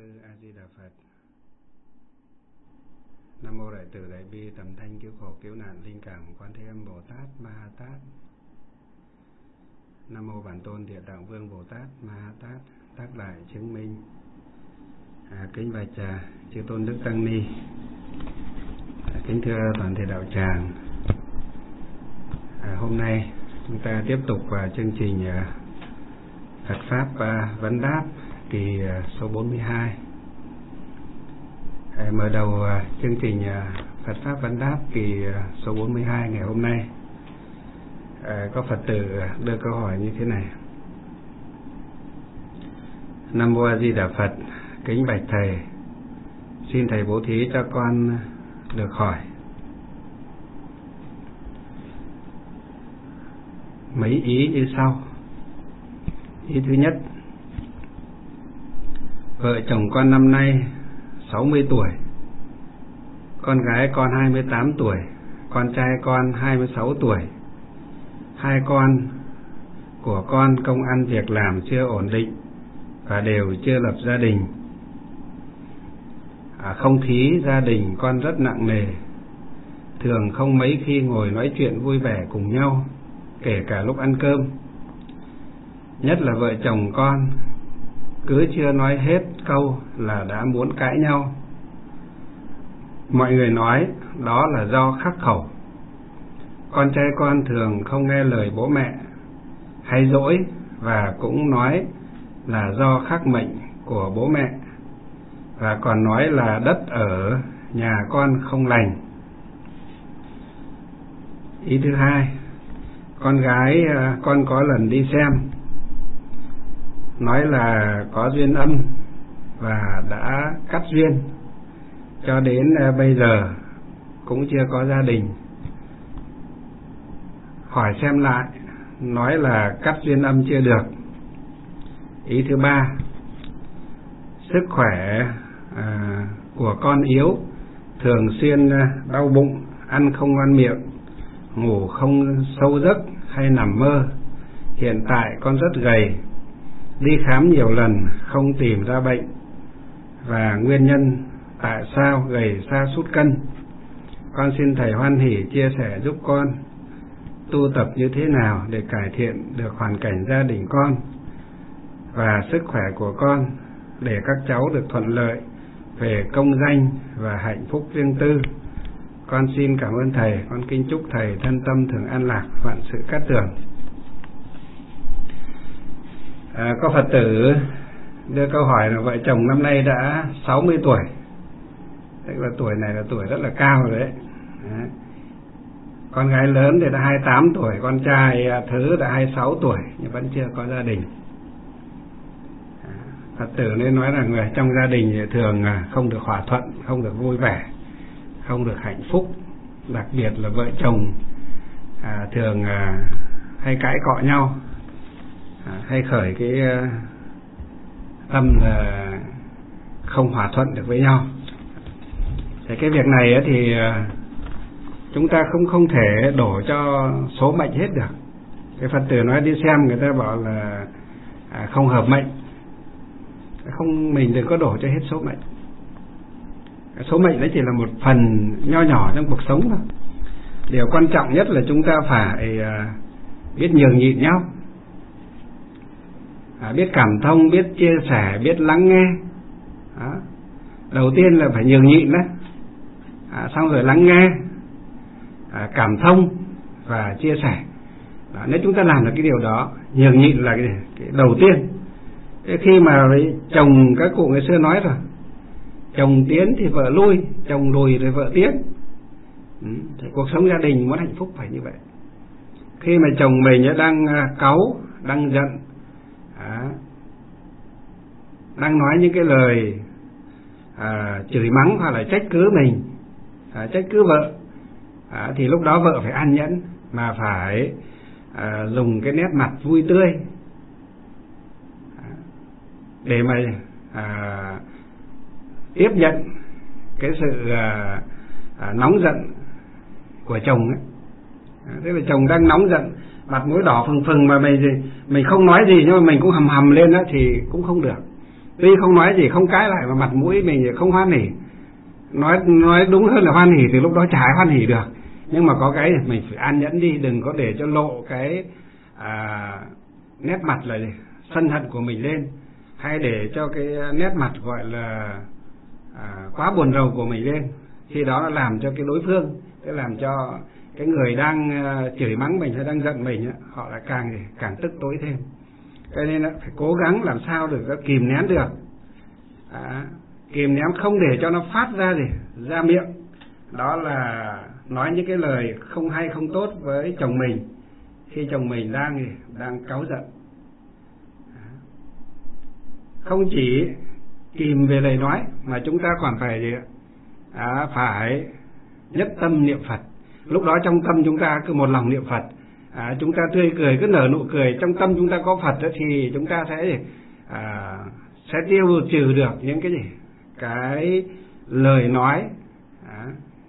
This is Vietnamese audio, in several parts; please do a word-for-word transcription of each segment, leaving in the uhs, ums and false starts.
Sư A Di Đà Phật. Nam mô Đại Từ Đại Bi Tầm Thanh Cứu Khổ Cứu Nạn Linh Cảm Quán Thế Âm Bồ Tát Ma Ha Tát. Nam mô Bản Tôn Địa Tạng Vương Bồ Tát Ma Ha Tát. Tác lại chứng minh. À, kính bạch trà chư tôn đức tăng ni. À, kính thưa toàn thể đạo tràng. À, hôm nay chúng ta tiếp tục vào chương trình à, Phật pháp à, vấn đáp kỳ à, số bốn mươi hai. À, mở đầu à, chương trình à, Phật pháp vấn đáp kỳ à, số bốn mươi hai ngày hôm nay, à, có Phật tử đưa câu hỏi như thế này: Nam mô A Di Đà Phật, kính bạch thầy, xin thầy bố thí cho con được hỏi mấy ý như sau. Ý thứ nhất: vợ chồng con năm nay sáu mươi tuổi, con gái con hai mươi tám tuổi, con trai con hai mươi sáu tuổi. Hai con của con công ăn việc làm chưa ổn định và đều chưa lập gia đình. À, không khí gia đình con rất nặng nề, thường không mấy khi ngồi nói chuyện vui vẻ cùng nhau, kể cả lúc ăn cơm. Nhất là vợ chồng con cứ chưa nói hết câu là đã muốn cãi nhau. Mọi người nói đó là do khắc khẩu. Con trai con thường không nghe lời bố mẹ, hay dỗi, và cũng nói là do khắc mệnh của bố mẹ, và còn nói là đất ở nhà con không lành. Ý thứ hai: con gái con có lần đi xem, nói là có duyên âm và đã cắt duyên, cho đến bây giờ cũng chưa có gia đình. Hỏi xem lại, nói là cắt duyên âm chưa được. Ý thứ ba: sức khỏe à, của con yếu, thường xuyên đau bụng, ăn không ngon miệng, ngủ không sâu giấc hay nằm mơ. Hiện tại con rất gầy, đi khám nhiều lần không tìm ra bệnh, và nguyên nhân tại sao gầy sa sút cân. Con xin thầy hoan hỷ chia sẻ giúp con tu tập như thế nào để cải thiện được hoàn cảnh gia đình con và sức khỏe của con, để các cháu được thuận lợi về công danh và hạnh phúc riêng tư. Con xin cảm ơn thầy. Con kính chúc thầy thân tâm thường an lạc, vạn sự cát tường. À, có Phật tử đưa câu hỏi là vợ chồng năm nay đã sáu mươi tuổi, tức là tuổi này là tuổi rất là cao rồi đấy. Đấy. Con gái lớn thì đã hai mươi tám tuổi, con trai thứ đã hai mươi sáu tuổi, nhưng vẫn chưa có gia đình. À, Phật tử nên nói là người trong gia đình thì thường không được hòa thuận, không được vui vẻ, không được hạnh phúc. Đặc biệt là vợ chồng à, thường à, hay cãi cọ nhau, à, hay khởi cái uh, tâm là không hòa thuận được với nhau. Thì cái việc này thì uh, chúng ta không không thể đổ cho số mệnh hết được. Cái Phật tử nói đi xem, người ta bảo là à, không hợp mệnh. Không, mình đừng có đổ cho hết số mệnh. Số mệnh đấy chỉ là một phần nho nhỏ trong cuộc sống thôi. Điều quan trọng nhất là chúng ta phải à, biết nhường nhịn nhau, à, biết cảm thông, biết chia sẻ, biết lắng nghe. Đó. Đầu tiên là phải nhường nhịn đấy, à, xong rồi lắng nghe, à, cảm thông và chia sẻ. Đó. Nếu chúng ta làm được cái điều đó, nhường nhịn là cái, cái đầu tiên. Thế khi mà chồng, các cụ ngày xưa nói rồi, chồng tiến thì vợ lui, chồng lùi rồi vợ tiến. Ừ, thì cuộc sống gia đình muốn hạnh phúc phải như vậy. Khi mà chồng mình đang cáu, đang giận, à, đang nói những cái lời à, chửi mắng hoặc là trách cứ mình, à, trách cứ vợ, à, thì lúc đó vợ phải an nhẫn, mà phải à, dùng cái nét mặt vui tươi à, để mà à, tiếp nhận cái sự à, à, nóng giận của chồng ấy. À, thế là chồng đang nóng giận, mặt mũi đỏ phừng phừng, mà mình mình không nói gì nhưng mà mình cũng hầm hầm lên đó thì cũng không được. Tuy không nói gì, không cãi lại, mà mặt mũi mình không hoan hỉ. Nói nói đúng hơn là hoan hỉ thì lúc đó chả hoan hỉ được. Nhưng mà có cái mình phải an nhẫn đi, đừng có để cho lộ cái à, nét mặt là gì? Sân hận của mình lên, hay để cho cái nét mặt gọi là à, quá buồn rầu của mình lên. Khi đó nó làm cho cái đối phương, cái làm cho cái người đang uh, chửi mắng mình hay đang giận mình, họ lại càng càng tức tối thêm. Cho nên là phải cố gắng làm sao được nó kìm nén được, à, kìm nén không để cho nó phát ra gì ra miệng. Đó là nói những cái lời không hay không tốt với chồng mình khi chồng mình đang đang cáu giận. Không chỉ kìm về lời nói mà chúng ta còn phải gì à, phải nhất tâm niệm Phật. Lúc đó trong tâm chúng ta cứ một lòng niệm Phật, à, chúng ta tươi cười, cứ nở nụ cười, trong tâm chúng ta có Phật đó, thì chúng ta sẽ à, sẽ tiêu trừ được những cái gì cái lời nói à,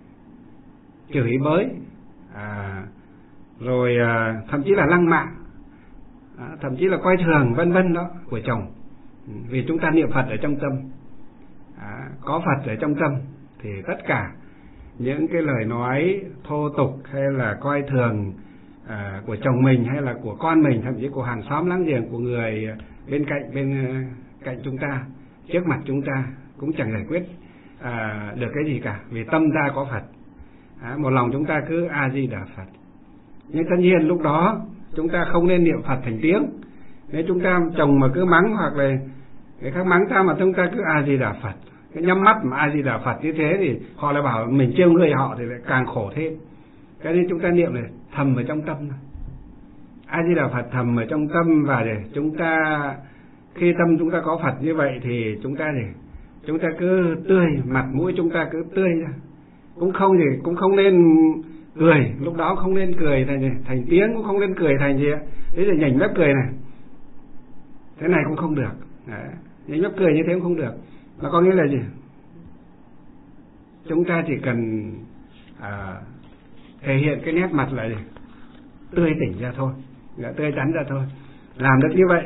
chửi bới, à, rồi à, thậm chí là lăng mạ, à, thậm chí là coi thường vân vân đó của chồng. Vì chúng ta niệm Phật ở trong tâm, à, có Phật ở trong tâm, thì tất cả những cái lời nói thô tục hay là coi thường à, của chồng mình hay là của con mình, thậm chí của hàng xóm láng giềng, của người bên cạnh bên cạnh chúng ta, trước mặt chúng ta, cũng chẳng giải quyết à, được cái gì cả, vì tâm ta có Phật. À, một lòng chúng ta cứ A Di Đà Phật. Nhưng tất nhiên lúc đó chúng ta không nên niệm Phật thành tiếng. Nếu chúng ta chồng mà cứ mắng hoặc là người khác mắng ta mà chúng ta cứ A Di Đà Phật, cái nhắm mắt mà A Di Đà Phật như thế thì họ lại bảo mình trêu người họ, thì lại càng khổ thêm. Cái nên chúng ta niệm này thầm ở trong tâm, A Di Đà Phật thầm ở trong tâm. Và để chúng ta khi tâm chúng ta có Phật như vậy thì chúng ta để chúng ta cứ tươi, mặt mũi chúng ta cứ tươi ra, cũng không gì cũng không nên cười, lúc đó không nên cười thành thành tiếng, cũng không nên cười thành gì ạ. Thế là nhảnh mép cười này, thế này cũng không được. Đấy, nhảnh mép cười như thế cũng không được. Mà có nghĩa là gì? Chúng ta chỉ cần à, thể hiện cái nét mặt là gì? Tươi tỉnh ra thôi, tươi tắn ra thôi. Làm được như vậy,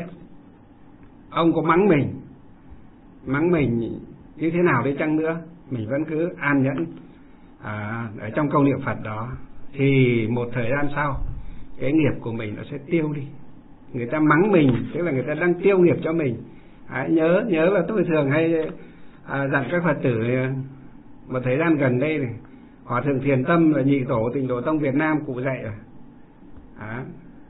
ông có mắng mình, mắng mình như thế nào đi chăng nữa, mình vẫn cứ an nhẫn à, ở trong câu niệm Phật đó, thì một thời gian sau cái nghiệp của mình nó sẽ tiêu đi. Người ta mắng mình tức là người ta đang tiêu nghiệp cho mình. À, nhớ nhớ là tôi thường hay à, dặn các Phật tử một thời gian gần đây này, Hòa thượng Thiền Tâm là nhị tổ Tịnh Độ Tông Việt Nam cụ dạy rồi. À,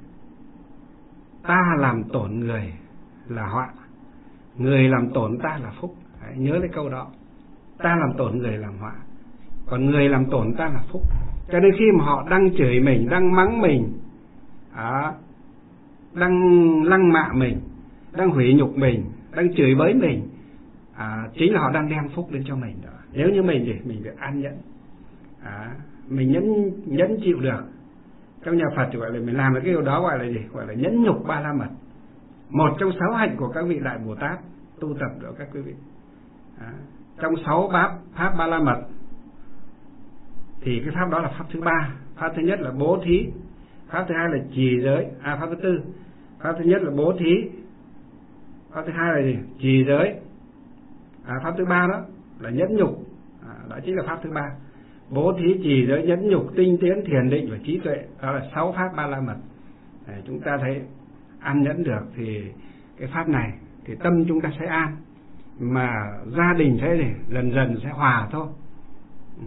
ta làm tổn người là họa, người làm tổn ta là phúc. Đấy, nhớ lấy câu đó. Ta làm tổn người làm họa, còn người làm tổn ta là phúc. Cho nên khi mà họ đang chửi mình, đang mắng mình, à, đang lăng mạ mình, đang hủy nhục mình, đang chửi bới mình, à, chính là họ đang đem phúc đến cho mình đó. Nếu như mình gì mình phải an nhẫn, à, mình nhẫn nhẫn chịu được. Trong nhà Phật gọi là mình làm được cái điều đó, gọi là gì? Gọi là nhẫn nhục ba la mật, một trong sáu hạnh của các vị đại Bồ Tát tu tập đó các quý vị. À, trong sáu pháp pháp ba la mật thì cái pháp đó là pháp thứ ba. Pháp thứ nhất là bố thí, pháp thứ hai là trì giới, à pháp thứ tư, pháp thứ nhất là bố thí, pháp thứ hai là gì? Trì giới, à pháp thứ ba đó là nhẫn nhục, à, đó chính là pháp thứ ba. Bố thí, trì giới, nhẫn nhục, tinh tiến, thiền định và trí tuệ, đó là sáu pháp ba la mật. À, chúng ta thấy an nhẫn được thì cái pháp này thì tâm chúng ta sẽ an, mà gia đình sẽ gì? Dần dần sẽ hòa thôi. Ừ.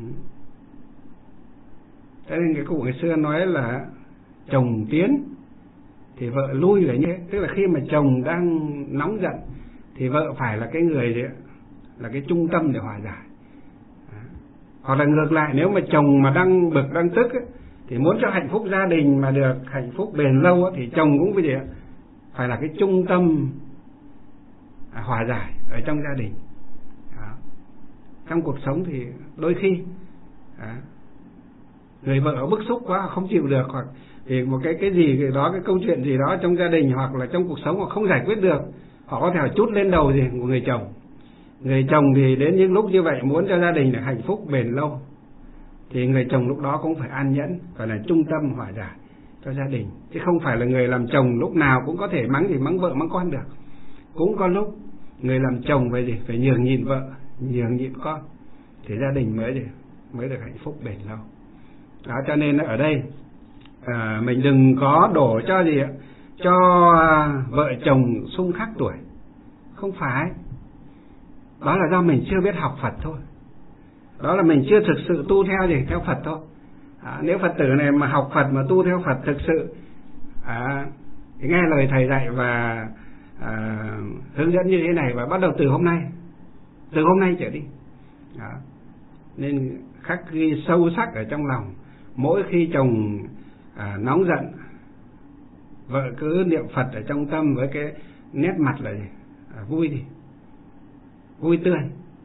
Thế nên cái cụ ngày xưa nói là chồng tiến thì vợ lui là như thế. Tức là khi mà chồng đang nóng giận thì vợ phải là cái người gì? Là cái trung tâm để hòa giải. À. Hoặc là ngược lại, nếu mà chồng mà đang bực đang tức ấy, thì muốn cho hạnh phúc gia đình mà được hạnh phúc bền lâu ấy, thì chồng cũng phải gì? Phải là cái trung tâm à, hòa giải ở trong gia đình. À. Trong cuộc sống thì đôi khi à, người vợ bức xúc quá không chịu được, hoặc vì một cái cái gì đó, cái câu chuyện gì đó trong gia đình hoặc là trong cuộc sống họ không giải quyết được, họ có thể trút lên đầu gì của người chồng. Người chồng thì đến những lúc như vậy muốn cho gia đình được hạnh phúc bền lâu, thì người chồng lúc đó cũng phải an nhẫn, phải là trung tâm hòa giải cho gia đình, chứ không phải là người làm chồng lúc nào cũng có thể mắng thì mắng vợ mắng con được. Cũng có lúc người làm chồng phải gì, phải nhường nhịn vợ, nhường nhịn con, thì gia đình mới gì, mới được hạnh phúc bền lâu. Đó, cho nên ở đây à, mình đừng có đổ cho gì ạ, cho vợ chồng xung khắc tuổi. Không phải, đó là do mình chưa biết học Phật thôi, đó là mình chưa thực sự tu theo gì, theo Phật thôi. À, nếu Phật tử này mà học Phật mà tu theo Phật thực sự, à, nghe lời thầy dạy và à, hướng dẫn như thế này, và bắt đầu từ hôm nay, từ hôm nay trở đi, đó, nên khắc ghi sâu sắc ở trong lòng. Mỗi khi chồng à, nóng giận, vợ cứ niệm Phật ở trong tâm với cái nét mặt là gì? À, vui đi, vui tươi,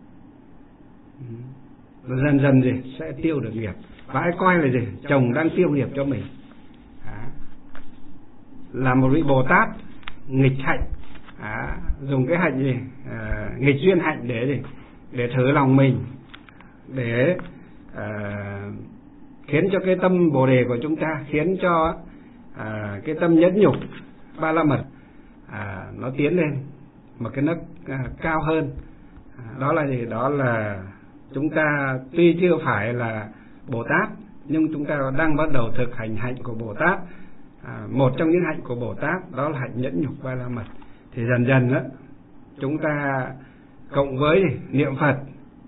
dần dần gì sẽ tiêu được nghiệp. Và ai coi là gì, chồng đang tiêu nghiệp cho mình. À, là một vị Bồ Tát nghịch hạnh, à, dùng cái hạnh gì, à, nghịch duyên hạnh để gì, để thử lòng mình, để à, khiến cho cái tâm Bồ Đề của chúng ta, khiến cho à, cái tâm nhẫn nhục ba la mật à, nó tiến lên một cái nấc à, cao hơn. À, đó là gì? Đó là chúng ta tuy chưa phải là Bồ Tát, nhưng chúng ta đang bắt đầu thực hành hạnh của Bồ Tát. À, một trong những hạnh của Bồ Tát đó là hạnh nhẫn nhục ba la mật. Thì dần dần đó, chúng ta cộng với niệm Phật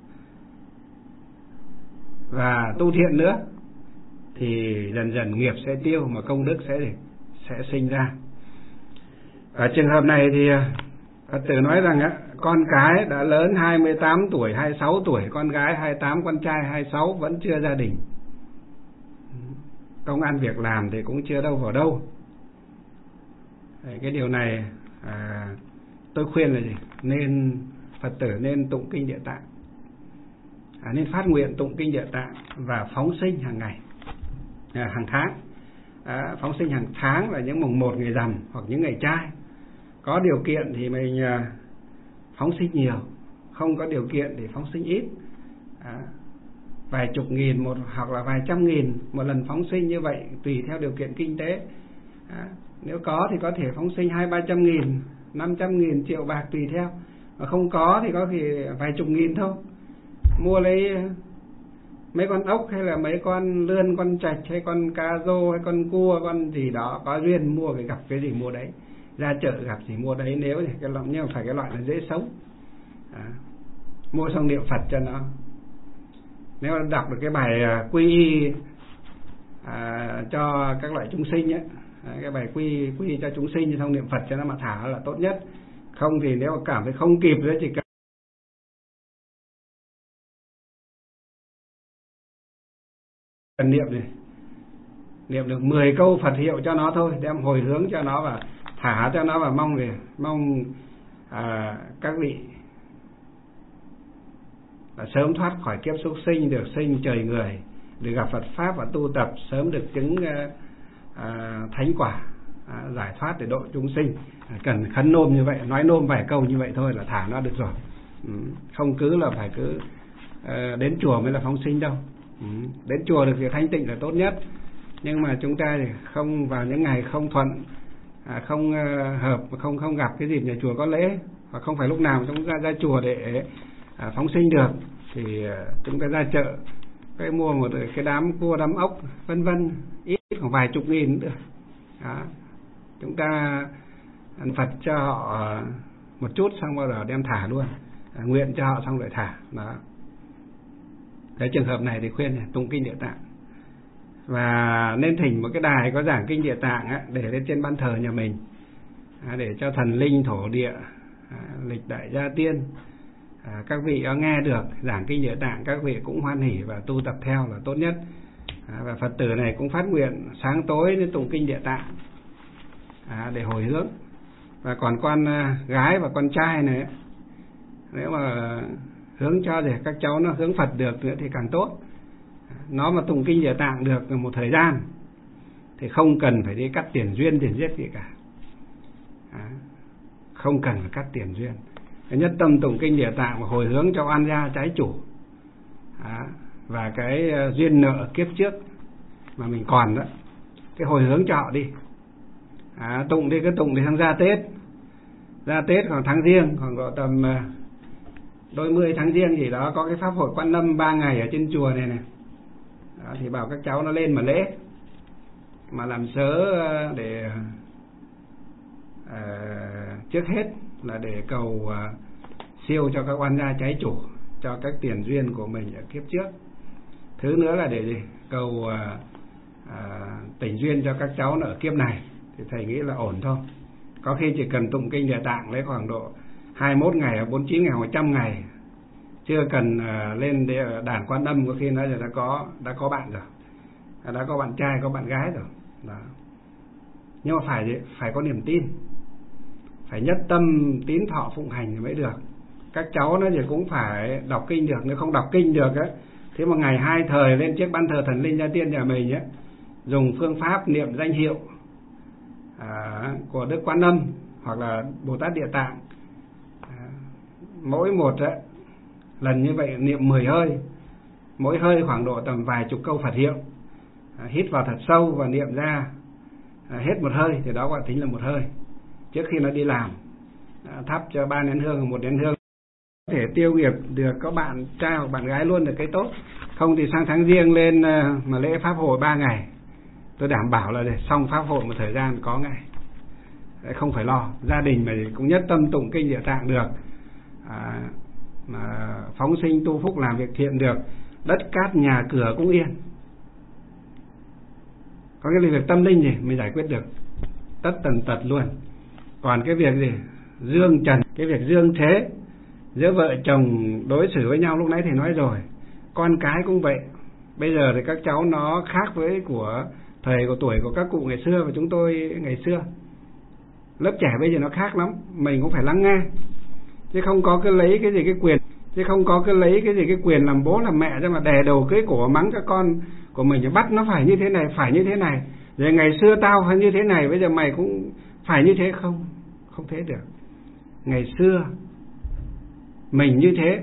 và tu thiện nữa, thì dần dần nghiệp sẽ tiêu mà công đức sẽ sẽ sinh ra. Ở trường hợp này thì Phật tử nói rằng á, con cái đã lớn hai mươi tám tuổi, hai mươi sáu tuổi, con gái hai mươi tám, con trai hai mươi sáu, vẫn chưa gia đình, công ăn việc làm thì cũng chưa đâu vào đâu. Cái điều này à, tôi khuyên là gì? Nên Phật tử nên tụng kinh Địa Tạng, à, nên phát nguyện tụng kinh Địa Tạng và phóng sinh hàng ngày, à, hàng tháng. À, phóng sinh hàng tháng là những mùng một ngày rằm hoặc những ngày trai. Có điều kiện thì mình à, phóng sinh nhiều, không có điều kiện thì phóng sinh ít. À, vài chục nghìn một hoặc là vài trăm nghìn một lần phóng sinh như vậy, tùy theo điều kiện kinh tế. À, nếu có thì có thể phóng sinh hai ba trăm nghìn, năm trăm nghìn, triệu bạc tùy theo. Mà không có thì có thể vài chục nghìn thôi, mua lấy mấy con ốc hay là mấy con lươn, con trạch hay con cá rô hay con cua, con gì đó có duyên mua, cái gặp cái gì mua đấy, ra chợ gặp gì mua đấy. Nếu thì cái loại, nhưng mà phải cái loại là dễ sống. À, mua xong niệm Phật cho nó. Nếu đọc được cái bài quy y à, cho các loại chúng sinh ấy, cái bài quy quy cho chúng sinh, xong niệm Phật cho nó mà thả là tốt nhất. Không thì nếu mà cảm thấy không kịp nữa, chỉ cần niệm này, niệm được mười câu Phật hiệu cho nó thôi, đem hồi hướng cho nó và thả cho nó, và mong gì, mong à, các vị sớm thoát khỏi kiếp súc sinh, được sinh trời người, được gặp Phật pháp và tu tập, sớm được chứng uh, uh, thánh quả, uh, giải thoát để độ chúng sinh. Uh, cần khấn nôm như vậy, nói nôm vài câu như vậy thôi là thả nó được rồi. Um, không cứ là phải cứ uh, đến chùa mới là phóng sinh đâu. Um, đến chùa được việc thanh tịnh là tốt nhất, nhưng mà chúng ta thì không vào những ngày không thuận, uh, không uh, hợp, không không gặp cái dịp nhà chùa có lễ, hoặc không phải lúc nào chúng ta ra chùa để À, phóng sinh được, thì à, chúng ta ra chợ cái mua một cái đám cua, đám ốc vân vân, ít khoảng vài chục nghìn nữa. Đó, chúng ta ăn Phật cho họ một chút, xong bao giờ đem thả luôn, à, nguyện cho họ xong rồi thả. Đó, cái trường hợp này thì khuyên này, tụng kinh Địa Tạng, và nên thỉnh một cái đài có giảng kinh Địa Tạng á, để lên trên ban thờ nhà mình, à, để cho thần linh thổ địa, à, lịch đại gia tiên, À, các vị có nghe được giảng kinh Địa Tạng, các vị cũng hoan hỉ và tu tập theo là tốt nhất. À, và Phật tử này cũng phát nguyện sáng tối nên tụng kinh Địa Tạng, à, để hồi hướng. Và còn con uh, gái và con trai này, nếu mà hướng cho để các cháu nó hướng Phật được nữa thì càng tốt. Nó mà tụng kinh Địa Tạng được một thời gian thì không cần phải đi cắt tiền duyên, tiền giết gì cả. À, không cần phải cắt tiền duyên, nhất tâm tụng kinh Địa Tạng và hồi hướng cho oan gia trái chủ, à, và cái duyên nợ kiếp trước mà mình còn đó, cái hồi hướng cho họ đi. À, tụng đi, cứ tụng đi sang ra Tết, ra Tết khoảng tháng Giêng, khoảng độ tầm đôi mươi tháng Giêng gì đó, có cái pháp hội Quan Âm ba ngày ở trên chùa này này. Đó, thì bảo các cháu nó lên mà lễ, mà làm sớ để à, trước hết là để cầu uh, siêu cho các oan gia trái chủ, cho các tiền duyên của mình ở kiếp trước. Thứ nữa là để gì? Cầu uh, uh, tỉnh duyên cho các cháu ở kiếp này. Thì thầy nghĩ là ổn thôi. Có khi chỉ cần tụng kinh Địa Tạng lấy khoảng độ hai mươi mốt ngày, bốn mươi chín ngày hoặc một trăm ngày, chưa cần uh, lên để đàn Quan Âm, có khi nó giờ đã có đã có bạn rồi, đã có bạn trai, có bạn gái rồi. Đó. Nhưng mà phải phải có niềm tin, phải nhất tâm tín thọ phụng hành thì mới được. Các cháu nó thì cũng phải đọc kinh được, nếu không đọc kinh được á, thế mà ngày hai thời lên trước ban thờ thần linh gia tiên nhà mình á, dùng phương pháp niệm danh hiệu à, của Đức Quan Âm hoặc là Bồ Tát Địa Tạng, à, mỗi một á, lần như vậy niệm mười hơi, mỗi hơi khoảng độ tầm vài chục câu Phật hiệu, à, hít vào thật sâu và niệm ra à, hết một hơi, thì đó gọi tính là một hơi. Trước khi nó đi làm, à, thắp cho ba nén hương, một nén hương, có thể tiêu nghiệp được các bạn trai hoặc bạn gái luôn được cái tốt. Không thì sang tháng Giêng lên uh, mà lễ pháp hội ba ngày, tôi đảm bảo là để xong pháp hội một thời gian có ngày, không phải lo. Gia đình mà cũng nhất tâm tụng kinh Địa Tạng được, à, mà phóng sinh tu phúc làm việc thiện được, đất cát nhà cửa cũng yên. Có cái việc tâm linh gì mình giải quyết được tất tần tật luôn. Còn cái việc gì dương trần, cái việc dương thế giữa vợ chồng đối xử với nhau, lúc nãy thì nói rồi, con cái cũng vậy. Bây giờ thì các cháu nó khác với của thời của tuổi của các cụ ngày xưa và chúng tôi ngày xưa. Lớp trẻ bây giờ nó khác lắm, mình cũng phải lắng nghe, chứ không có cứ lấy cái gì cái quyền, chứ không có cứ lấy cái gì cái quyền làm bố làm mẹ ra mà đè đầu cưới cổ mắng các con của mình, bắt nó phải như thế này, phải như thế này, rồi ngày xưa tao phải như thế này, bây giờ mày cũng phải như thế. Không, không thế được. Ngày xưa mình như thế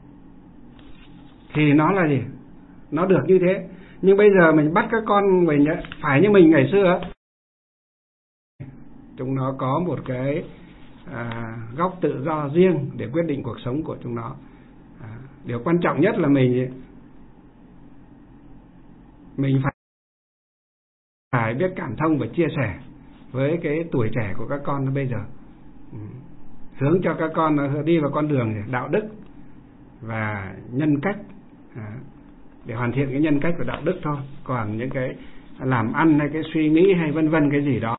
thì nó là gì? Nó được như thế. Nhưng bây giờ mình bắt các con mình phải như mình ngày xưa, chúng nó có một cái à, góc tự do riêng để quyết định cuộc sống của chúng nó. À, điều quan trọng nhất là mình mình phải phải biết cảm thông và chia sẻ với cái tuổi trẻ của các con bây giờ, ừ. hướng cho các con đi vào con đường đạo đức và nhân cách, à, để hoàn thiện cái nhân cách của đạo đức thôi. Còn những cái làm ăn hay cái suy nghĩ hay vân vân cái gì đó,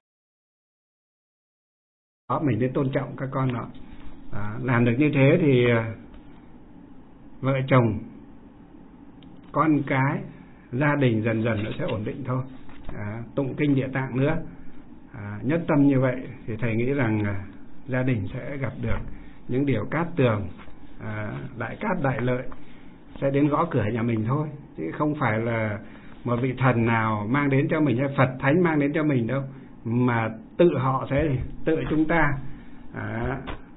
đó mình nên tôn trọng các con đó. À, làm được như thế thì vợ chồng, con cái, gia đình dần dần nó sẽ ổn định thôi. À, tụng kinh Địa Tạng nữa, à, nhất tâm như vậy thì thầy nghĩ rằng à, gia đình sẽ gặp được những điều cát tường, à, đại cát đại lợi sẽ đến gõ cửa nhà mình thôi, chứ không phải là một vị thần nào mang đến cho mình hay Phật Thánh mang đến cho mình đâu, mà tự họ sẽ tự chúng ta à,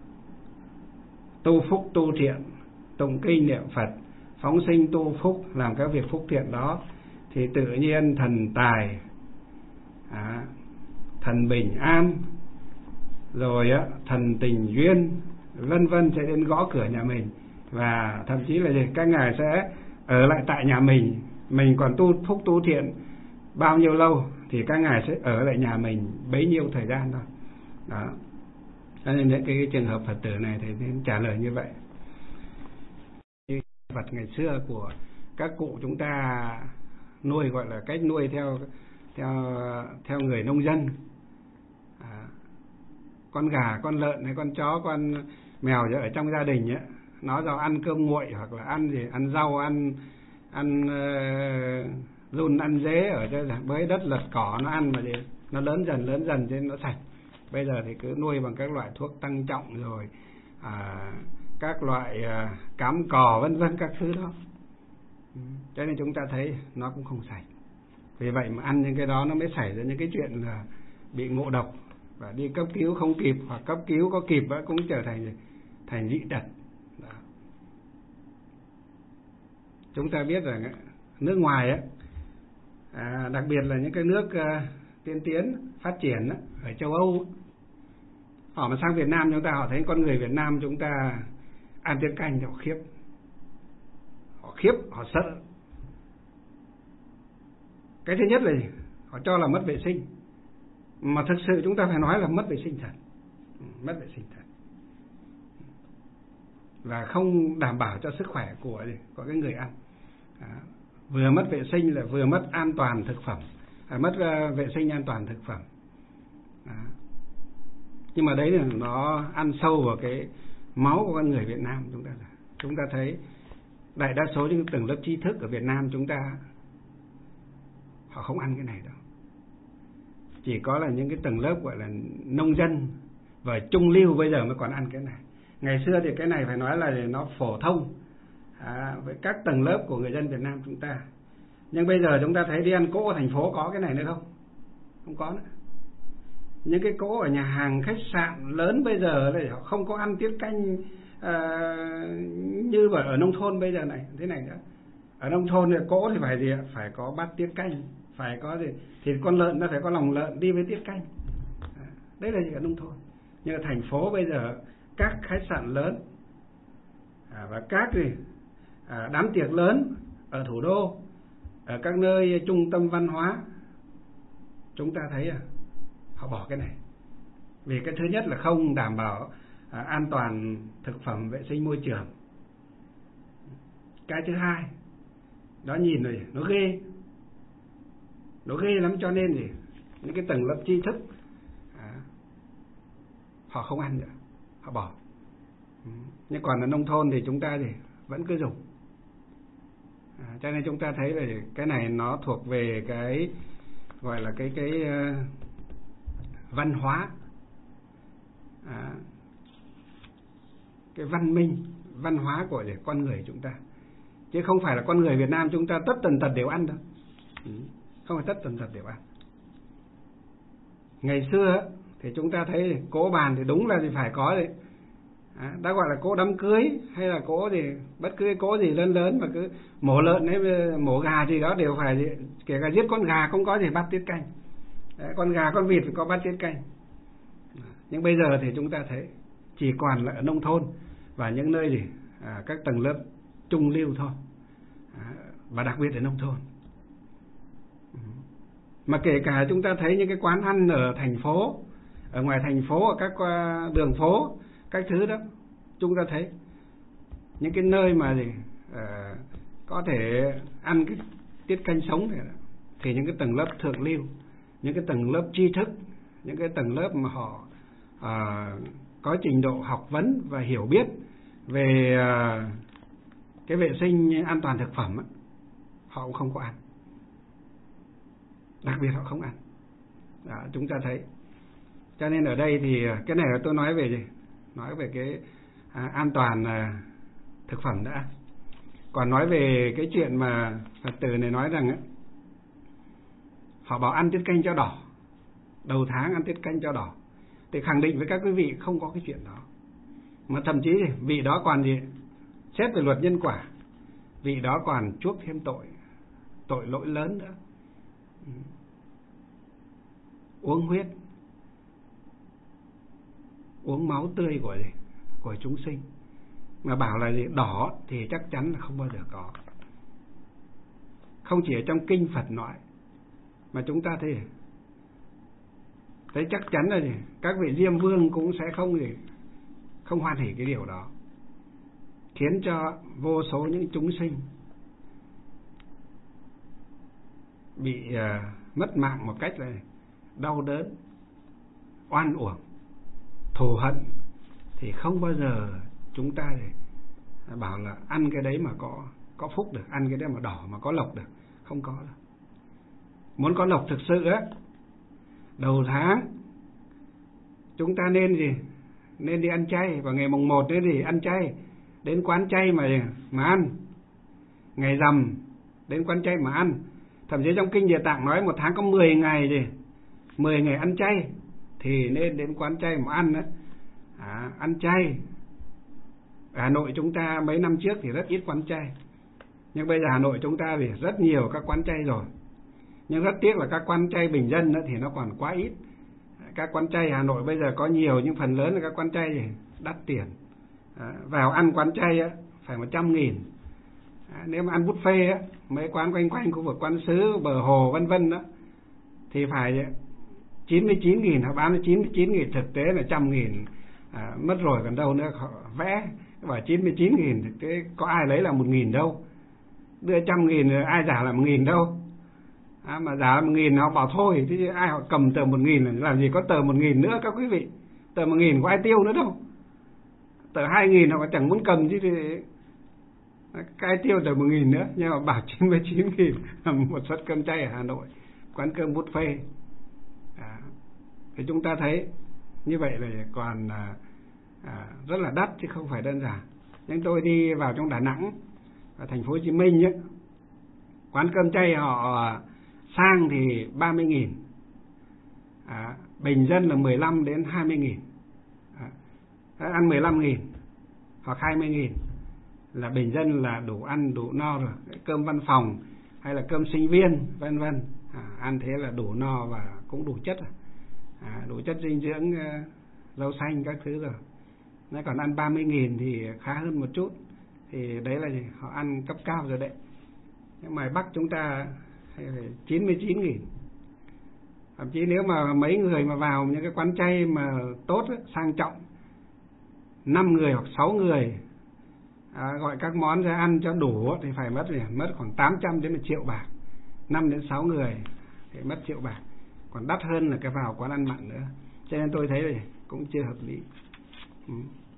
tu phúc tu thiện, tụng kinh niệm Phật, phóng sinh tu phúc, làm các việc phúc thiện đó, thì tự nhiên thần tài, à, thần bình an, rồi á, thần tình duyên vân vân sẽ đến gõ cửa nhà mình. Và thậm chí là gì? Các ngài sẽ ở lại tại nhà mình, mình còn tu phúc tu thiện bao nhiêu lâu thì các ngài sẽ ở lại nhà mình bấy nhiêu thời gian thôi. Đó. Cho nên những cái trường hợp Phật tử này thì nên trả lời như vậy. Như Phật ngày xưa của các cụ chúng ta nuôi, gọi là cách nuôi theo theo theo người nông dân. À, con gà, con lợn hay con chó, con mèo ở trong gia đình ấy, nó do ăn cơm nguội hoặc là ăn gì, ăn rau, ăn ăn uh, run, ăn dế ở với đất lật cỏ, nó ăn mà gì, nó lớn dần lớn dần cho nên nó sạch. Bây giờ thì cứ nuôi bằng các loại thuốc tăng trọng rồi à, các loại à, cám cò vân vân các thứ đó, cho nên chúng ta thấy nó cũng không sạch. Vì vậy mà ăn những cái đó nó mới xảy ra những cái chuyện là bị ngộ độc và đi cấp cứu không kịp, hoặc cấp cứu có kịp cũng trở thành thành dị tật. Đó. Chúng ta biết rằng nước ngoài á, à, đặc biệt là những cái nước uh, tiên tiến phát triển á, ở châu Âu, Họ mà sang Việt Nam chúng ta, họ thấy con người Việt Nam chúng ta ăn tiết canh thì họ khiếp. Họ khiếp, họ sợ. Cái thứ nhất là gì? Họ cho là mất vệ sinh. Mà thực sự chúng ta phải nói là mất vệ sinh thật. Mất vệ sinh thật. Và không đảm bảo cho sức khỏe của, của cái người ăn. À, vừa mất vệ sinh là vừa mất an toàn thực phẩm. À, mất uh, vệ sinh an toàn thực phẩm. À. Nhưng mà đấy là nó ăn sâu vào cái máu của con người Việt Nam chúng ta. Chúng ta thấy đại đa số những tầng lớp trí thức ở Việt Nam chúng ta, họ không ăn cái này đâu. Chỉ có là những cái tầng lớp gọi là nông dân và trung lưu bây giờ mới còn ăn cái này. Ngày xưa thì cái này phải nói là nó phổ thông à, với các tầng lớp của người dân Việt Nam chúng ta. Nhưng bây giờ chúng ta thấy đi ăn cỗ ở thành phố có cái này nữa không? Không có nữa. Những cái cỗ ở nhà hàng, khách sạn lớn bây giờ là họ không có ăn tiết canh à, như vậy ở nông thôn bây giờ này. Thế này nữa. Ở nông thôn thì cỗ thì phải gì ạ? Phải có bát tiết canh, phải có gì? Thịt con lợn nó phải có lòng lợn đi với tiết canh. À, đấy là gì ở nông thôn. Nhưng ở thành phố bây giờ các khách sạn lớn à, và các gì à, đám tiệc lớn ở thủ đô, ở các nơi trung tâm văn hóa, chúng ta thấy à, họ bỏ cái này. Vì cái thứ nhất là không đảm bảo à, an toàn thực phẩm, vệ sinh môi trường. Cái thứ hai, đó nhìn rồi nó ghê, nó ghê lắm, cho nên gì những cái tầng lớp tri thức à, họ không ăn nữa, họ bỏ. Nhưng còn ở nông thôn thì chúng ta thì vẫn cứ dùng. À, cho nên chúng ta thấy là cái này nó thuộc về cái gọi là cái cái uh, văn hóa, à, cái văn minh, văn hóa của con người chúng ta, chứ không phải là con người Việt Nam chúng ta tất tần tật đều ăn đâu. Ừ, không phải tất tần tật đều ăn. Ngày xưa thì chúng ta thấy cỗ bàn thì đúng là thì phải có đấy. À, đã gọi là cỗ đám cưới hay là cỗ gì, bất cứ cỗ gì lớn lớn mà cứ mổ lợn hay mổ gà gì đó đều phải gì, kể cả giết con gà không có gì bát tiết canh. Đấy, con gà con vịt phải có bát tiết canh. Nhưng bây giờ thì chúng ta thấy chỉ còn là ở nông thôn và những nơi gì à, các tầng lớp trung lưu thôi, à, và đặc biệt ở nông thôn. Mà kể cả chúng ta thấy những cái quán ăn ở thành phố, ở ngoài thành phố, ở các đường phố, các thứ đó, chúng ta thấy những cái nơi mà gì à, có thể ăn cái tiết canh sống này đó, thì những cái tầng lớp thượng lưu, những cái tầng lớp tri thức, những cái tầng lớp mà họ à, có trình độ học vấn và hiểu biết về à, cái vệ sinh an toàn thực phẩm á, họ cũng không có ăn. Đặc biệt họ không ăn. Đó, chúng ta thấy. Cho nên ở đây thì cái này là tôi nói về gì? Nói về cái à, an toàn à, thực phẩm đã. Còn nói về cái chuyện mà Phật tử này nói rằng ấy, họ bảo ăn tiết canh cho đỏ, đầu tháng ăn tiết canh cho đỏ, thì khẳng định với các quý vị không có cái chuyện đó. Mà thậm chí thì vị đó còn gì, xét về luật nhân quả, vị đó còn chuốc thêm tội, tội lỗi lớn nữa. Ừ. Uống huyết, uống máu tươi của gì, của chúng sinh, mà bảo là gì đỏ thì chắc chắn là không bao giờ có. Không chỉ ở trong kinh Phật nói, mà chúng ta thấy thấy chắc chắn là gì các vị Diêm Vương cũng sẽ không gì không hoan hỉ cái điều đó, khiến cho vô số những chúng sinh bị uh, mất mạng một cách là đau đớn, oan uổng, thù hận, thì không bao giờ chúng ta thì bảo là ăn cái đấy mà có có phúc được, ăn cái đấy mà đỏ mà có lộc được, không có đâu. Muốn có lộc thực sự á, đầu tháng chúng ta nên gì nên đi ăn chay, và ngày mùng một đấy thì ăn chay, đến quán chay mà mà ăn, ngày rằm đến quán chay mà ăn. Thậm chí trong kinh Địa Tạng nói một tháng có mười ngày gì mười ngày ăn chay, thì nên đến quán chay mà ăn đấy. À, ăn chay. Ở Hà Nội chúng ta mấy năm trước thì rất ít quán chay, nhưng bây giờ Hà Nội chúng ta thì rất nhiều các quán chay rồi. Nhưng rất tiếc là các quán chay bình dân thì nó còn quá ít. các quán chay Hà Nội bây giờ có nhiều, nhưng phần lớn là các quán chay thì đắt tiền. À, vào ăn quán chay á, phải một trăm nghìn. À, nếu mà ăn buffet á, mấy quán quanh quanh khu vực Quán Sứ, Bờ Hồ vân vân đó, thì phải chín mươi chín nghìn, họ bán là chín mươi chín nghìn, thực tế là một trăm nghìn. À, mất rồi còn đâu nữa, họ vẽ bảo chín mươi chín nghìn, thực tế có ai lấy là một nghìn đâu. Đưa trăm nghìn ai giả là một nghìn đâu. À, mà giả là một nghìn họ bảo thôi, chứ ai họ cầm tờ một nghìn làm gì có tờ một nghìn nữa các quý vị. Tờ một nghìn có ai tiêu nữa đâu. Tờ hai nghìn họ chẳng muốn cầm chứ thì cái tiêu tờ một nghìn nữa. Nhưng mà bảo chín mươi chín nghìn một suất cơm chay ở Hà Nội, quán cơm buffet. À, thì chúng ta thấy như vậy là còn à, à, rất là đắt chứ không phải đơn giản. Nhưng tôi đi vào trong Đà Nẵng và thành phố Hồ Chí Minh ấy, quán cơm chay họ sang thì ba mươi nghìn, à, bình dân là mười lăm đến hai mươi nghìn. À, ăn mười lăm nghìn hoặc hai mươi nghìn là bình dân, là đủ ăn đủ no rồi. Cơm văn phòng hay là cơm sinh viên vân vân, à, ăn thế là đủ no và cũng đủ chất, à, đủ chất dinh dưỡng, uh, rau xanh các thứ rồi. Nếu còn ăn ba mươi nghìn thì khá hơn một chút, thì đấy là gì? Họ ăn cấp cao rồi đấy. Nhưng ngoài Bắc chúng ta chín mươi chín nghìn. Thậm chí nếu mà mấy người mà vào những cái quán chay mà tốt ấy, sang trọng, năm người hoặc sáu người, à, gọi các món ra ăn cho đủ thì phải mất gì? Mất khoảng tám trăm đến một triệu bạc. Năm đến sáu người thì mất triệu bạc. Còn đắt hơn là cái vào quán ăn mặn nữa. Cho nên tôi thấy thì cũng chưa hợp lý. Ừ.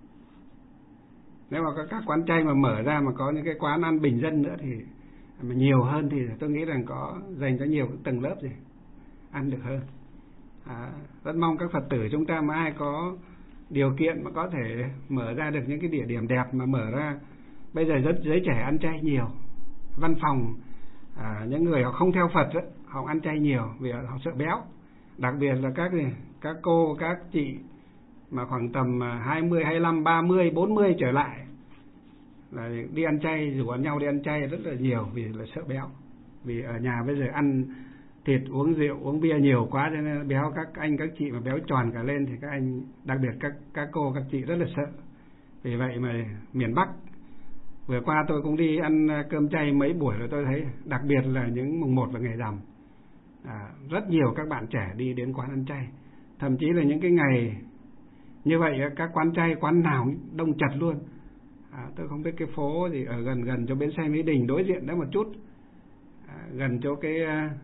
Nếu mà có các quán chay mà mở ra mà có những cái quán ăn bình dân nữa thì mà nhiều hơn thì tôi nghĩ rằng có dành cho nhiều tầng lớp gì ăn được hơn. À, rất mong các Phật tử chúng ta mà ai có điều kiện mà có thể mở ra được những cái địa điểm đẹp, mà mở ra bây giờ rất giới trẻ ăn chay nhiều. Văn phòng, à, những người họ không theo Phật ấy, họ ăn chay nhiều vì họ sợ béo. Đặc biệt là các các cô, các chị mà khoảng tầm hai mươi, hai mươi lăm, ba mươi, bốn mươi trở lại là đi ăn chay, rủ ăn nhau đi ăn chay rất là nhiều vì là sợ béo. Vì ở nhà bây giờ ăn thịt, uống rượu, uống bia nhiều quá cho nên béo. Các anh các chị mà béo tròn cả lên thì các anh, đặc biệt các các cô các chị rất là sợ. Vì vậy mà miền Bắc vừa qua tôi cũng đi ăn cơm chay mấy buổi rồi, tôi thấy đặc biệt là những mùng một và ngày rằm, à, rất nhiều các bạn trẻ đi đến quán ăn chay. Thậm chí là những cái ngày như vậy các quán chay quán nào đông chật luôn. À, tôi không biết cái phố gì ở gần gần chỗ bến xe Mỹ Đình đối diện đó một chút, à, gần chỗ cái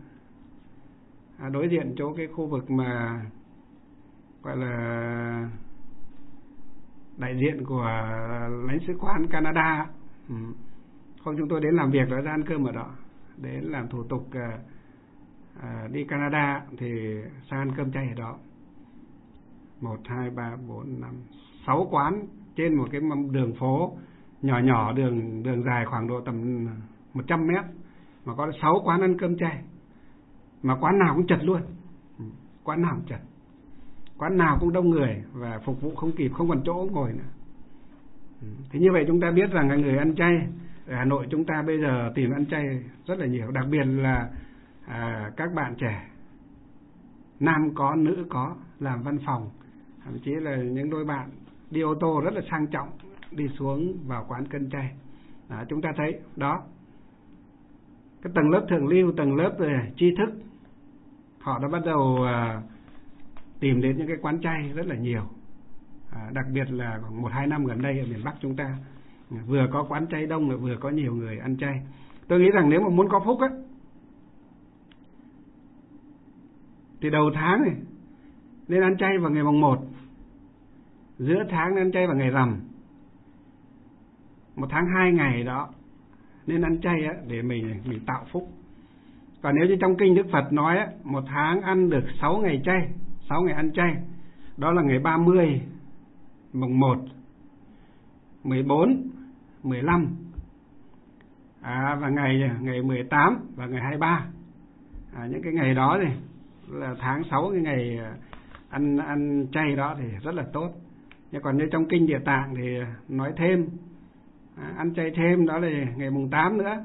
à, đối diện chỗ cái khu vực mà gọi là đại diện của lãnh sứ quán Canada. Ừ. Hôm chúng tôi đến làm việc rồi ra ăn cơm ở đó, đến làm thủ tục à, à, đi Canada thì sang ăn cơm chay ở đó. Một, hai, ba, bốn, năm, sáu quán trên một cái đường phố nhỏ nhỏ, đường đường dài khoảng độ tầm một trăm mét mà có sáu quán ăn cơm chay, mà quán nào cũng chật luôn. Quán nào cũng chật, quán nào cũng đông người và phục vụ không kịp, không còn chỗ ngồi nữa. Thế như vậy chúng ta biết rằng người ăn chay ở Hà Nội chúng ta bây giờ tìm ăn chay rất là nhiều, đặc biệt là à, các bạn trẻ, nam có nữ có, làm văn phòng, thậm chí là những đôi bạn đi ô tô rất là sang trọng đi xuống vào quán cơm chay. À, chúng ta thấy đó, cái tầng lớp thượng lưu, tầng lớp về tri thức, họ đã bắt đầu à, tìm đến những cái quán chay rất là nhiều. À, đặc biệt là khoảng một hai năm gần đây ở miền Bắc chúng ta vừa có quán chay đông và vừa có nhiều người ăn chay. Tôi nghĩ rằng nếu mà muốn có phúc á thì đầu tháng này nên ăn chay vào ngày mồng một, giữa tháng nên ăn chay vào ngày rằm, một tháng hai ngày đó nên ăn chay á, để mình mình tạo phúc. Còn nếu như trong kinh Đức Phật nói á, một tháng ăn được sáu ngày chay, sáu ngày ăn chay, đó là ngày ba mươi, mùng một, mười bốn, mười lăm, à, và ngày ngày mười tám và ngày hai mươi ba. À, những cái ngày đó thì là tháng sáu, cái ngày ăn ăn chay đó thì rất là tốt. Nhưng còn như trong kinh Địa Tạng thì nói thêm, à, ăn chay thêm đó là ngày mùng tám nữa.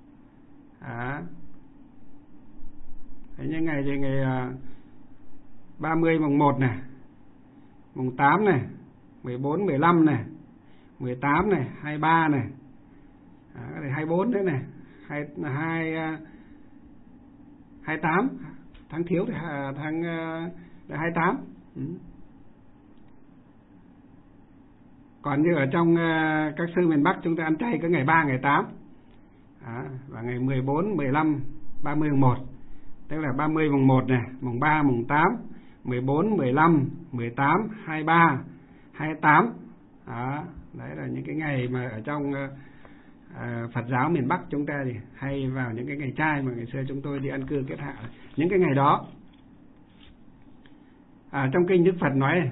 À, thế nhưng ngày thì ngày ba mươi mùng một này, mùng tám này, mười bốn, mười lăm này, mười tám này, hai mươi ba này, à, hai mươi bốn nữa này, hai, hai, hai mươi tám, tháng thiếu thì tháng hai mươi tám. Ừ. Còn như ở trong các sư miền Bắc chúng ta ăn chay có ngày ba, ngày tám, à, và ngày mười bốn, mười lăm, ba mươi mùng một, tức là ba mươi mùng một này, mùng ba, mùng tám, mười bốn, mười lăm, mười tám, hai mươi ba, hai mươi tám. Đó, đấy là những cái ngày mà ở trong uh, Phật giáo miền Bắc chúng ta thì hay vào những cái ngày chay mà ngày xưa chúng tôi đi ăn cư kết hạ. Những cái ngày đó, à, trong kinh Đức Phật nói,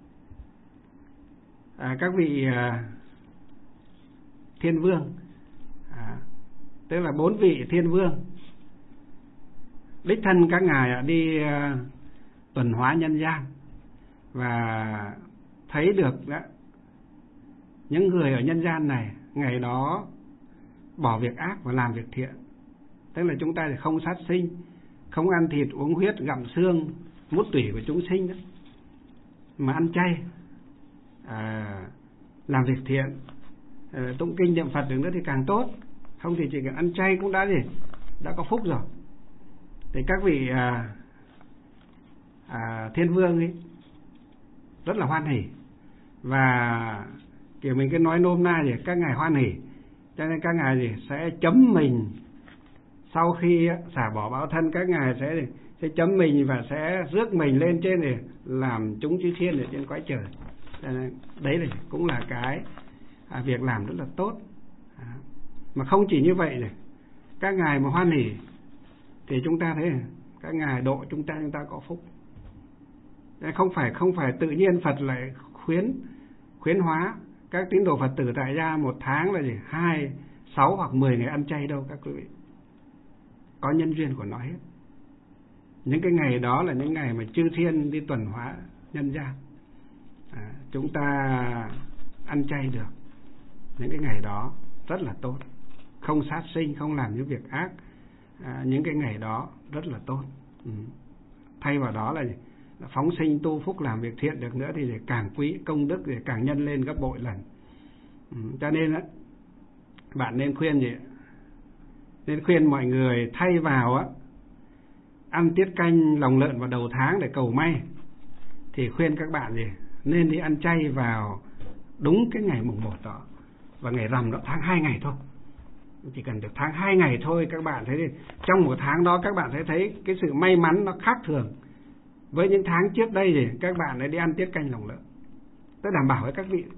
à, các vị uh, thiên vương, à, tức là bốn vị thiên vương, đích thân các ngài đi uh, tuần hóa nhân gian và thấy được đó, những người ở nhân gian này ngày đó bỏ việc ác và làm việc thiện. Tức là chúng ta thì không sát sinh, không ăn thịt, uống huyết, gặm xương, mút tủy của chúng sinh đó, mà ăn chay, à, làm việc thiện, à, tụng kinh niệm Phật được nữa thì càng tốt. Không thì chỉ cần ăn chay cũng đã gì, đã có phúc rồi. Thì các vị à, à, thiên vương ấy rất là hoan hỉ, và kiểu mình cứ nói nôm na thì các ngài hoan hỉ, cho nên các ngài gì sẽ chấm mình, sau khi xả bỏ báo thân các ngài sẽ sẽ chấm mình và sẽ rước mình lên trên để làm chúng chư thiên ở trên cõi trời. Cho nên đấy là cũng là cái à, việc làm rất là tốt. À, mà không chỉ như vậy này, các ngài mà hoan hỉ thì chúng ta thấy các ngài độ chúng ta chúng ta có phúc. Không phải không phải tự nhiên Phật lại khuyến khuyến hóa các tín đồ Phật tử tại gia một tháng là gì hai, sáu hoặc mười ngày ăn chay đâu các quý vị. Có nhân duyên của nó hết. Những cái ngày đó là những ngày mà chư thiên đi tuần hóa nhân gian, à, chúng ta ăn chay được. Những cái ngày đó rất là tốt, không sát sinh, không làm những việc ác, à, những cái ngày đó rất là tốt. Ừ. Thay vào đó là gì? Phóng sinh tu phúc làm việc thiện được nữa thì càng quý, công đức thì càng nhân lên gấp bội lần. Ừ, cho nên á, bạn nên khuyên gì? Nên khuyên mọi người thay vào á ăn tiết canh lòng lợn vào đầu tháng để cầu may, thì khuyên các bạn gì? Nên đi ăn chay vào đúng cái ngày mùng một đó, và ngày rằm đó tháng hai ngày thôi. Chỉ cần được tháng hai ngày thôi, các bạn thấy thì trong một tháng đó các bạn sẽ thấy cái sự may mắn nó khác thường với những tháng trước đây. Thì các bạn ấy đi ăn tiết canh lòng lợn, tôi đảm bảo với các vị,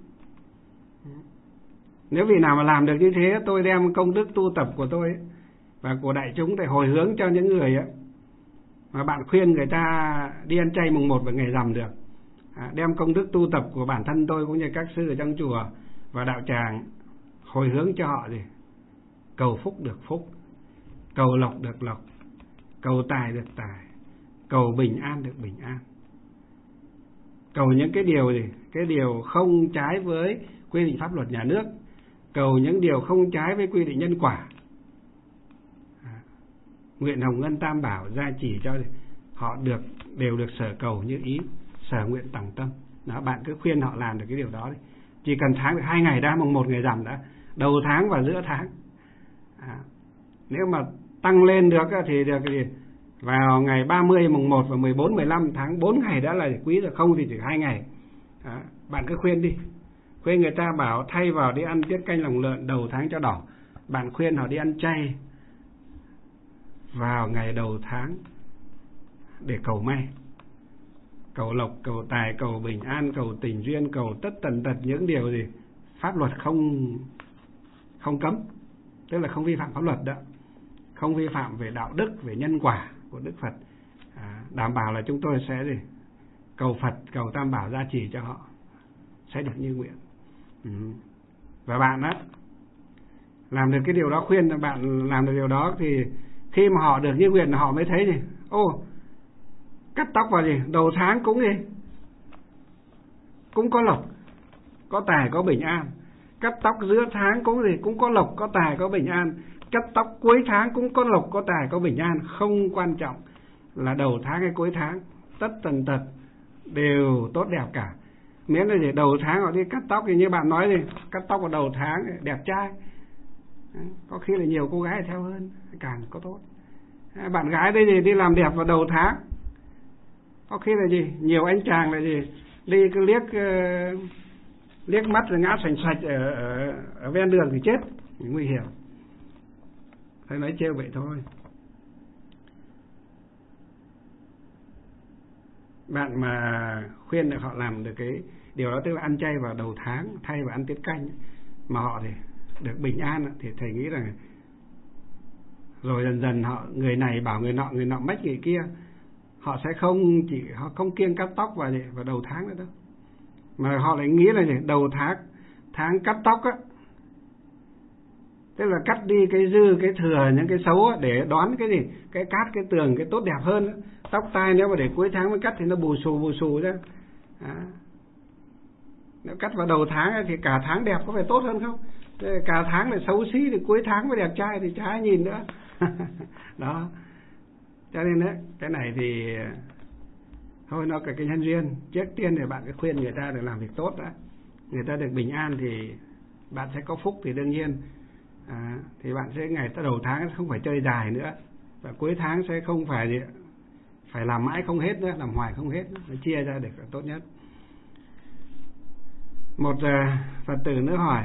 nếu vị nào mà làm được như thế, tôi đem công đức tu tập của tôi ấy, và của đại chúng để hồi hướng cho những người ấy, mà bạn khuyên người ta đi ăn chay mùng một và ngày rằm được, à, đem công đức tu tập của bản thân tôi cũng như các sư ở trong chùa và đạo tràng hồi hướng cho họ, gì cầu phúc được phúc, cầu lộc được lộc, cầu tài được tài, cầu bình an được bình an, cầu những cái điều gì cái điều không trái với quy định pháp luật nhà nước, cầu những điều không trái với quy định nhân quả. À, nguyện hồng ngân tam bảo gia chỉ cho họ được đều được sở cầu như ý, sở nguyện tòng tâm. Đó, bạn cứ khuyên họ làm được cái điều đó đi. Chỉ cần tháng được hai ngày đã, mùng một ngày rằm đã, đầu tháng và giữa tháng. À, nếu mà tăng lên được thì được gì vào ngày ba mươi, mùng một và mười bốn, mười lăm tháng, bốn ngày đã là quý rồi, không thì chỉ hai ngày. Đó, bạn cứ khuyên đi. Khuyên người ta bảo thay vào đi ăn tiết canh lòng lợn đầu tháng cho đỏ, bạn khuyên họ đi ăn chay vào ngày đầu tháng để cầu may, cầu lộc, cầu tài, cầu bình an, cầu tình duyên, cầu tất tần tật những điều gì pháp luật không không cấm, tức là không vi phạm pháp luật đó, không vi phạm về đạo đức, về nhân quả của Đức Phật. À, đảm bảo là chúng tôi sẽ gì cầu Phật, cầu Tam Bảo gia trì cho họ sẽ được như nguyện. Ừ. Và bạn á làm được cái điều đó, khuyên bạn làm được điều đó, thì khi mà họ được như nguyện họ mới thấy gì ô cắt tóc vào gì đầu tháng cũng gì cũng có lộc, có tài, có bình an. Cắt tóc giữa tháng cũng gì cũng có lộc, có tài, có bình an. Cắt tóc cuối tháng cũng có lộc, có tài, có bình an. Không quan trọng là đầu tháng hay cuối tháng, tất tần tật đều tốt đẹp cả. Miễn là để đầu tháng họ đi cắt tóc thì như bạn nói thì cắt tóc vào đầu tháng đẹp trai, có khi là nhiều cô gái theo hơn càng có tốt. Bạn gái đây thì đi làm đẹp vào đầu tháng, có khi là gì nhiều anh chàng là gì đi cứ liếc uh, liếc mắt rồi ngã sành sạch ở, ở, ở ven đường thì chết, nguy hiểm. Phải nói trêu vậy thôi. Bạn mà khuyên được họ làm được cái điều đó, tức là ăn chay vào đầu tháng thay vào ăn tiết canh, mà họ thì được bình an, thì thầy nghĩ rằng rồi dần dần họ, người này bảo người nọ, người nọ mách người kia, họ sẽ không chỉ họ không kiêng cắt tóc vào vào đầu tháng nữa đâu, mà họ lại nghĩ là gì? Đầu tháng tháng cắt tóc á, tức là cắt đi cái dư, cái thừa, những cái xấu á, để đón cái gì, cái cát, cái tường, cái tốt đẹp hơn á. Tóc tai nếu mà để cuối tháng mới cắt thì nó bù xù bù xù ra. À. Nếu cắt vào đầu tháng thì cả tháng đẹp, có phải tốt hơn không? Cả tháng là xấu xí thì cuối tháng mới đẹp trai thì chả ai nhìn nữa. Đó. Cho nên đấy, cái này thì thôi nó cả cái nhân duyên. Trước tiên thì bạn cứ khuyên người ta được làm việc tốt đã, người ta được bình an thì bạn sẽ có phúc, thì đương nhiên à, thì bạn sẽ ngày đầu tháng không phải chơi dài nữa, và cuối tháng sẽ không phải phải làm mãi không hết nữa, làm hoài không hết nữa. Nó chia ra được là tốt nhất. Một uh, Phật tử nữa hỏi: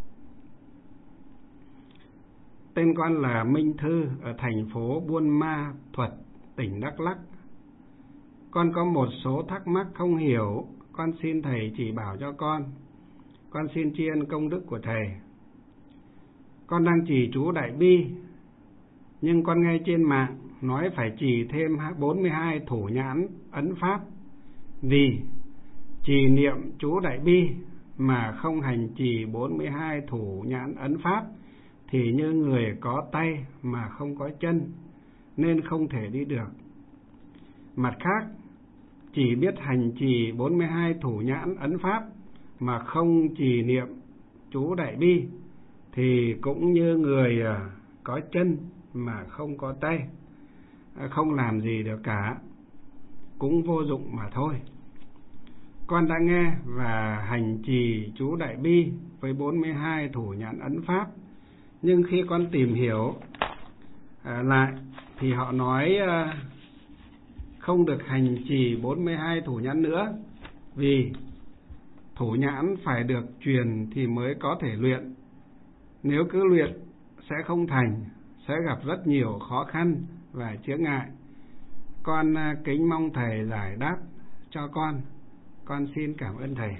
tên con là Minh Thư ở thành phố Buôn Ma Thuột, tỉnh Đắk Lắk. Con có một số thắc mắc không hiểu, con xin thầy chỉ bảo cho con. Con xin tri ân công đức của thầy. Con đang trì chú Đại Bi, nhưng con nghe trên mạng nói phải trì thêm bốn mươi hai thủ nhãn ấn pháp. Vì trì niệm chú Đại Bi mà không hành trì bốn mươi hai thủ nhãn ấn pháp thì như người có tay mà không có chân, nên không thể đi được. Mặt khác, chỉ biết hành trì bốn mươi hai thủ nhãn ấn pháp mà không trì niệm chú Đại Bi thì cũng như người có chân mà không có tay, không làm gì được cả, cũng vô dụng mà thôi. Con đã nghe và hành trì chú Đại Bi với bốn mươi hai thủ nhãn ấn pháp, nhưng khi con tìm hiểu à, lại thì họ nói à, không được hành trì bốn mươi hai thủ nhãn nữa, vì thủ nhãn phải được truyền thì mới có thể luyện. Nếu cứ luyện sẽ không thành, sẽ gặp rất nhiều khó khăn và chướng ngại. Con à, kính mong thầy giải đáp cho con. Con xin cảm ơn thầy.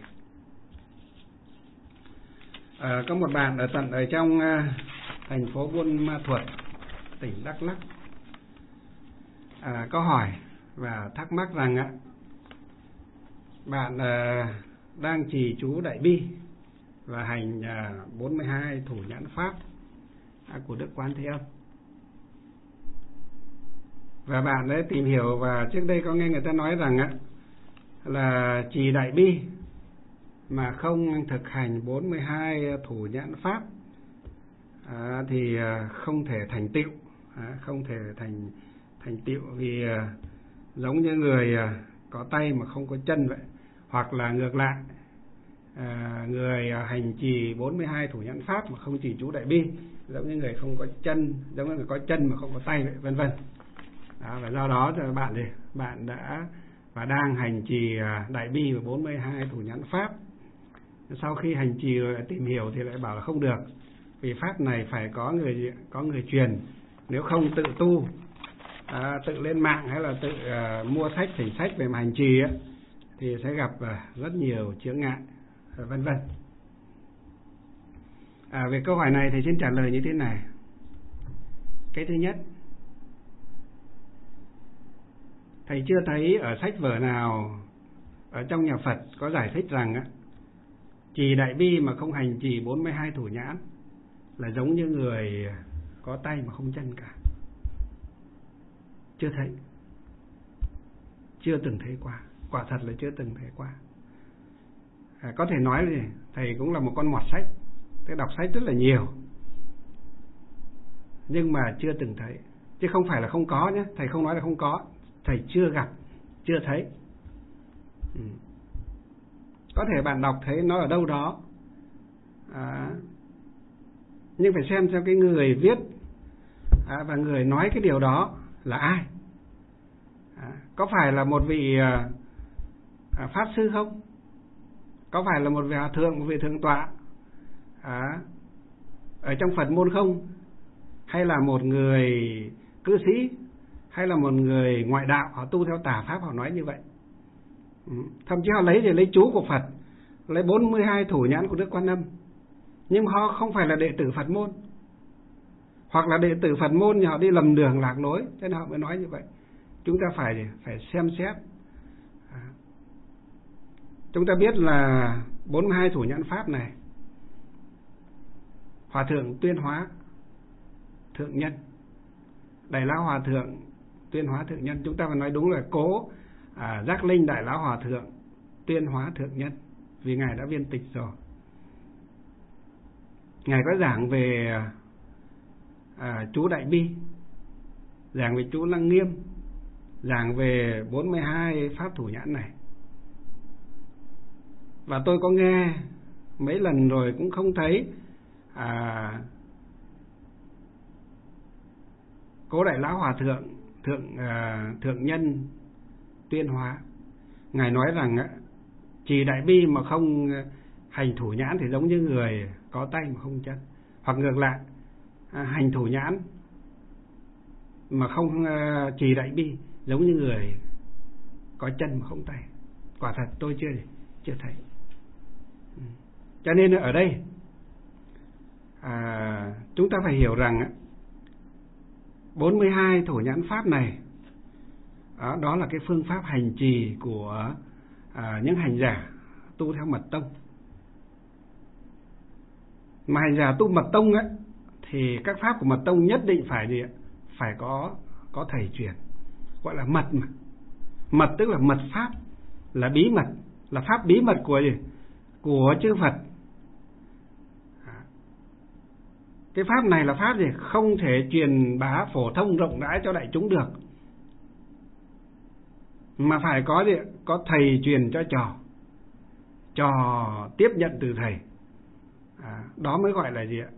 À, có một bạn ở tận ở trong à, thành phố Buôn Ma Thuột, tỉnh Đắk Lắk, à, có hỏi và thắc mắc rằng á, bạn à, đang trì chú Đại Bi và hành à, bốn mươi hai thủ nhãn pháp à, của Đức Quán Thế Âm, và bạn ấy tìm hiểu và trước đây có nghe người ta nói rằng á, là trì Đại Bi mà không thực hành bốn mươi hai thủ nhãn pháp à, thì à, không thể thành tựu, à, không thể thành thành tựu vì à, giống như người à, có tay mà không có chân vậy. Hoặc là ngược lại, à, người à, hành trì bốn mươi hai thủ nhãn pháp mà không trì chú Đại Bi giống như người không có chân, giống như người có chân mà không có tay vậy, vân vân. Đó, và do đó thì bạn thì bạn đã và đang hành trì Đại Bi và bốn mươi hai thủ nhãn pháp. Sau khi hành trì tìm hiểu thì lại bảo là không được, vì pháp này phải có người có người truyền, nếu không tự tu, à, tự lên mạng hay là tự à, mua sách thỉnh sách về mà hành trì á, thì sẽ gặp à, rất nhiều chướng ngại, vân vân. À, về câu hỏi này thì xin trả lời như thế này. Cái thứ nhất, thầy chưa thấy ở sách vở nào ở trong nhà Phật có giải thích rằng á, trì Đại Bi mà không hành trì bốn mươi hai thủ nhãn là giống như người có tay mà không chân cả. Chưa thấy, chưa từng thấy qua, quả thật là chưa từng thấy qua. À, có thể nói là thầy cũng là một con mọt sách, thầy đọc sách rất là nhiều, nhưng mà chưa từng thấy, chứ không phải là không có nhé. Thầy không nói là không có, thầy chưa gặp chưa thấy. Ừ. Có thể bạn đọc thấy nó ở đâu đó, à, nhưng phải xem xem cái người viết à, và người nói cái điều đó là ai. À, có phải là một vị à, à, pháp sư không? Có phải là một vị hòa thượng, một vị thượng tọa à, ở trong Phật môn không? Hay là một người cư sĩ, hay là một người ngoại đạo, họ tu theo tà pháp họ nói như vậy. Ừ. Thậm chí họ lấy để lấy chú của Phật, lấy bốn mươi hai thủ nhãn của Đức Quan Âm, nhưng họ không phải là đệ tử Phật môn, hoặc là đệ tử Phật môn nhưng họ đi lầm đường lạc lối, thế nên họ mới nói như vậy. Chúng ta phải phải xem xét. À, chúng ta biết là bốn mươi hai thủ nhãn pháp này, Hòa thượng Tuyên Hóa Thượng Nhân, Đại Lão Hòa thượng Tuyên Hóa Thượng Nhân, chúng ta phải nói đúng là Cố à, Giác Linh Đại Lão Hòa thượng Tuyên Hóa Thượng Nhân, vì ngài đã viên tịch rồi. Ngài có giảng về à, chú Đại Bi, giảng về chú Lăng Nghiêm, giảng về bốn mươi hai pháp thủ nhãn này. Và tôi có nghe mấy lần rồi cũng không thấy à, Cố Đại Lão Hòa thượng thượng à, Thượng Nhân Tuyên Hóa, ngài nói rằng trì Đại Bi mà không hành thủ nhãn thì giống như người có tay mà không chân, hoặc ngược lại, à, hành thủ nhãn mà không à, trì Đại Bi giống như người có chân mà không tay. Quả thật tôi chưa chưa thấy. Ừ. Cho nên ở đây à, chúng ta phải hiểu rằng bốn mươi hai thủ nhãn pháp này đó, đó là cái phương pháp hành trì của à, những hành giả tu theo mật tông. Mà hành giả tu mật tông ấy, thì các pháp của mật tông nhất định phải gì? Phải có có thầy truyền, gọi là mật mà. Mật tức là mật pháp, là bí mật, là pháp bí mật của gì? Của chư Phật. Cái pháp này là pháp gì? Không thể truyền bá phổ thông rộng rãi cho đại chúng được, mà phải có gì? Có thầy truyền cho trò, trò tiếp nhận từ thầy. À, đó mới gọi là gì ạ?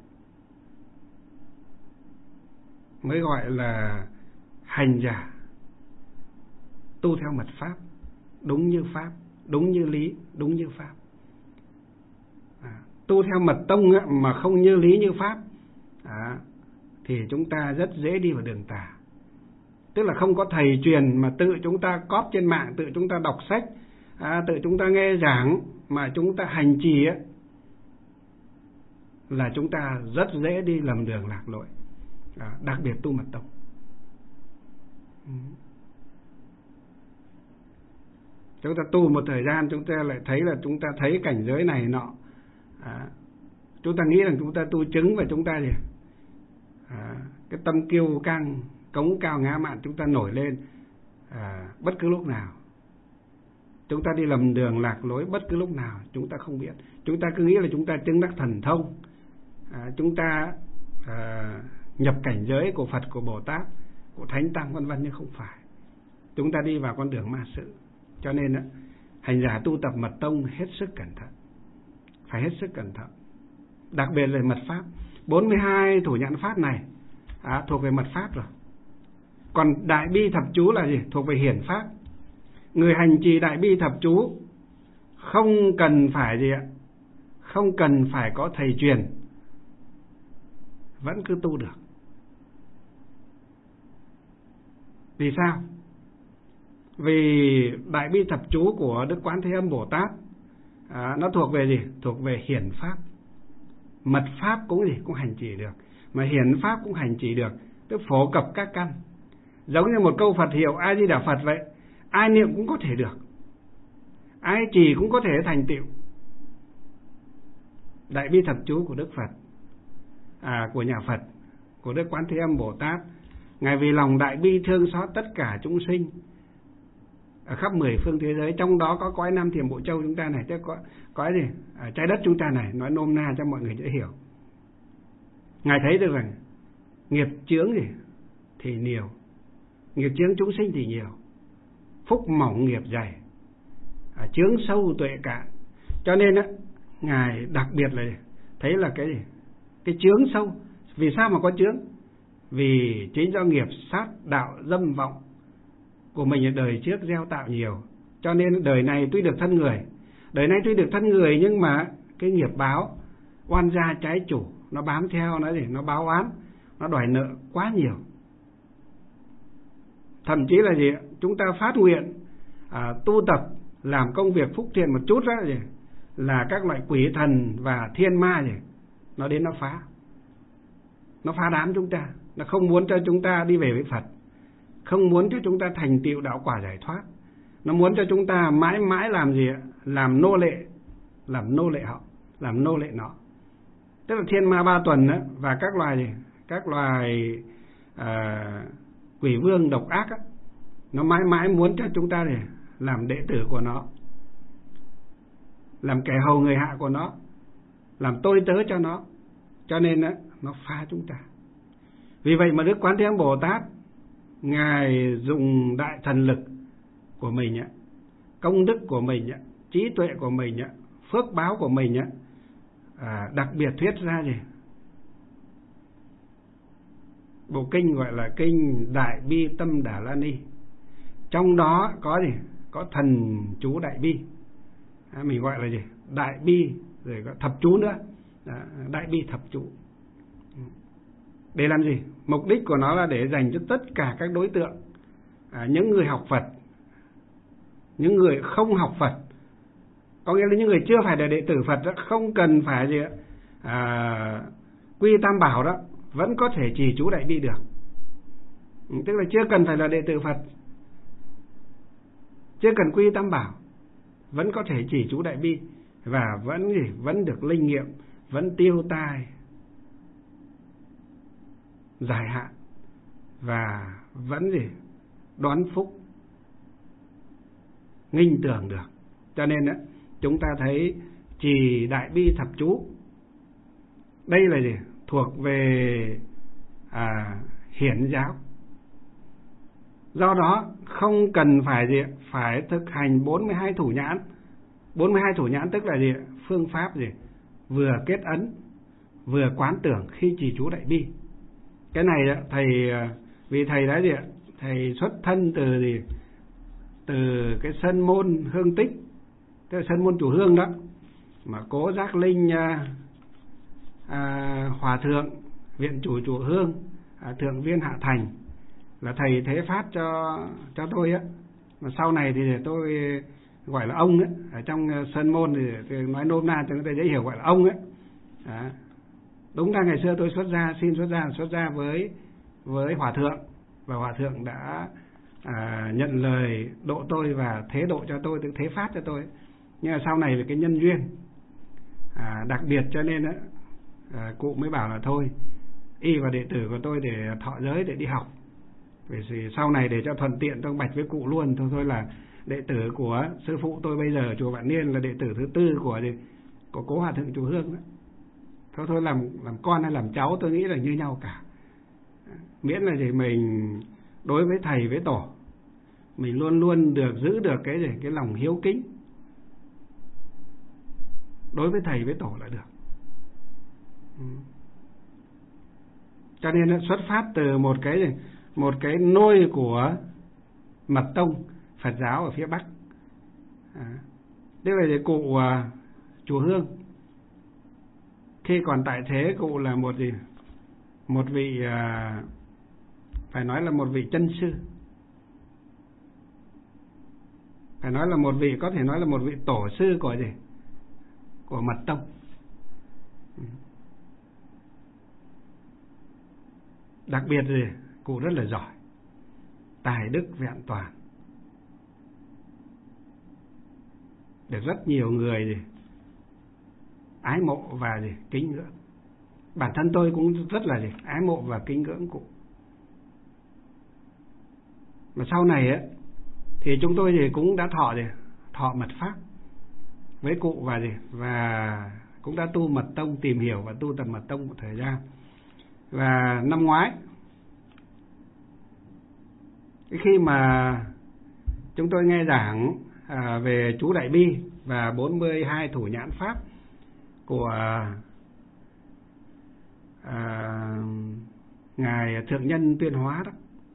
Mới gọi là hành giả tu theo mật pháp, đúng như pháp, đúng như lý, đúng như pháp. À, tu theo mật tông á, mà không như lý như pháp à, thì chúng ta rất dễ đi vào đường tà. Tức là không có thầy truyền mà tự chúng ta cóp trên mạng, tự chúng ta đọc sách, à, tự chúng ta nghe giảng mà chúng ta hành trì á, là chúng ta rất dễ đi lầm đường lạc lối, à, đặc biệt tu mật tông. Ừ. Chúng ta tu một thời gian chúng ta lại thấy là chúng ta thấy cảnh giới này nọ, à, chúng ta nghĩ rằng chúng ta tu chứng và chúng ta gì à, cái tâm kiêu căng cống cao ngã mạn chúng ta nổi lên à, bất cứ lúc nào. Chúng ta đi lầm đường lạc lối bất cứ lúc nào chúng ta không biết. Chúng ta cứ nghĩ là chúng ta chứng đắc thần thông, à, chúng ta à, nhập cảnh giới của Phật, của Bồ Tát, của Thánh Tăng vân vân, nhưng không phải. Chúng ta đi vào con đường ma sự. Cho nên hành giả tu tập mật tông hết sức cẩn thận, phải hết sức cẩn thận, đặc biệt là mật pháp. bốn mươi hai thủ nhãn pháp này à, thuộc về mật pháp rồi. Còn Đại Bi Thập Chú là gì? Thuộc về hiển pháp. Người hành trì Đại Bi Thập Chú không cần phải gì ạ? Không cần phải có thầy truyền, vẫn cứ tu được. Vì sao? Vì Đại Bi Thập Chú của Đức Quán Thế Âm Bồ Tát à, nó thuộc về gì? Thuộc về hiển pháp. Mật pháp cũng gì? Cũng hành trì được, mà hiển pháp cũng hành trì được, tức phổ cập các căn. Giống như một câu Phật hiệu A Di Đà Phật vậy, ai niệm cũng có thể được, ai trì cũng có thể thành tựu. Đại Bi Thập Chú của Đức Phật à, của nhà Phật, của Đức Quán Thế Âm Bồ Tát, ngài vì lòng đại bi thương xót tất cả chúng sinh ở khắp mười phương thế giới, trong đó có cõi Nam Thiểm Bộ Châu chúng ta này, chứ có cõi gì à, trái đất chúng ta này, nói nôm na cho mọi người dễ hiểu. Ngài thấy được rằng nghiệp chướng gì thì nhiều, nghiệp chướng chúng sinh thì nhiều, phúc mỏng nghiệp dày, à, chướng sâu tuệ cạn. Cho nên á, Ngài đặc biệt là thấy là cái gì? Cái chướng sâu. Vì sao mà có chướng? Vì chính do nghiệp sát đạo dâm vọng của mình ở đời trước gieo tạo nhiều. Cho nên đời này tuy được thân người, đời này tuy được thân người, nhưng mà cái nghiệp báo oan gia trái chủ nó bám theo, nó gì? Nó báo oán, nó đòi nợ quá nhiều. Thậm chí là gì? Chúng ta phát nguyện à, tu tập làm công việc phúc thiện một chút đó gì? Là các loại quỷ thần và thiên ma gì? Nó đến nó phá, nó phá đám chúng ta. Nó không muốn cho chúng ta đi về với Phật, không muốn cho chúng ta thành tựu đạo quả giải thoát. Nó muốn cho chúng ta mãi mãi làm gì? Làm nô lệ, làm nô lệ họ, làm nô lệ nó. Tức là thiên ma ba tuần đó, và các loài gì? Các loài à, quỷ vương độc ác đó, nó mãi mãi muốn cho chúng ta để làm đệ tử của nó, làm kẻ hầu người hạ của nó, làm tôi tớ cho nó. Cho nên đó, nó phá chúng ta. Vì vậy mà Đức Quán Thế Âm Bồ Tát, Ngài dùng đại thần lực của mình, công đức của mình, trí tuệ của mình, phước báo của mình, à, đặc biệt thuyết ra gì? Bộ kinh gọi là kinh Đại Bi Tâm Đà La Ni. Trong đó có gì? Có thần chú Đại Bi, à, mình gọi là gì? Đại Bi, rồi có thập chú nữa, à, Đại Bi thập chú. Để làm gì? Mục đích của nó là để dành cho tất cả các đối tượng, à, những người học Phật, những người không học Phật, có nghĩa là những người chưa phải là đệ tử Phật đó, không cần phải gì à, quy tam bảo đó, vẫn có thể trì chú Đại Bi được. Tức là chưa cần phải là đệ tử Phật, chưa cần quy tam bảo, vẫn có thể trì chú Đại Bi, và vẫn gì? Vẫn được linh nghiệm, vẫn tiêu tai dài hạn, và vẫn gì? Đoán phúc nghinh tưởng được. Cho nên đó, chúng ta thấy trì Đại Bi thập chú, đây là gì? Thuộc về à, hiển giáo. Do đó không cần phải gì? Phải thực hành bốn mươi hai thủ nhãn. bốn mươi hai thủ nhãn tức là gì? Phương pháp gì? Vừa kết ấn, vừa quán tưởng khi trì chú Đại Bi. Cái này thầy, vì thầy đã gì? Thầy xuất thân từ gì? Từ cái sân môn Hương Tích, tức là sân môn Chùa Hương đó, mà Cố Giác Linh à, à, Hòa Thượng Viện Chủ Chùa Hương, à, Thượng Viên Hạ Thành là thầy thế phát cho cho tôi á. Mà sau này thì tôi gọi là ông ấy, ở trong sân môn thì nói nôm na cho người ta dễ hiểu, gọi là ông ấy. Đó. Đúng ra ngày xưa tôi xuất gia, xin xuất gia xuất gia với với Hòa Thượng, và Hòa Thượng đã à, nhận lời độ tôi và thế độ cho tôi, tự thế phát cho tôi. Nhưng mà sau này về cái nhân duyên à, đặc biệt cho nên á, à, cụ mới bảo là thôi y vào đệ tử của tôi để thọ giới, để đi học. Vì sau này để cho thuận tiện tôi bạch với cụ luôn, thôi thôi là đệ tử của sư phụ tôi bây giờ chùa Vạn Niên là đệ tử thứ tư của của Cố Hòa Thượng Chùa Hương đó. Thôi thôi làm làm con hay làm cháu tôi nghĩ là như nhau cả. Miễn là gì mình đối với thầy với tổ mình luôn luôn được giữ được cái gì? Cái lòng hiếu kính đối với thầy với tổ là được. Ừ. Cho nên nó xuất phát từ một cái gì? Một cái nôi của mật tông Phật giáo ở phía Bắc. À, tức là gì? Cụ à, Chùa Hương khi còn tại thế, cụ là một gì? Một vị à, phải nói là một vị chân sư, phải nói là một vị, có thể nói là một vị tổ sư của gì? Của mật tông. Đặc biệt gì? Cụ rất là giỏi, tài đức vẹn toàn, được rất nhiều người gì? Ái mộ và gì? Kính ngưỡng. Bản thân tôi cũng rất là gì? Ái mộ và kính ngưỡng cụ. Mà sau này á thì chúng tôi thì cũng đã thọ gì? Thọ mật pháp với cụ và gì? Và cũng đã tu mật tông, tìm hiểu và tu tập mật tông một thời gian. Và năm ngoái khi mà chúng tôi nghe giảng à, về chú Đại Bi và bốn mươi hai thủ nhãn pháp của à, Ngài Thượng Nhân Tuyên Hóa đó.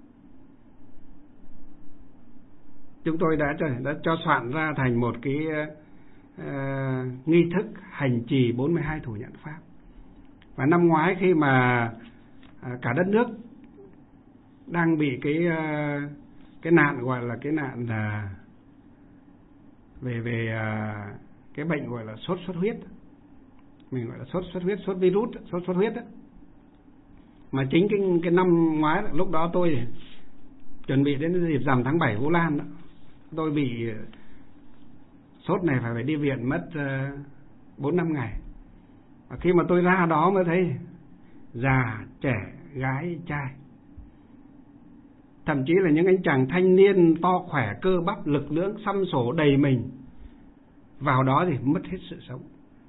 Chúng tôi đã, đã cho soạn ra thành một cái uh, nghi thức hành trì bốn mươi hai thủ nhãn pháp. Và năm ngoái khi mà uh, cả đất nước đang bị cái uh, cái nạn gọi là cái nạn là về về uh, cái bệnh gọi là sốt xuất huyết, mình gọi là sốt xuất huyết, sốt virus, sốt xuất huyết đó. Mà chính cái cái năm ngoái lúc đó tôi chuẩn bị đến dịp rằm tháng bảy Vu Lan đó, tôi bị sốt này phải phải đi viện mất bốn uh, năm ngày. Và khi mà tôi ra đó mới thấy già, trẻ, gái, trai, thậm chí là những anh chàng thanh niên to khỏe, cơ bắp, lực lưỡng, xăm sổ đầy mình, vào đó thì mất hết sự sống.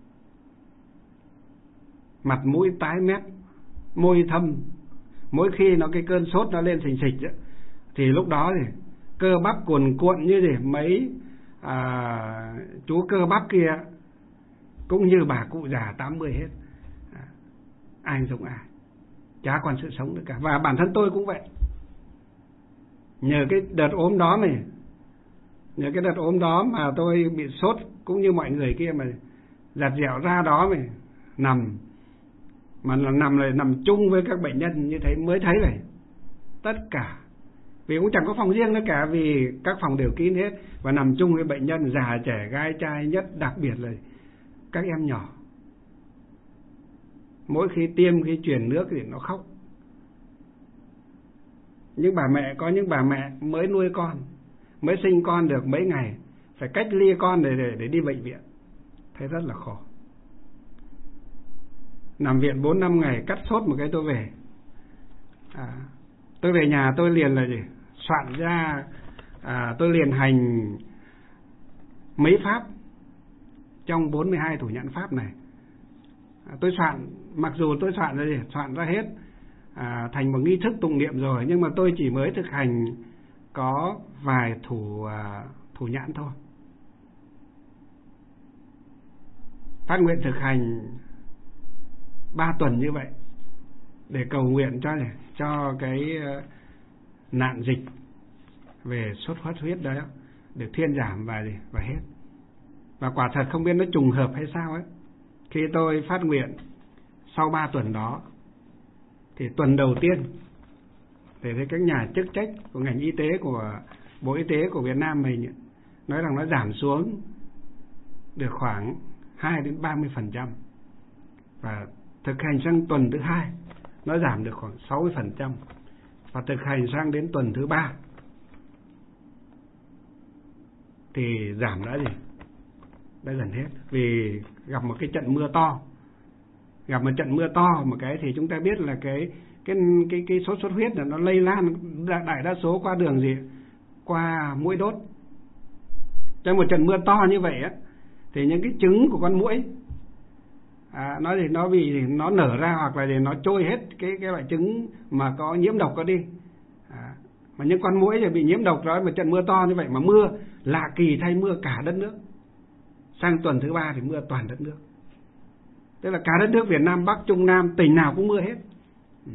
Mặt mũi tái mét, môi thâm. Mỗi khi nó cái cơn sốt nó lên xình xịch ấy, thì lúc đó thì cơ bắp cuồn cuộn như thế. Mấy à, chú cơ bắp kia cũng như bà cụ già tám mươi hết, à, ai giống ai, chả còn sự sống nữa cả. Và bản thân tôi cũng vậy. Nhờ cái đợt ốm đó này, nhờ cái đợt ốm đó mà tôi bị sốt cũng như mọi người kia, mà giặt dẻo ra đó mà nằm, mà là nằm lại nằm chung với các bệnh nhân như thế mới thấy này. Tất cả, vì cũng chẳng có phòng riêng nữa cả, vì các phòng đều kín hết, và nằm chung với bệnh nhân già trẻ gái trai, nhất đặc biệt là các em nhỏ. Mỗi khi tiêm, khi truyền nước thì nó khóc. Những bà mẹ, có những bà mẹ mới nuôi con, mới sinh con được mấy ngày, phải cách ly con để, để, để đi bệnh viện, thấy rất là khó. Nằm viện bốn năm ngày, cắt sốt một cái tôi về. à, Tôi về nhà tôi liền là gì? Soạn ra, à, tôi liền hành mấy pháp trong bốn mươi hai thủ nhãn pháp này. à, Tôi soạn, mặc dù tôi soạn ra gì? Soạn ra hết à, thành một nghi thức tụng niệm rồi, nhưng mà tôi chỉ mới thực hành có vài thủ à, thủ nhãn thôi. Phát nguyện thực hành ba tuần như vậy để cầu nguyện cho cho cái nạn dịch về sốt xuất huyết đó được thuyên giảm và gì và hết. Và quả thật không biết nó trùng hợp hay sao ấy, khi tôi phát nguyện sau ba tuần đó thì tuần đầu tiên để thấy các nhà chức trách của ngành y tế của Bộ Y tế của Việt Nam mình nói rằng nó giảm xuống được khoảng hai đến ba mươi phần trăm, và thực hành sang tuần thứ hai nó giảm được khoảng sáu mươi phần trăm, và thực hành sang đến tuần thứ ba thì giảm đã gì đã gần hết. Vì gặp một cái trận mưa to, gặp một trận mưa to một cái thì chúng ta biết là cái cái cái cái sốt xuất huyết là nó lây lan đại đa số qua đường gì qua muỗi đốt. Trong một trận mưa to như vậy á, thì những cái trứng của con muỗi à, nó thì nó bị thì nó nở ra, hoặc là thì nó trôi hết cái cái loại trứng mà có nhiễm độc có đi. À, mà những con muỗi thì bị nhiễm độc rồi, một trận mưa to như vậy mà mưa lạ kỳ thay mưa cả đất nước. Sang tuần thứ ba thì mưa toàn đất nước, tức là cả đất nước Việt Nam, Bắc Trung Nam, tỉnh nào cũng mưa hết. Ừ.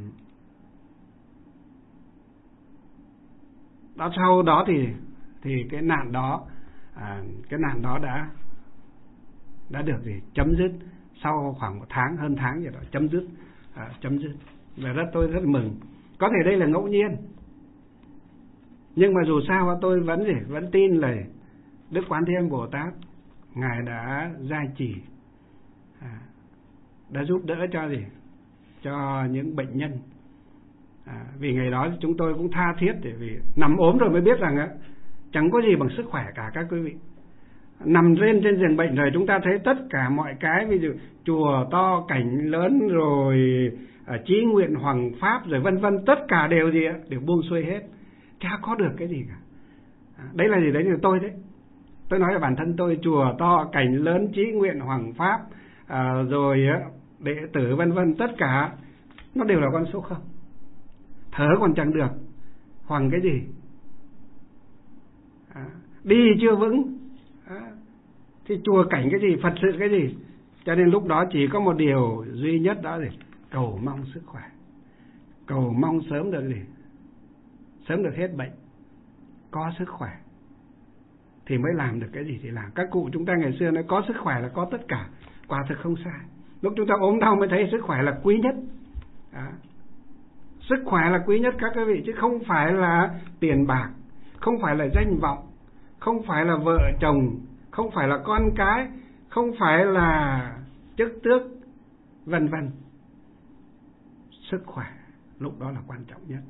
Đó, sau đó thì thì cái nạn đó à, cái nạn đó đã đã được gì chấm dứt sau khoảng một tháng, hơn tháng gì đó chấm dứt à, chấm dứt và rất tôi rất mừng. Có thể đây là ngẫu nhiên, nhưng mà dù sao tôi vẫn gì vẫn tin là Đức Quán Thế Âm Bồ Tát ngài đã gia trì, à, đã giúp đỡ cho gì cho những bệnh nhân. À, vì ngày đó chúng tôi cũng tha thiết, để vì nằm ốm rồi mới biết rằng á, chẳng có gì bằng sức khỏe cả các quý vị. Nằm lên trên giường bệnh rồi chúng ta thấy tất cả mọi cái, ví dụ chùa to, cảnh lớn, rồi à, chí nguyện hoàng pháp, rồi vân vân, tất cả đều gì ạ, đều buông xuôi hết, chả có được cái gì cả. À, đấy là gì đấy là tôi đấy. Tôi nói là bản thân tôi, chùa to, cảnh lớn, chí nguyện hoàng pháp, à, rồi đệ tử vân vân, tất cả nó đều là con số không. Thở còn chẳng được, hoàng cái gì. À, đi chưa vững. Đó. Thì chùa cảnh cái gì, Phật sự cái gì. Cho nên lúc đó chỉ có một điều duy nhất đó là cầu mong sức khỏe, cầu mong sớm được gì, sớm được hết bệnh, có sức khỏe thì mới làm được cái gì thì làm. Các cụ chúng ta ngày xưa nói có sức khỏe là có tất cả, quả thực không sai. Lúc chúng ta ốm đau mới thấy sức khỏe là quý nhất. Đó. Sức khỏe là quý nhất các quý vị, chứ không phải là tiền bạc, không phải là danh vọng, không phải là vợ chồng, không phải là con cái, không phải là chức tước, vân vân. Sức khỏe lúc đó là quan trọng nhất.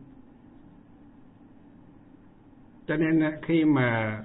Cho nên khi mà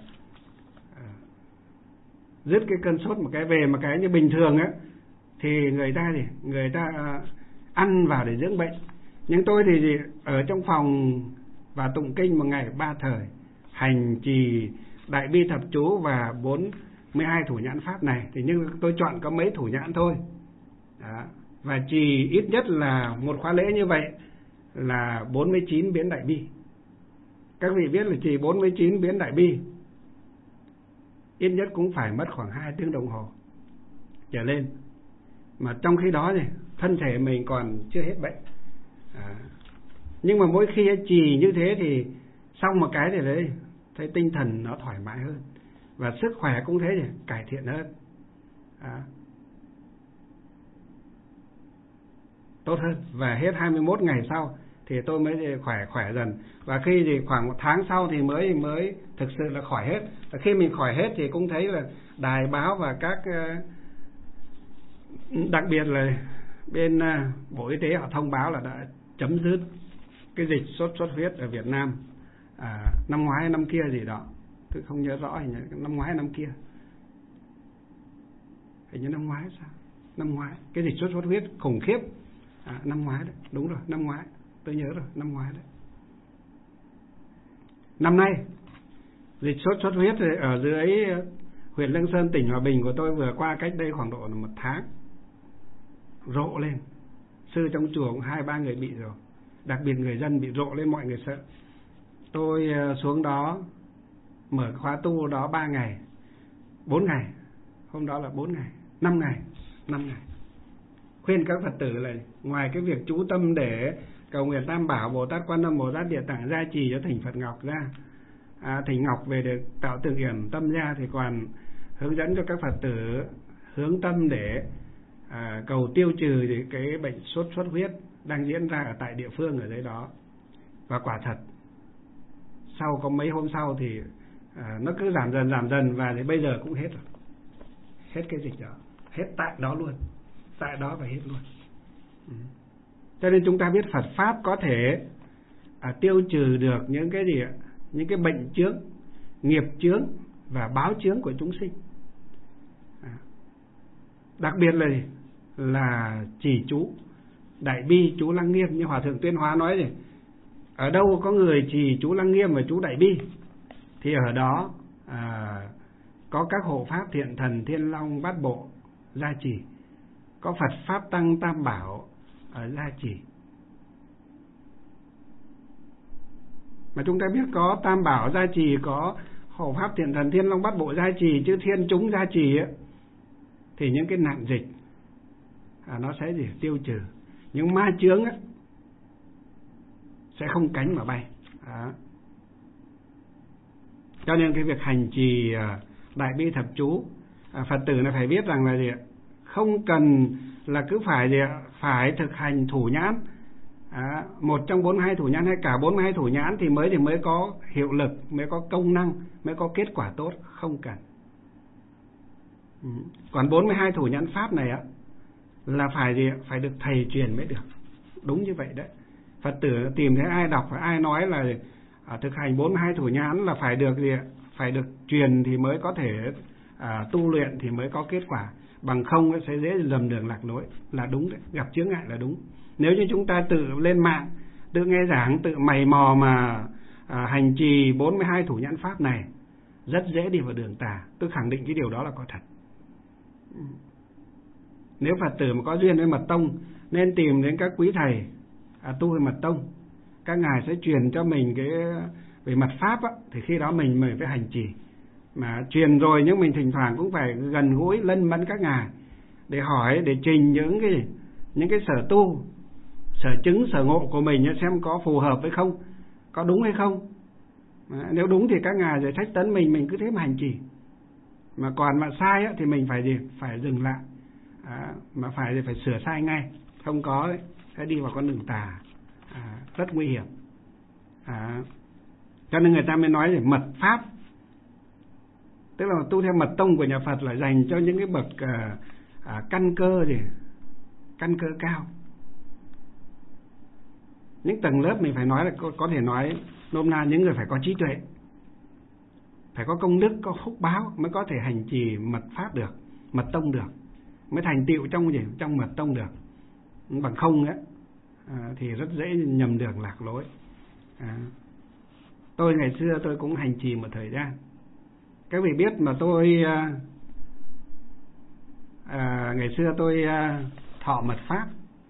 dứt cái cơn sốt một cái về một cái như bình thường á, thì người ta gì người ta ăn vào để dưỡng bệnh. Nhưng tôi thì gì, ở trong phòng và tụng kinh một ngày ba thời, hành trì đại bi thập chú và bốn mươi hai thủ nhãn pháp này, thì nhưng tôi chọn có mấy thủ nhãn thôi. Đó. Và trì ít nhất là một khóa lễ như vậy là bốn mươi chín biến đại bi. Các vị biết là trì bốn mươi chín biến đại bi ít nhất cũng phải mất khoảng hai tiếng đồng hồ trở lên. Mà trong khi đó thì thân thể mình còn chưa hết bệnh. À. Nhưng mà mỗi khi trì như thế thì xong một cái thì đấy, thấy tinh thần nó thoải mái hơn, và sức khỏe cũng thế thì cải thiện hơn. À. Tốt hơn. Và hết hai mươi mốt ngày sau thì tôi mới khỏe khỏe dần. Và khi thì khoảng một tháng sau thì mới mới thực sự là khỏi hết. Và khi mình khỏi hết thì cũng thấy là đài báo và các, đặc biệt là bên Bộ Y tế họ thông báo là đã chấm dứt cái dịch sốt xuất huyết ở Việt Nam à, năm ngoái hay năm kia gì đó, tôi không nhớ rõ, hình như năm ngoái hay năm kia, hình như năm ngoái sao, năm ngoái cái dịch sốt xuất huyết khủng khiếp. À, năm ngoái đấy, đúng rồi, năm ngoái, tôi nhớ rồi, năm ngoái đấy. Năm nay dịch sốt xuất huyết ở dưới huyện Lương Sơn, tỉnh Hòa Bình của tôi vừa qua cách đây khoảng độ một tháng, rộ lên. Sư trong chùa cũng hai ba người bị rồi, đặc biệt người dân bị rộ lên, mọi người sợ. Tôi xuống đó mở khóa tu đó ba ngày, bốn ngày, hôm đó là bốn ngày, năm ngày, năm ngày. Khuyên các Phật tử là ngoài cái việc chú tâm để cầu nguyện Tam Bảo, Bồ Tát Quan Âm, Bồ Tát Địa Tạng gia trì cho thỉnh Phật Ngọc ra, à, thỉnh Ngọc về để tạo tự hiển tâm ra, thì còn hướng dẫn cho các Phật tử hướng tâm để à, cầu tiêu trừ cái bệnh sốt xuất huyết đang diễn ra ở tại địa phương ở dưới đó. Và quả thật sau có mấy hôm sau thì à, nó cứ giảm dần giảm dần, và thì bây giờ cũng hết rồi, hết cái dịch đó, hết tại đó luôn, tại đó và hết luôn. Ừ. Cho nên chúng ta biết Phật pháp có thể à, tiêu trừ được những cái gì ạ, những cái bệnh chướng, nghiệp chướng và báo chướng của chúng sinh. À. Đặc biệt là là trì chú đại bi, chú Lăng Nghiêm, như Hòa thượng Tuyên Hóa nói gì, ở đâu có người trì chú Lăng Nghiêm và chú đại bi thì ở đó à, có các hộ pháp thiện thần Thiên Long Bát Bộ gia trì, có Phật pháp tăng Tam Bảo ở gia trì. Mà chúng ta biết có Tam Bảo gia trì, có hộ pháp thiện thần Thiên Long Bát Bộ gia trì, chứ thiên chúng gia trì ấy, thì những cái nạn dịch à, nó sẽ gì tiêu trừ, những ma chướng ấy, sẽ không cánh mà bay. Đó. Cho nên cái việc hành trì à, đại bi thập chú, à, Phật tử là phải biết rằng là gì, không cần là cứ phải gì, phải thực hành thủ nhãn, à, một trong bốn mươi hai thủ nhãn hay cả bốn mươi hai thủ nhãn thì mới thì mới có hiệu lực, mới có công năng, mới có kết quả tốt, không cần. Ừ. Còn bốn mươi hai thủ nhãn pháp này á là phải gì, phải được thầy truyền mới được. Đúng như vậy đấy. Phật tử tìm thấy ai đọc và ai nói là à, thực hành bốn mươi hai thủ nhãn là phải được gì, phải được truyền thì mới có thể à, tu luyện thì mới có kết quả. Bằng không sẽ dễ lầm đường lạc lối, là đúng đấy, gặp chướng ngại là đúng. Nếu như chúng ta tự lên mạng, tự nghe giảng, tự mày mò mà à, hành trì bốn mươi hai thủ nhãn pháp này, rất dễ đi vào đường tà. Tôi khẳng định cái điều đó là có thật. Nếu Phật tử mà có duyên với mật tông, nên tìm đến các quý thầy à, tu về mật tông. Các ngài sẽ truyền cho mình cái về mật pháp á, thì khi đó mình mới phải hành trì. mà truyền rồi, nhưng mình thỉnh thoảng cũng phải gần gũi lân mẫn các ngài để hỏi, để trình những cái những cái sở tu, sở chứng, sở ngộ của mình xem có phù hợp với không, có đúng hay không. À, nếu đúng thì các ngài sẽ trách tấn mình, mình cứ thế mà hành trì. Mà còn mà sai á, thì mình phải gì? Phải dừng lại. À, mà phải thì phải sửa sai ngay, không có đấy, sẽ đi vào con đường tà, à, rất nguy hiểm. À, cho nên người ta mới nói là mật pháp, tức là tu theo mật tông của nhà Phật là dành cho những cái bậc à, à, căn cơ gì, căn cơ cao. Những tầng lớp mình phải nói là có, có thể nói nôm na những người phải có trí tuệ, phải có công đức, có phúc báo mới có thể hành trì mật pháp được, mật tông được, mới thành tựu trong gì, trong mật tông được. Bằng không ấy, à, thì rất dễ nhầm đường lạc lối. À, tôi ngày xưa tôi cũng hành trì một thời gian. Các vị biết mà tôi à, à, ngày xưa tôi à, thọ mật pháp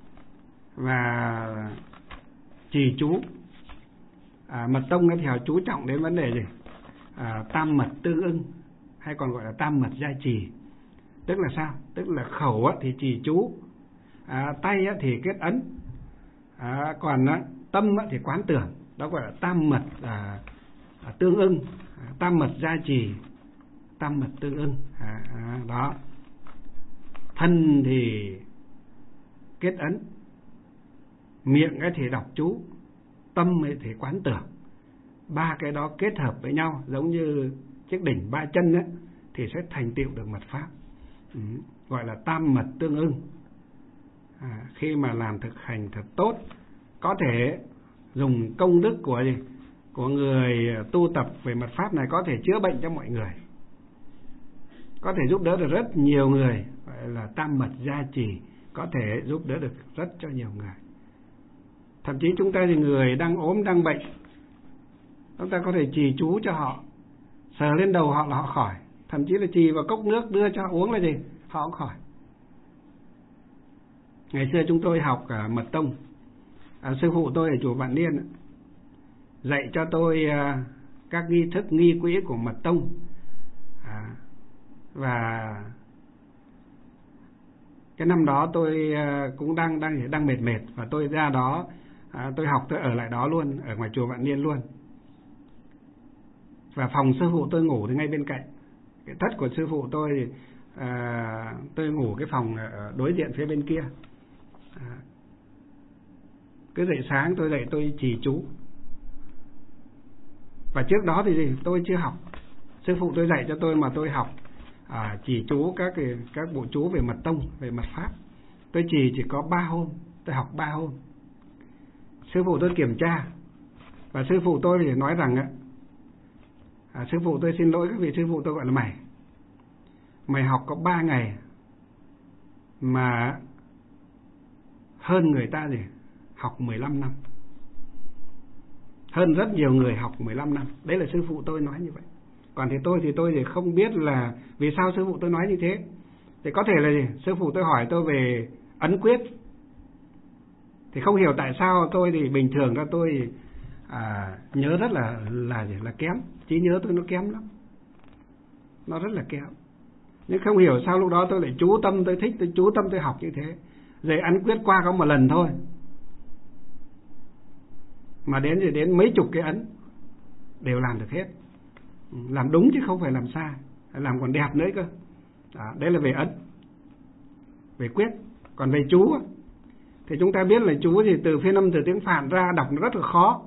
và trì chú. À, mật tông thì họ chú trọng đến vấn đề gì? À, tam mật tương ưng, hay còn gọi là tam mật gia trì. Tức là sao? Tức là khẩu á, thì trì chú, à, tay á, thì kết ấn, à, còn á, tâm á, thì quán tưởng. Đó gọi là tam mật à, à, tương ưng, à, tam mật gia trì, tam mật tương ưng. À, à, đó. Thân thì kết ấn, miệng ấy thì đọc chú, tâm ấy thì quán tưởng. Ba cái đó kết hợp với nhau giống như chiếc đỉnh ba chân ấy, thì sẽ thành tựu được mật pháp. Ừ, gọi là tam mật tương ưng. À, khi mà làm thực hành thật tốt, có thể dùng công đức của gì? Của người tu tập về mật pháp này có thể chữa bệnh cho mọi người, có thể giúp đỡ được rất nhiều người. Gọi là tam mật gia trì, có thể giúp đỡ được rất cho nhiều người. Thậm chí chúng ta thì người đang ốm, đang bệnh, chúng ta có thể trì chú cho họ, sờ lên đầu họ là họ khỏi. Thậm chí là trì vào cốc nước đưa cho họ uống là gì? Họ cũng khỏi. Ngày xưa chúng tôi học à, mật tông, à, sư phụ tôi ở chùa Vạn Niên dạy cho tôi à, các nghi thức, nghi quỹ của mật tông. À, và cái năm đó tôi à, cũng đang đang đang mệt mệt và tôi ra đó, à, tôi học, tôi ở lại đó luôn, ở ngoài chùa Vạn Niên luôn. Và phòng sư phụ tôi ngủ thì ngay bên cạnh. Cái thất của sư phụ tôi thì à, tôi ngủ cái phòng đối diện phía bên kia. À, cứ dậy sáng tôi dậy tôi trì chú. Và trước đó thì gì? Tôi chưa học. Sư phụ tôi dạy cho tôi mà tôi học à, trì chú các cái, các bộ chú về mật tông, về mật pháp. Tôi trì chỉ có ba hôm, tôi học ba hôm. Sư phụ tôi kiểm tra và sư phụ tôi thì nói rằng á, à, sư phụ tôi xin lỗi các vị sư phụ tôi gọi là mày. Mày học có ba ngày mà hơn người ta gì? Học mười lăm năm. Hơn rất nhiều người học mười lăm năm. Đấy là sư phụ tôi nói như vậy. Còn thì tôi thì tôi thì không biết là vì sao sư phụ tôi nói như thế. Thì có thể là gì? Sư phụ tôi hỏi tôi về ấn quyết, thì không hiểu tại sao tôi thì bình thường ra tôi à, nhớ rất là là gì? Là kém. Trí nhớ tôi nó kém lắm, nó rất là kém. Nhưng không hiểu sao lúc đó tôi lại chú tâm, tôi thích, tôi chú tâm tôi học như thế. Rồi ấn quyết qua có một lần thôi, mà đến rồi đến mấy chục cái ấn đều làm được hết. Làm đúng chứ không phải làm sai, làm còn đẹp nữa cơ. Đó, đấy là về ấn, về quyết. Còn về chú thì chúng ta biết là chú thì từ phiên âm từ tiếng Phạn ra đọc nó rất là khó.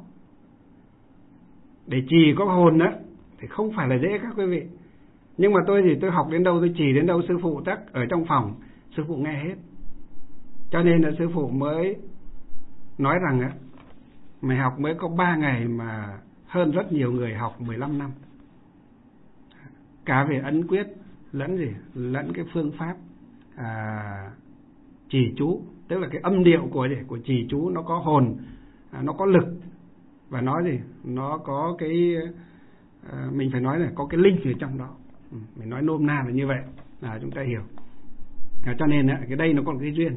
Để trì có hồn đó thì không phải là dễ các quý vị. Nhưng mà tôi thì tôi học đến đâu, tôi trì đến đâu, sư phụ chắc ở trong phòng sư phụ nghe hết. Cho nên là sư phụ mới nói rằng á, mày học mới có ba ngày mà hơn rất nhiều người học mười lăm năm. Cả về ấn quyết lẫn gì, lẫn cái phương pháp à, trì chú, tức là cái âm điệu của gì, của trì chú nó có hồn, à, nó có lực, và nó gì, nó có cái à, mình phải nói là có cái linh ở trong đó. Ừ, mình nói nôm na là như vậy, là chúng ta hiểu. À, cho nên á, cái đây nó còn cái duyên.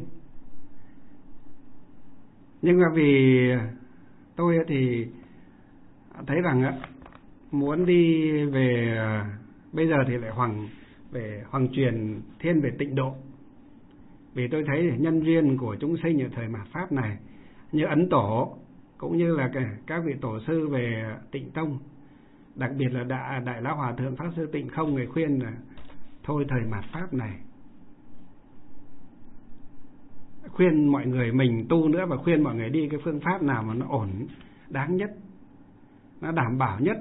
Nhưng mà vì tôi thì thấy rằng á, muốn đi về Bây giờ thì lại hoàng về hoàng truyền thiên về tịnh độ. Vì tôi thấy nhân duyên của chúng sinh ở thời mạt Pháp này, như Ấn Tổ cũng như là các vị tổ sư về Tịnh Tông, đặc biệt là đại, đại lão hòa thượng Pháp sư Tịnh Không, người khuyên là thôi thời mạt Pháp này, khuyên mọi người mình tu nữa, và khuyên mọi người đi cái phương pháp nào mà nó ổn, đáng nhất, nó đảm bảo nhất.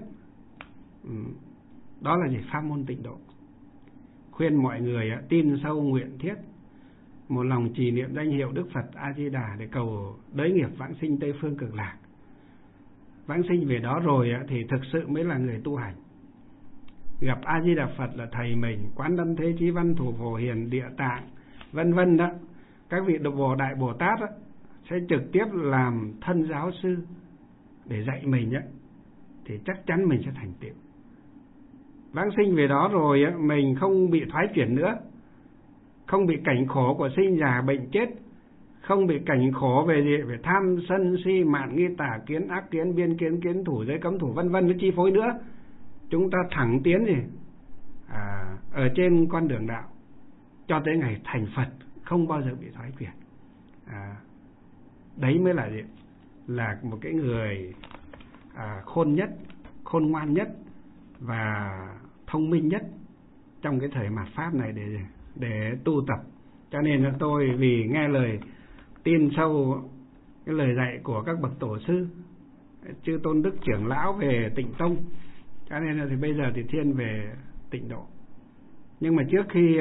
Đó là gì? Pháp môn tịnh độ. Khuyên mọi người tin sâu nguyện thiết, một lòng trì niệm danh hiệu Đức Phật A Di Đà để cầu đới nghiệp vãng sinh Tây Phương Cực Lạc. Vãng sinh về đó rồi thì thực sự mới là người tu hành. Gặp A Di Đà Phật là thầy mình, Quán Tâm Thế Chí Văn, Thủ Phổ Hiền, Địa Tạng, vân vân đó, các vị Bồ Đại Bồ Tát đó, sẽ trực tiếp làm thân giáo sư để dạy mình đó, thì chắc chắn mình sẽ thành tựu. Vãng sinh về đó rồi mình không bị thoái chuyển nữa, không bị cảnh khổ của sinh già bệnh chết, không bị cảnh khổ về gì, về tham sân si mạn nghi tà kiến ác kiến biên kiến kiến thủ giới cấm thủ vân vân nó chi phối nữa. Chúng ta thẳng tiến gì à, ở trên con đường đạo cho tới ngày thành Phật, không bao giờ bị thoái chuyển. À, đấy mới là gì? Là một cái người à, khôn nhất, khôn ngoan nhất và thông minh nhất trong cái thời mạt Pháp này để để tu tập. Cho nên là tôi vì nghe lời tin sâu cái lời dạy của các bậc tổ sư, chư tôn đức trưởng lão về Tịnh Tông, cho nên là thì bây giờ thì thiên về tịnh độ. Nhưng mà trước khi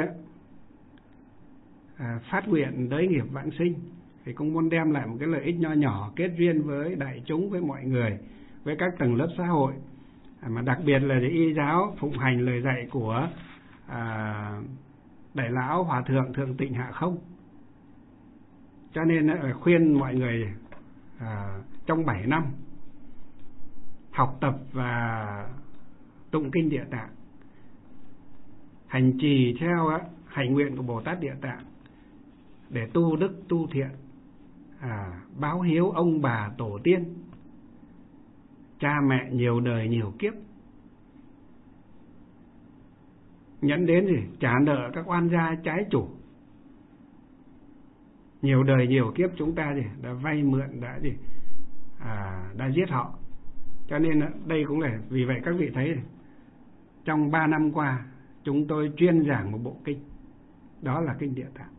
à, phát nguyện đới nghiệp vãng sinh thì cũng muốn đem lại một cái lợi ích nho nhỏ, kết duyên với đại chúng, với mọi người, với các tầng lớp xã hội, à, mà đặc biệt là để y giáo phụng hành lời dạy của à, đại lão hòa thượng Thượng Tịnh Hạ Không. Cho nên là khuyên mọi người à, trong bảy năm học tập và tụng kinh Địa Tạng, hành trì theo á, hạnh nguyện của Bồ Tát Địa Tạng để tu đức tu thiện, à, báo hiếu ông bà tổ tiên, cha mẹ nhiều đời nhiều kiếp, nhẫn đến gì trả nợ các oan gia trái chủ, nhiều đời nhiều kiếp chúng ta gì đã vay mượn, đã gì à, đã giết họ. Cho nên đây cũng là vì vậy các vị thấy trong ba năm qua chúng tôi chuyên giảng một bộ kinh, đó là kinh Địa Tạng.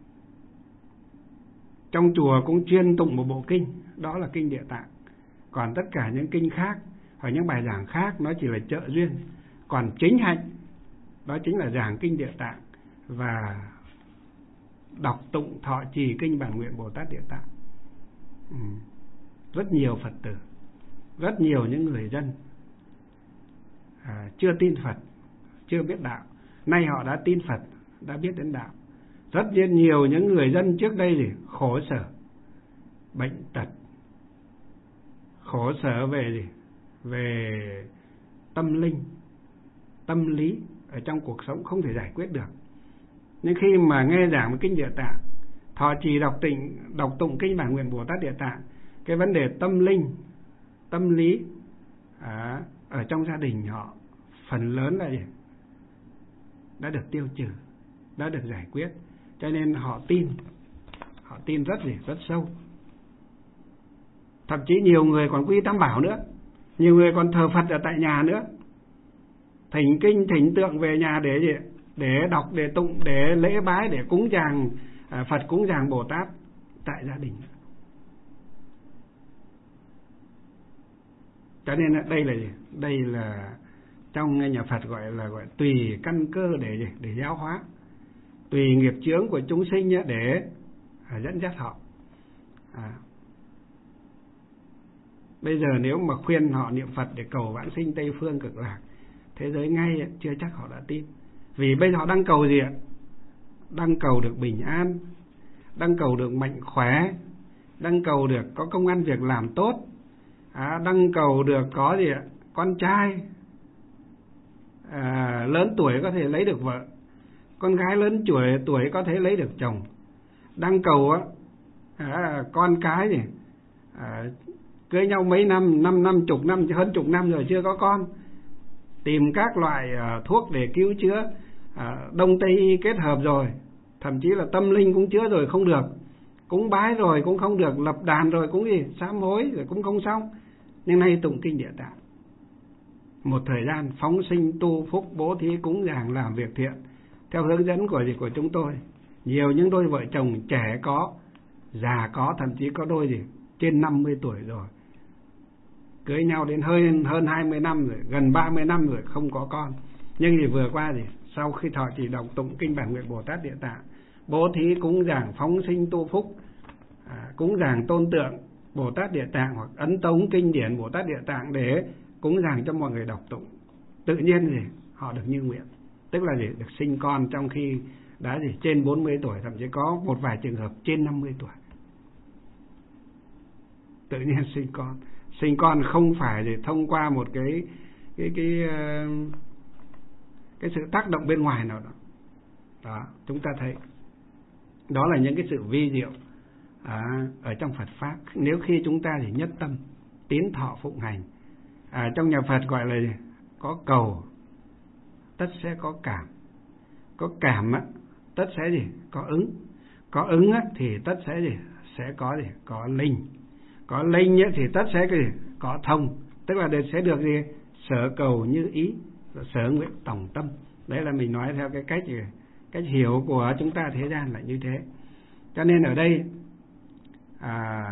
Trong chùa cũng chuyên tụng một bộ kinh, đó là kinh Địa Tạng. Còn tất cả những kinh khác hoặc những bài giảng khác nó chỉ là trợ duyên. Còn chính hạnh đó chính là giảng kinh Địa Tạng và đọc tụng thọ trì kinh Bản Nguyện Bồ Tát Địa Tạng. Ừ. Rất nhiều Phật tử, rất nhiều những người dân à, chưa tin Phật, chưa biết đạo, nay họ đã tin Phật, đã biết đến đạo. Rất nhiều những người dân trước đây thì khổ sở, bệnh tật, khổ sở về gì? Về tâm linh, tâm lý ở trong cuộc sống không thể giải quyết được. Nhưng khi mà nghe giảng một kinh Địa Tạng, thọ trì đọc tịnh, đọc tụng kinh Bản Nguyện Bồ Tát Địa Tạng, cái vấn đề tâm linh, tâm lý à, ở trong gia đình họ phần lớn là gì? Đã được tiêu trừ, đã được giải quyết. Cho nên họ tin, họ tin rất gì, rất sâu. Thậm chí nhiều người còn quy Tam Bảo nữa, nhiều người còn thờ Phật ở tại nhà nữa, thỉnh kinh thỉnh tượng về nhà để gì? Để đọc, để tụng, để lễ bái, để cúng dường à, Phật, cúng dường Bồ Tát tại gia đình. Cho nên đây là gì? Đây là trong nhà Phật gọi là gọi tùy căn cơ để gì? Để giáo hóa, tùy nghiệp chướng của chúng sinh để à, dẫn dắt họ. À. Bây giờ nếu mà khuyên họ niệm Phật để cầu vãng sinh Tây Phương Cực Lạc, thế giới ngay chưa chắc họ đã tin. Vì bây giờ họ đang cầu gì ạ? Đang cầu được bình an, đang cầu được mạnh khỏe, đang cầu được có công ăn việc làm tốt, à, đang cầu được có gì ạ? Con trai à, lớn tuổi có thể lấy được vợ, con gái lớn tuổi tuổi có thể lấy được chồng, đang cầu á, à, con cái gì à, cưới nhau mấy năm, năm năm chục năm, hơn chục năm rồi chưa có con, tìm các loại uh, thuốc để cứu chữa, uh, đông tây y kết hợp rồi, thậm chí là tâm linh cũng chữa rồi không được, cúng bái rồi cũng không được, lập đàn rồi cũng gì sám hối rồi cũng không xong. Nhưng nay tụng kinh Địa Tạng, một thời gian phóng sinh tu phúc, bố thí cúng dường, làm việc thiện theo hướng dẫn của gì của chúng tôi. Nhiều những đôi vợ chồng trẻ có, già có, thậm chí có đôi gì trên năm mươi tuổi rồi, cưới nhau đến hơn hơn hai mươi năm rồi, gần ba mươi năm rồi không có con. Nhưng thì vừa qua thì sau khi thọ trì đọc tụng kinh Bản Nguyện Bồ Tát Địa Tạng, bố thí cúng dường phóng sinh tu phúc, à, cúng dường tôn tượng Bồ Tát Địa Tạng hoặc ấn tống kinh điển Bồ Tát Địa Tạng để cúng dường cho mọi người đọc tụng, tự nhiên thì họ được như nguyện, tức là gì được sinh con trong khi đã gì trên bốn mươi tuổi, thậm chí có một vài trường hợp trên năm mươi tuổi, tự nhiên sinh con. Sinh con không phải để thông qua một cái cái cái cái sự tác động bên ngoài nào đó. Đó, chúng ta thấy đó là những cái sự vi diệu à, ở trong Phật pháp. Nếu khi chúng ta thì nhất tâm tín thọ phụng hành, à, trong nhà Phật gọi là có cầu tất sẽ có cảm, có cảm á, tất sẽ gì có ứng, có ứng á, thì tất sẽ gì sẽ có gì có linh, có linh á, thì tất sẽ gì có thông, tức là sẽ được gì sở cầu như ý, sở nguyện tổng tâm. Đấy là mình nói theo cái cách gì, cách hiểu của chúng ta thế gian là như thế. Cho nên ở đây à,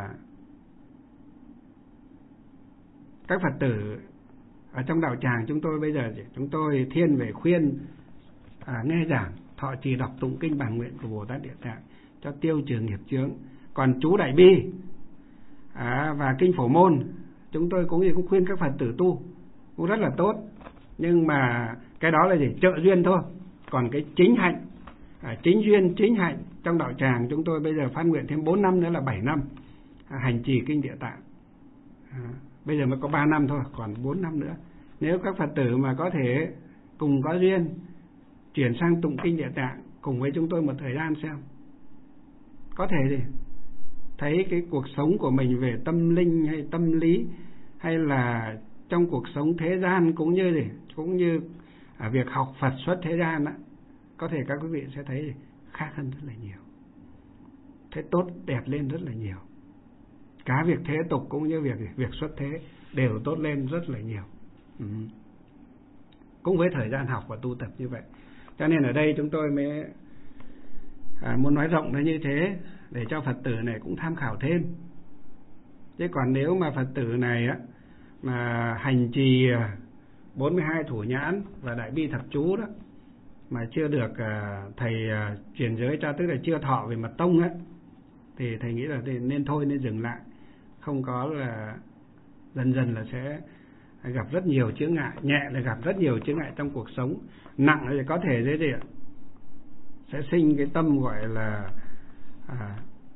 các Phật tử ở trong đạo tràng chúng tôi bây giờ chúng tôi thiên về khuyên à, nghe giảng, thọ trì đọc tụng kinh Bản Nguyện của Bồ Tát Địa Tạng cho tiêu trừ nghiệp chướng. Còn chú Đại Bi à, và kinh Phổ Môn chúng tôi cũng cũng khuyên các Phật tử tu cũng rất là tốt, nhưng mà cái đó là gì trợ duyên thôi. Còn cái chính hạnh, à, chính duyên chính hạnh trong đạo tràng chúng tôi bây giờ phát nguyện thêm bốn năm nữa là bảy năm à, hành trì kinh Địa Tạng. À, bây giờ mới có ba năm thôi, còn bốn năm nữa. Nếu các Phật tử mà có thể cùng có duyên chuyển sang tụng kinh Địa Tạng cùng với chúng tôi một thời gian xem, có thể gì thấy cái cuộc sống của mình về tâm linh hay tâm lý, hay là trong cuộc sống thế gian cũng như gì cũng như à, việc học Phật xuất thế gian á, có thể các quý vị sẽ thấy gì, khác hơn rất là nhiều, thấy tốt đẹp lên rất là nhiều. Cả việc thế tục cũng như việc việc xuất thế đều tốt lên rất là nhiều. Ừ. Cũng với thời gian học và tu tập như vậy. Cho nên ở đây chúng tôi mới à, muốn nói rộng ra như thế để cho Phật tử này cũng tham khảo thêm. Chứ còn nếu mà Phật tử này á mà hành trì bốn mươi hai thủ nhãn và đại bi thập chú đó mà chưa được à, thầy à, truyền giới cho, tức là chưa thọ về mật tông á, thì thầy nghĩ là nên thôi, nên dừng lại. Không có là dần dần là sẽ gặp rất nhiều chướng ngại, nhẹ là gặp rất nhiều chướng ngại trong cuộc sống, nặng thì có thể thế gì ạ, sẽ sinh cái tâm gọi là à,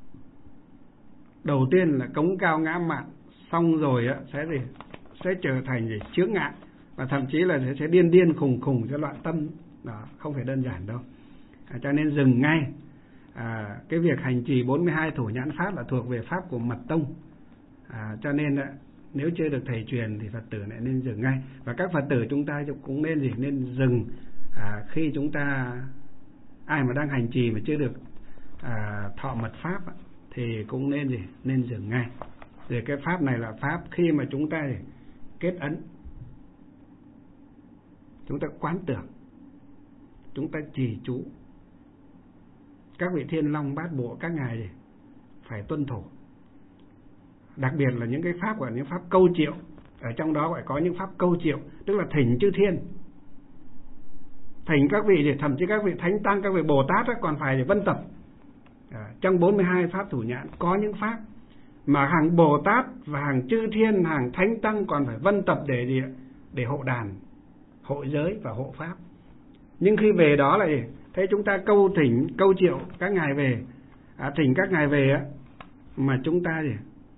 đầu tiên là cống cao ngã mạn, xong rồi á sẽ gì sẽ trở thành gì chướng ngại, và thậm chí là sẽ điên điên khùng khùng cho loạn tâm. Đó không phải đơn giản đâu. À, cho nên dừng ngay. À, cái việc hành trì bốn mươi hai thủ nhãn pháp là thuộc về pháp của mật tông. À, cho nên á, nếu chưa được thầy truyền thì Phật tử lại nên dừng ngay. Và các Phật tử chúng ta cũng nên gì nên dừng à, khi chúng ta ai mà đang hành trì mà chưa được à, thọ mật pháp thì cũng nên gì nên dừng ngay. Rồi cái pháp này là pháp khi mà chúng ta kết ấn, chúng ta quán tưởng, chúng ta trì chú, các vị Thiên Long Bát Bộ các ngài gì phải tuân thủ. Đặc biệt là những cái pháp gọi là những pháp câu triệu, ở trong đó gọi có những pháp câu triệu, tức là thỉnh chư thiên, thỉnh các vị thì thậm chí các vị thánh tăng, các vị Bồ Tát ấy, còn phải vân tập. À, trong bốn mươi hai pháp thủ nhãn có những pháp mà hàng Bồ Tát và hàng chư thiên, hàng thánh tăng còn phải vân tập để gì để hộ đàn, hộ giới và hộ pháp. Nhưng khi về đó lại thấy chúng ta câu thỉnh câu triệu các ngài về, à, thỉnh các ngài về á, mà chúng ta gì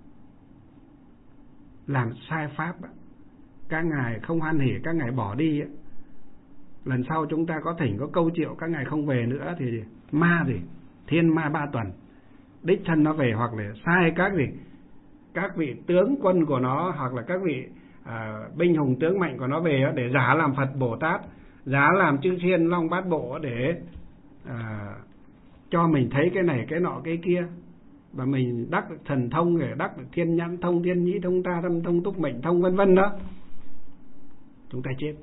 làm sai pháp, các ngài không hoan hỉ, các ngài bỏ đi, lần sau chúng ta có thỉnh có câu triệu các ngài không về nữa thì ma gì thiên ma ba tuần đích thân nó về, hoặc là sai các gì các vị tướng quân của nó, hoặc là các vị à, binh hùng tướng mạnh của nó về đó, để giả làm Phật Bồ Tát, giả làm chư thiên long bát bộ để à, cho mình thấy cái này cái nọ cái kia, và mình đắc được thần thông, để đắc được thiên nhãn thông, thiên nhĩ thông, ta tâm thông, túc mệnh thông, vân vân đó, chúng ta chết,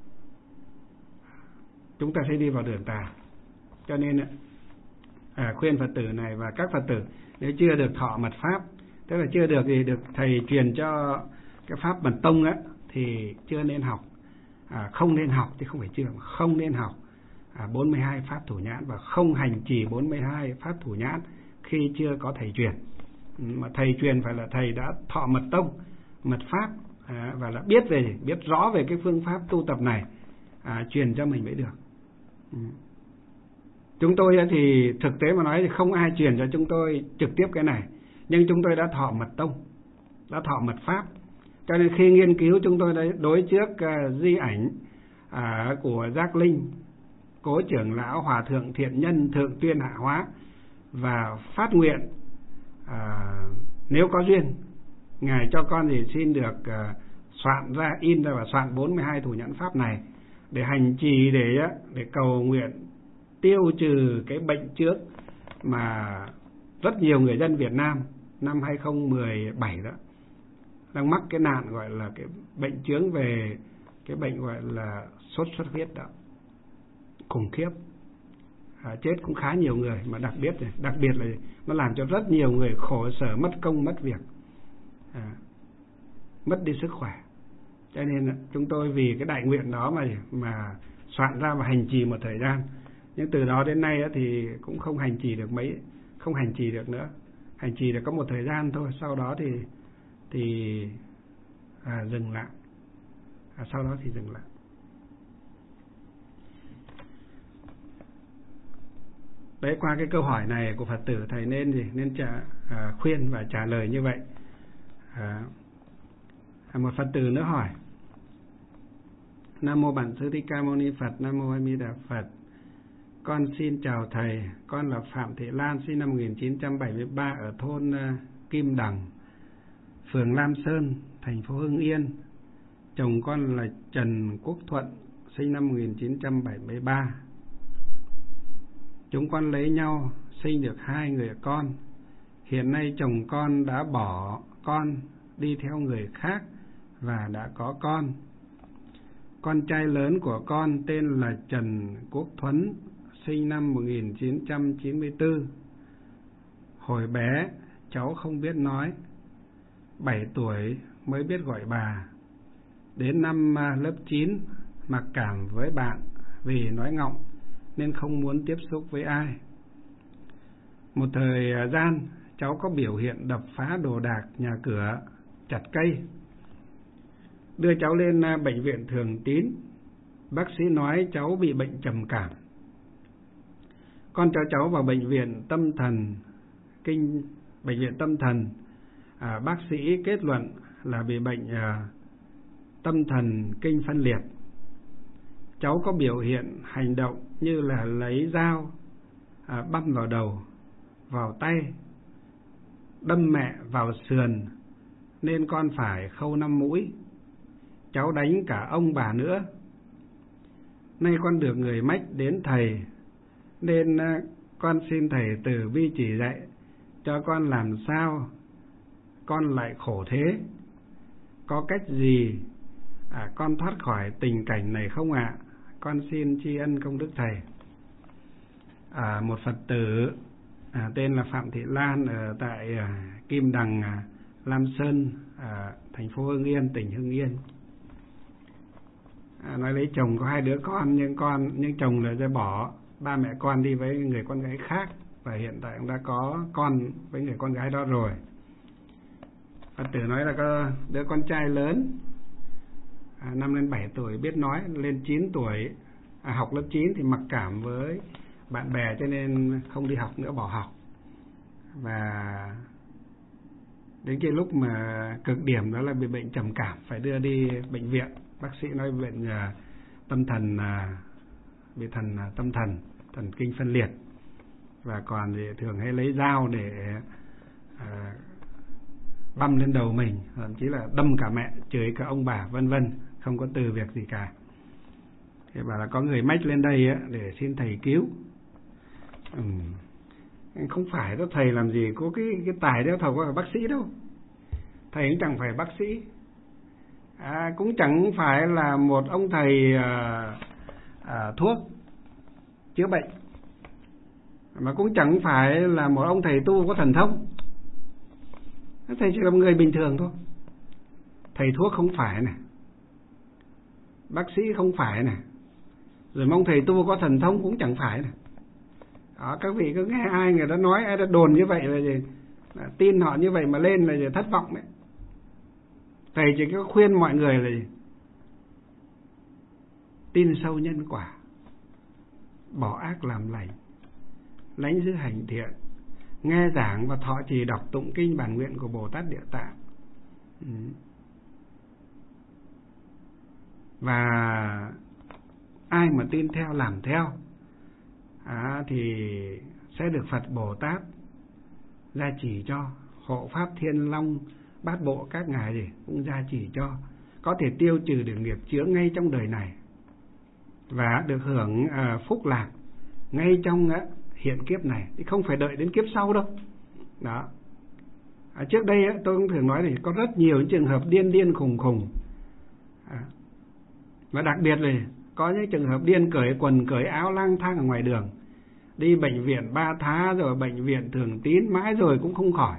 chúng ta sẽ đi vào đường tà. Cho nên à, khuyên Phật tử này và các Phật tử, nếu chưa được thọ mật pháp, tức là chưa được thì được thầy truyền cho cái pháp mật tông á, thì chưa nên học. À, không nên học thì không phải chưa, không nên học à, bốn mươi hai pháp thủ nhãn, và không hành trì bốn mươi hai pháp thủ nhãn khi chưa có thầy truyền. Mà thầy truyền phải là thầy đã thọ mật tông, mật pháp, à, và là biết về biết rõ về cái phương pháp tu tập này, à, truyền cho mình mới được. Ừ. Chúng tôi thì thực tế mà nói thì không ai truyền cho chúng tôi trực tiếp cái này, nhưng chúng tôi đã thọ mật tông, đã thọ mật pháp, cho nên khi nghiên cứu chúng tôi đã đối trước uh, di ảnh uh, của Giác Linh, Cố trưởng lão Hòa thượng Thiện Nhân Thượng Tuyên Hạ Hóa, và phát nguyện uh, nếu có duyên ngài cho con thì xin được uh, soạn ra, in ra và soạn bốn mươi hai thủ nhãn pháp này để hành trì, để để cầu nguyện tiêu trừ cái bệnh trước mà rất nhiều người dân Việt Nam năm hai không một bảy đó đang mắc cái nạn gọi là cái bệnh chướng về cái bệnh gọi là sốt xuất huyết đó, khủng khiếp, à, chết cũng khá nhiều người, mà đặc biệt đặc biệt là nó làm cho rất nhiều người khổ sở, mất công mất việc, à, mất đi sức khỏe. Cho nên chúng tôi vì cái đại nguyện đó mà mà soạn ra và hành trì một thời gian, nhưng từ đó đến nay thì cũng không hành trì được mấy, không hành trì được nữa, hành trì được có một thời gian thôi, sau đó thì thì à, dừng lại, à, sau đó thì dừng lại. Đấy, qua cái câu hỏi này của Phật tử, thầy nên gì nên trả à, khuyên và trả lời như vậy. À, một Phật tử nữa hỏi: Nam mô Bản Sư Thích Ca Mâu Ni Phật. Nam mô A Di Đà Phật. Con xin chào thầy, con là Phạm Thị Lan, sinh năm một nghìn chín trăm bảy mươi ba ở thôn uh, Kim Đằng, phường Lam Sơn, thành phố Hưng Yên. Chồng con là Trần Quốc Thuận, sinh năm một nghìn chín trăm bảy mươi ba. Chúng con lấy nhau, sinh được hai người con. Hiện nay chồng con đã bỏ con đi theo người khác và đã có con. Con trai lớn của con tên là Trần Quốc Thuấn, sinh năm một nghìn chín trăm chín mươi tư. Hồi bé cháu không biết nói, bảy tuổi mới biết gọi bà. Đến năm lớp chín mặc cảm với bạn vì nói ngọng nên không muốn tiếp xúc với ai. Một thời gian cháu có biểu hiện đập phá đồ đạc nhà cửa, chặt cây. Đưa cháu lên bệnh viện Thường Tín, bác sĩ nói cháu bị bệnh trầm cảm. Con cho cháu vào bệnh viện tâm thần kinh bệnh viện tâm thần, à, bác sĩ kết luận là bị bệnh à, tâm thần kinh phân liệt. Cháu có biểu hiện hành động như là lấy dao à, băm vào đầu, vào tay, đâm mẹ vào sườn, nên con phải khâu năm mũi. Cháu đánh cả ông bà nữa. Nay con được người mách đến thầy, nên con xin thầy từ bi chỉ dạy cho con làm sao con lại khổ thế, có cách gì à, con thoát khỏi tình cảnh này không ạ? À? Con xin tri ân công đức thầy. À, một Phật tử à, tên là Phạm Thị Lan ở tại à, Kim Đằng, à, Lam Sơn, à, thành phố Hưng Yên, tỉnh Hưng Yên. À, nói lấy chồng có hai đứa con, nhưng con nhưng chồng là ra bỏ ba mẹ con đi với người con gái khác, và hiện tại cũng đã có con với người con gái đó rồi. Phật tử nói là có đứa con trai lớn à, năm lên bảy tuổi biết nói, lên chín tuổi à, học lớp chín thì mặc cảm với bạn bè cho nên không đi học nữa, bỏ học. Và đến cái lúc mà cực điểm đó là bị bệnh trầm cảm, phải đưa đi bệnh viện. Bác sĩ nói bệnh uh, tâm thần, uh, bị thần uh, tâm thần, thần kinh phân liệt. Và còn thì thường hay lấy dao để uh, băm lên đầu mình, thậm chí là đâm cả mẹ, chửi cả ông bà, vân vân, không có từ việc gì cả. Thế bảo là có người mách lên đây á, để xin thầy cứu. Ừ. Không phải đó, thầy làm gì có cái cái tài đó, thầy có phải bác sĩ đâu. Thầy cũng chẳng phải bác sĩ, à, cũng chẳng phải là một ông thầy à, à, thuốc chữa bệnh, mà cũng chẳng phải là một ông thầy tu có thần thông. Thầy chỉ là một người bình thường thôi. Thầy thuốc không phải này, bác sĩ không phải này, rồi mong thầy tu có thần thông cũng chẳng phải này. Đó, các vị cứ nghe ai người ta nói, ai đã đồn như vậy là gì, là tin họ như vậy mà lên là gì, thất vọng đấy. Thầy chỉ có khuyên mọi người là gì? Tin sâu nhân quả, bỏ ác làm lành, lánh dữ hành thiện, nghe giảng và thọ trì đọc tụng kinh bản nguyện của Bồ Tát Địa Tạng. Ừ. Và ai mà tin theo làm theo à, thì sẽ được Phật Bồ Tát gia trì cho, hộ pháp thiên long bát bộ các ngài gì cũng gia trì cho, có thể tiêu trừ được nghiệp chướng ngay trong đời này, và được hưởng à, phúc lạc ngay trong á, hiện kiếp này, thì không phải đợi đến kiếp sau đâu. Đó. À, trước đây á, tôi cũng thường nói thì có rất nhiều những trường hợp điên điên khùng khùng, à, và đặc biệt là có những trường hợp điên cởi quần cởi áo lang thang ở ngoài đường, đi bệnh viện ba tháng rồi bệnh viện Thường Tín mãi rồi cũng không khỏi.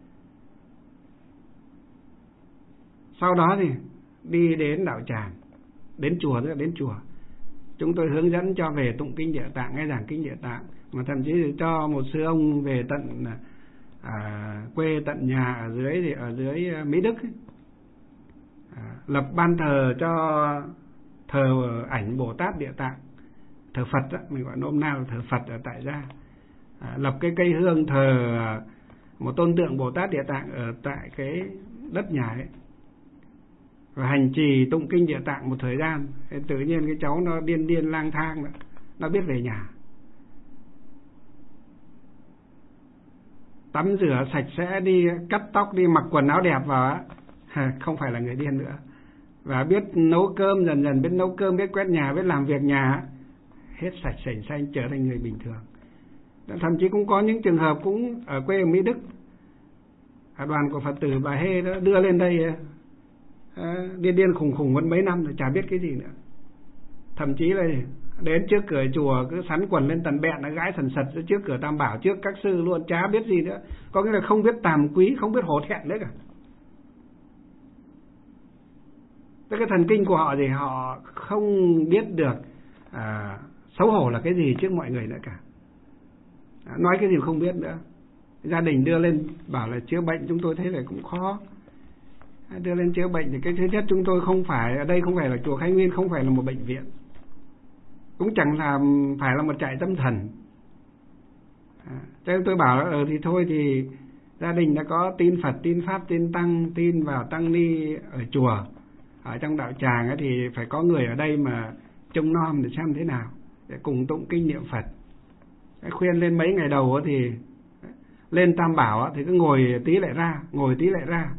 Sau đó thì đi đến đạo tràng, đến chùa, tức là đến chùa, chúng tôi hướng dẫn cho về tụng kinh Địa Tạng, nghe giảng kinh Địa Tạng, mà thậm chí cho một sư ông về tận à, quê tận nhà ở dưới thì ở dưới Mỹ Đức ấy. À, lập ban thờ cho thờ ảnh Bồ Tát Địa Tạng, thờ Phật đó, mình gọi nôm na là thờ Phật ở tại gia. À, lập cái cây hương thờ một tôn tượng Bồ Tát Địa Tạng ở tại cái đất nhà ấy, và hành trì tụng kinh Địa Tạng một thời gian. Thế tự nhiên cái cháu nó điên điên lang thang đó, nó biết về nhà, tắm rửa sạch sẽ, đi cắt tóc, đi mặc quần áo đẹp vào á, không phải là người điên nữa. Và biết nấu cơm, dần dần biết nấu cơm, biết quét nhà, biết làm việc nhà, hết sạch sành xanh, trở thành người bình thường. Thậm chí cũng có những trường hợp cũng ở quê ở Mỹ Đức, đoàn của Phật tử Bà Hê đó đưa lên đây à, điên điên khùng khùng vẫn mấy năm rồi chả biết cái gì nữa. Thậm chí là đến trước cửa chùa cứ sắn quần lên tần bẹn, nó gãi sần sật trước cửa Tam Bảo, trước các sư luôn, chả biết gì nữa. Có nghĩa là không biết tàm quý, không biết hổ thẹn nữa cả. Tức cái thần kinh của họ thì họ không biết được à, xấu hổ là cái gì trước mọi người nữa cả. À, nói cái gì không biết nữa. Gia đình đưa lên bảo là chữa bệnh, chúng tôi thấy là cũng khó. À, đưa lên chữa bệnh thì cái thứ nhất, chúng tôi không phải, ở đây không phải là chùa Khai Nguyên, không phải là một bệnh viện, cũng chẳng là phải là một trại tâm thần. À, cho nên tôi bảo là ừ, thì thôi thì gia đình đã có tin Phật, tin Pháp, tin Tăng, tin vào Tăng Ni ở chùa, ở trong đạo tràng ấy, thì phải có người ở đây mà trông nom để xem thế nào, để cùng tụng kinh niệm Phật. Khuyên lên mấy ngày đầu thì lên Tam Bảo thì cứ ngồi tí lại ra, ngồi tí lại ra.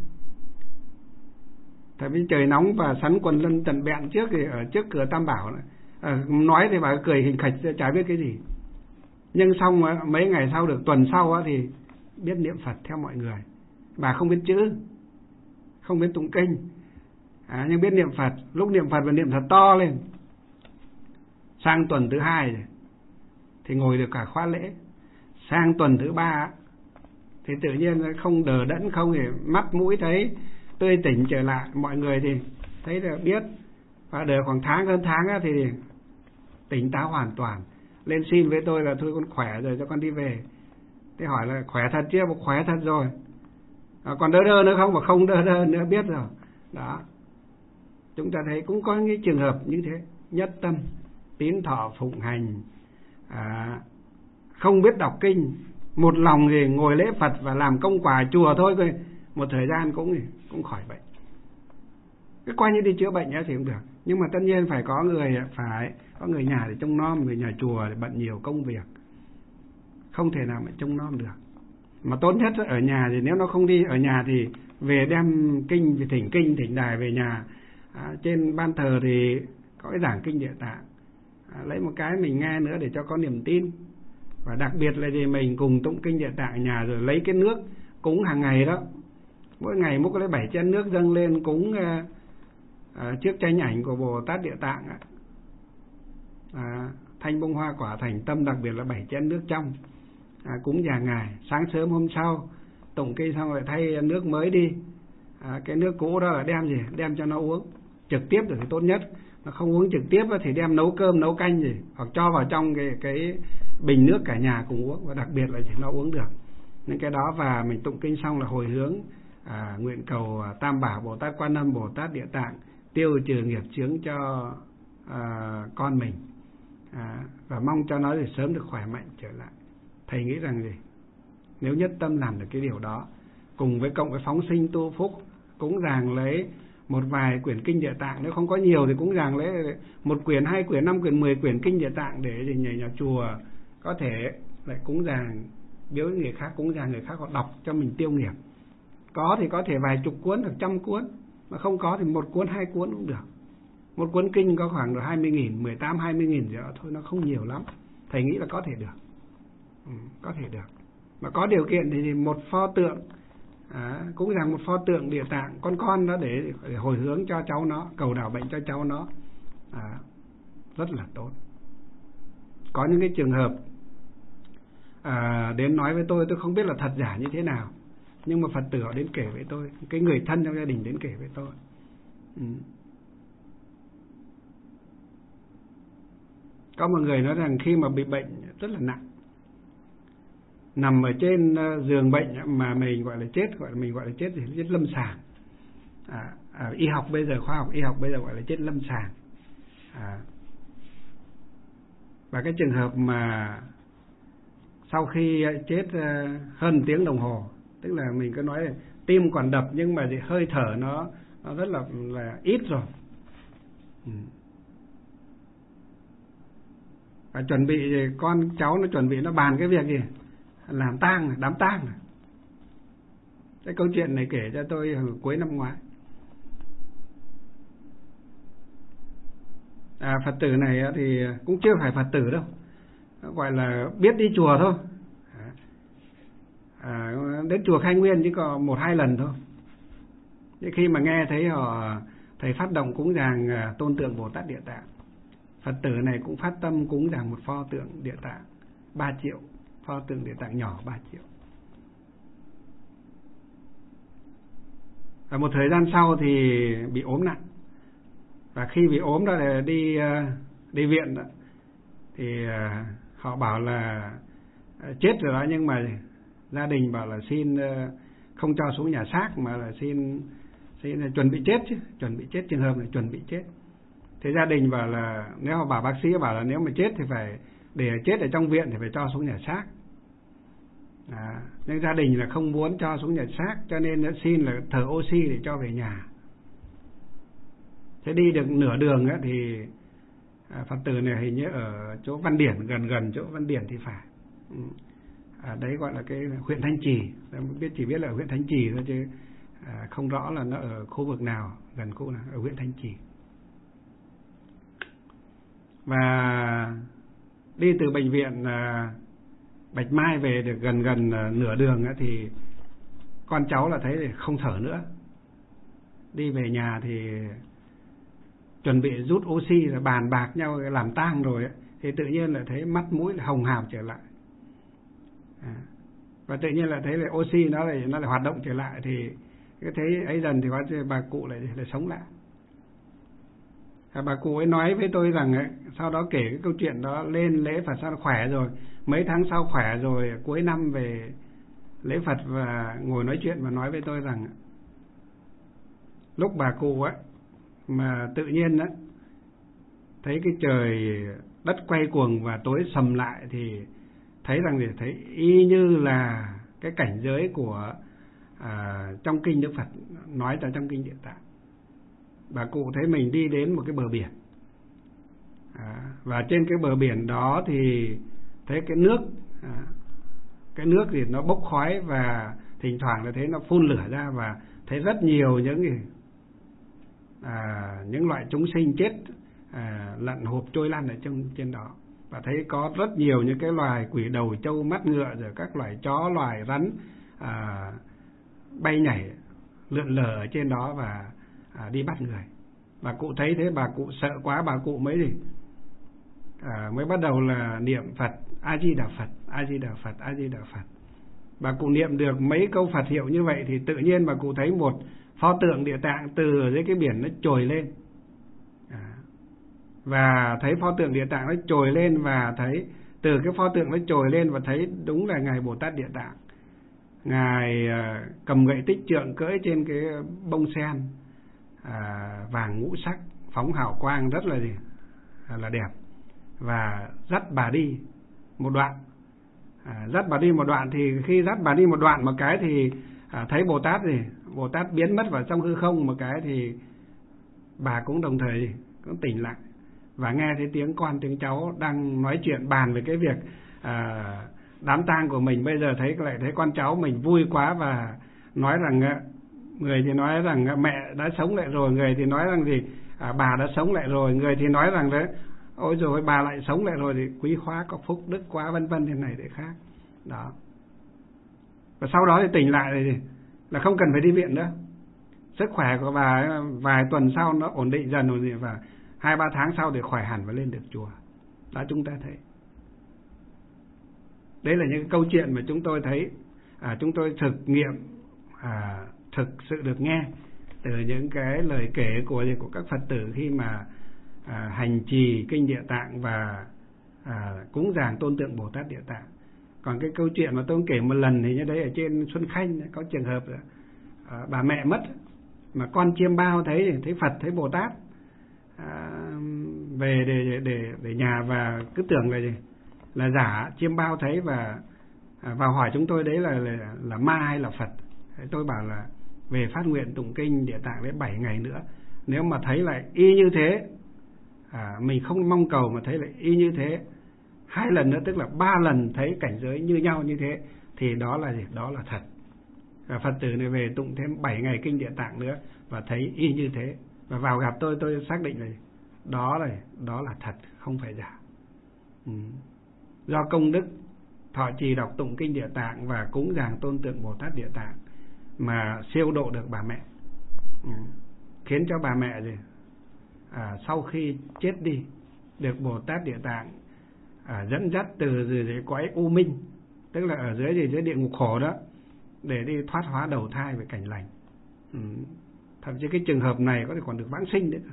Tại vì trời nóng và sắn quần lên tận bẹn trước thì ở trước cửa Tam Bảo này. À, nói thì bà cười hình khạch, chả biết cái gì. Nhưng xong mấy ngày sau, được tuần sau thì biết niệm Phật theo mọi người. Bà không biết chữ, không biết tụng kinh, à, nhưng biết niệm Phật. Lúc niệm Phật và niệm thật to lên. Sang tuần thứ hai thì ngồi được cả khóa lễ. Sang tuần thứ ba thì tự nhiên không đờ đẫn, không thì mắt mũi thấy tươi tỉnh trở lại. Mọi người thì thấy là biết. Và đợi khoảng tháng, hơn tháng thì tỉnh táo hoàn toàn. Lên xin với tôi là thôi con khỏe rồi, cho con đi về. Thế hỏi là khỏe thật chưa? Một khỏe thật rồi. À, còn đỡ đơ nữa không? Mà không đỡ đơ nữa, biết rồi. Đó. Chúng ta thấy cũng có những trường hợp như thế. Nhất tâm, tín thọ phụng hành, à, không biết đọc kinh, một lòng thì ngồi lễ Phật và làm công quả chùa thôi, một thời gian cũng cũng khỏi bệnh. Cái coi như đi chữa bệnh thì cũng được. Nhưng mà tất nhiên phải có người, phải có người nhà để trông nom, người nhà chùa để bận nhiều công việc, không thể nào mà trông nom được. Mà tốt nhất ở nhà thì nếu nó không đi ở nhà thì về đem kinh, về thỉnh kinh thỉnh đài về nhà. À, trên ban thờ thì có cái giảng kinh Địa Tạng, à, lấy một cái mình nghe nữa để cho có niềm tin. Và đặc biệt là gì, mình cùng tụng kinh Địa Tạng ở nhà, rồi lấy cái nước cúng hàng ngày đó, mỗi ngày múc lấy bảy chén nước dâng lên cúng uh, uh, trước tranh ảnh của Bồ Tát Địa Tạng, à, thanh bông hoa quả thành tâm, đặc biệt là bảy chén nước trong, à, cúng già ngài. Sáng sớm hôm sau tụng kinh xong rồi thay nước mới đi, à, cái nước cũ đó là đem gì, đem cho nó uống trực tiếp thì tốt nhất. Nó không uống trực tiếp thì đem nấu cơm nấu canh gì, hoặc cho vào trong cái, cái bình nước cả nhà cùng uống, và đặc biệt là chỉ nó uống được những cái đó. Và mình tụng kinh xong là hồi hướng, à, nguyện cầu Tam Bảo Bồ Tát Quan Âm, Bồ Tát Địa Tạng tiêu trừ nghiệp chướng cho à, con mình, à, và mong cho nó thì sớm được khỏe mạnh trở lại. Thầy nghĩ rằng gì, nếu nhất tâm làm được cái điều đó, cùng với cộng với phóng sinh tu phúc, cúng dường lấy một vài quyển kinh Địa Tạng, nếu không có nhiều thì cúng dường lấy một quyển, hai quyển, năm quyển, mười quyển kinh Địa Tạng để gì nhảy nhà chùa có thể lại cúng dường biếu người khác, cúng dường người khác họ đọc cho mình tiêu nghiệp. Có thì có thể vài chục cuốn hoặc trăm cuốn, mà không có thì một cuốn hai cuốn cũng được. Một cuốn kinh có khoảng được hai mươi nghìn, mười tám hai mươi nghìn gì đó thôi, nó không nhiều lắm. Thầy nghĩ là có thể được, ừ, có thể được. Mà có điều kiện thì một pho tượng, à, cũng rằng một pho tượng Địa Tạng con con đó để, để hồi hướng cho cháu nó, cầu đảo bệnh cho cháu nó, à, rất là tốt. Có những cái trường hợp à, đến nói với tôi, tôi không biết là thật giả như thế nào, nhưng mà Phật tử họ đến kể với tôi, cái người thân trong gia đình đến kể với tôi, ừ. Có một người nói rằng khi mà bị bệnh rất là nặng, nằm ở trên giường bệnh mà mình gọi là chết, gọi là mình gọi là chết thì chết lâm sàng, à, à, y học bây giờ, khoa học y học bây giờ gọi là chết lâm sàng, à, và cái trường hợp mà sau khi chết hơn tiếng đồng hồ, tức là mình cứ nói là tim còn đập nhưng mà hơi thở nó nó rất là là ít rồi, ừ. Và chuẩn bị con cháu nó chuẩn bị nó bàn cái việc gì làm tang, đám tang. Cái câu chuyện này kể cho tôi hồi cuối năm ngoái. À, Phật tử này thì cũng chưa phải Phật tử đâu, gọi là biết đi chùa thôi, à, đến chùa Khai Nguyên chỉ có một hai lần thôi. Thế khi mà nghe thấy họ thầy phát động cúng dường tôn tượng Bồ Tát Địa Tạng, Phật tử này cũng phát tâm cúng dường một pho tượng Địa Tạng ba triệu, pho tượng Địa Tạng nhỏ ba triệu. Và một thời gian sau thì bị ốm nặng, và khi bị ốm đó là đi đi viện đó, thì họ bảo là chết rồi đó, nhưng mà gia đình bảo là xin không cho xuống nhà xác, mà là xin xin chuẩn bị chết chứ, chuẩn bị chết, trường hợp này chuẩn bị chết. Thế gia đình bảo là nếu mà bảo bác sĩ bảo là nếu mà chết thì phải để chết ở trong viện thì phải cho xuống nhà xác, à, nhưng gia đình là không muốn cho xuống nhà xác, cho nên đã xin là thở oxy để cho về nhà. Thế đi được nửa đường á, thì à, Phật tử này hình như ở chỗ Văn Điển, gần gần chỗ Văn Điển thì phải, ừ. À, đấy gọi là cái huyện Thanh Trì, biết chỉ biết là ở huyện Thanh Trì thôi chứ à, không rõ là nó ở khu vực nào, gần khu nào, ở huyện Thanh Trì. Và đi từ bệnh viện à, Bạch Mai về được gần gần à, nửa đường á, thì con cháu là thấy không thở nữa, đi về nhà thì chuẩn bị rút oxy, là bàn bạc nhau làm tang rồi ấy, thì tự nhiên là thấy mắt mũi là hồng hào trở lại, à, và tự nhiên là thấy là oxy nó lại nó lại hoạt động trở lại, thì cái thấy ấy dần thì bà cụ lại lại sống lại. À, bà cụ ấy nói với tôi rằng ấy, sau đó kể cái câu chuyện đó lên lễ Phật sao khỏe rồi, mấy tháng sau khỏe rồi, cuối năm về lễ Phật và ngồi nói chuyện và nói với tôi rằng lúc bà cụ ấy mà tự nhiên á thấy cái trời đất quay cuồng và tối sầm lại, thì thấy rằng thì thấy y như là cái cảnh giới của à, trong kinh Đức Phật nói ở trong kinh Địa Tạng. Bà cụ thấy mình đi đến một cái bờ biển, à, và trên cái bờ biển đó thì thấy cái nước à, cái nước thì nó bốc khói, và thỉnh thoảng là thấy nó phun lửa ra, và thấy rất nhiều những à, những loại chúng sinh chết à, lặn hộp trôi lăn ở trong trên đó, và thấy có rất nhiều những cái loài quỷ đầu trâu mắt ngựa, rồi các loài chó, loài rắn à, bay nhảy lượn lờ ở trên đó và à, đi bắt người. Bà cụ thấy thế bà cụ sợ quá, bà cụ mới gì à, mới bắt đầu là niệm Phật A Di Đà Phật, A Di Đà Phật, A Di Đà Phật. Bà cụ niệm được mấy câu Phật hiệu như vậy thì tự nhiên bà cụ thấy một pho tượng Địa Tạng từ ở dưới cái biển nó trồi lên, à, và thấy pho tượng Địa Tạng nó trồi lên, và thấy từ cái pho tượng nó trồi lên và thấy đúng là ngài Bồ Tát Địa Tạng. Ngài à, cầm gậy tích trượng cưỡi trên cái bông sen à, vàng ngũ sắc phóng hào quang rất là gì là đẹp, và dắt bà đi một đoạn. À, dắt bà đi một đoạn thì khi dắt bà đi một đoạn một cái thì à, thấy Bồ Tát gì Bồ Tát biến mất vào trong hư không một cái, thì bà cũng đồng thời gì, cũng tỉnh lại và nghe thấy tiếng con tiếng cháu đang nói chuyện bàn về cái việc à, đám tang của mình. Bây giờ thấy lại thấy con cháu mình vui quá và nói rằng, người thì nói rằng mẹ đã sống lại rồi, người thì nói rằng gì à, bà đã sống lại rồi, người thì nói rằng đấy ôi rồi bà lại sống lại rồi thì quý hóa, có phúc đức quá, vân vân thế này thế khác đó. Và sau đó thì tỉnh lại rồi thì là không cần phải đi viện nữa, sức khỏe của bà ấy, vài tuần sau nó ổn định dần rồi, và hai ba tháng sau thì khỏe hẳn và lên được chùa. Đó, chúng ta thấy đấy là những cái câu chuyện mà chúng tôi thấy à, chúng tôi thực nghiệm à, thực sự được nghe từ những cái lời kể của của các Phật tử khi mà à, hành trì kinh Địa Tạng và à, cúng dường tôn tượng Bồ Tát Địa Tạng. Còn cái câu chuyện mà tôi kể một lần thì như đấy ở trên Xuân Khanh có trường hợp là à, bà mẹ mất mà con chiêm bao thấy thấy Phật thấy Bồ Tát à, về để để để nhà và cứ tưởng là gì là giả, chiêm bao thấy và à, vào hỏi chúng tôi đấy là là, là ma hay là Phật. Thế tôi bảo là về phát nguyện tụng kinh Địa Tạng đấy bảy ngày nữa, nếu mà thấy lại y như thế à, mình không mong cầu mà thấy lại y như thế hai lần nữa, tức là ba lần thấy cảnh giới như nhau như thế, thì đó là gì? Đó là thật. Và Phật tử này về tụng thêm bảy ngày kinh Địa Tạng nữa và thấy y như thế, và vào gặp tôi tôi xác định là đó là đó là thật, không phải giả. Ừ. Do công đức thọ trì đọc tụng kinh Địa Tạng và cúng dường tôn tượng Bồ Tát Địa Tạng mà siêu độ được bà mẹ, ừ. khiến cho bà mẹ gì à, sau khi chết đi được Bồ Tát Địa Tạng à, dẫn dắt từ dưới, dưới cõi u minh, tức là ở dưới gì dưới địa ngục khổ đó, để đi thoát hóa đầu thai về cảnh lành. Ừ. Thậm chí cái trường hợp này có thể còn được vãng sinh nữa.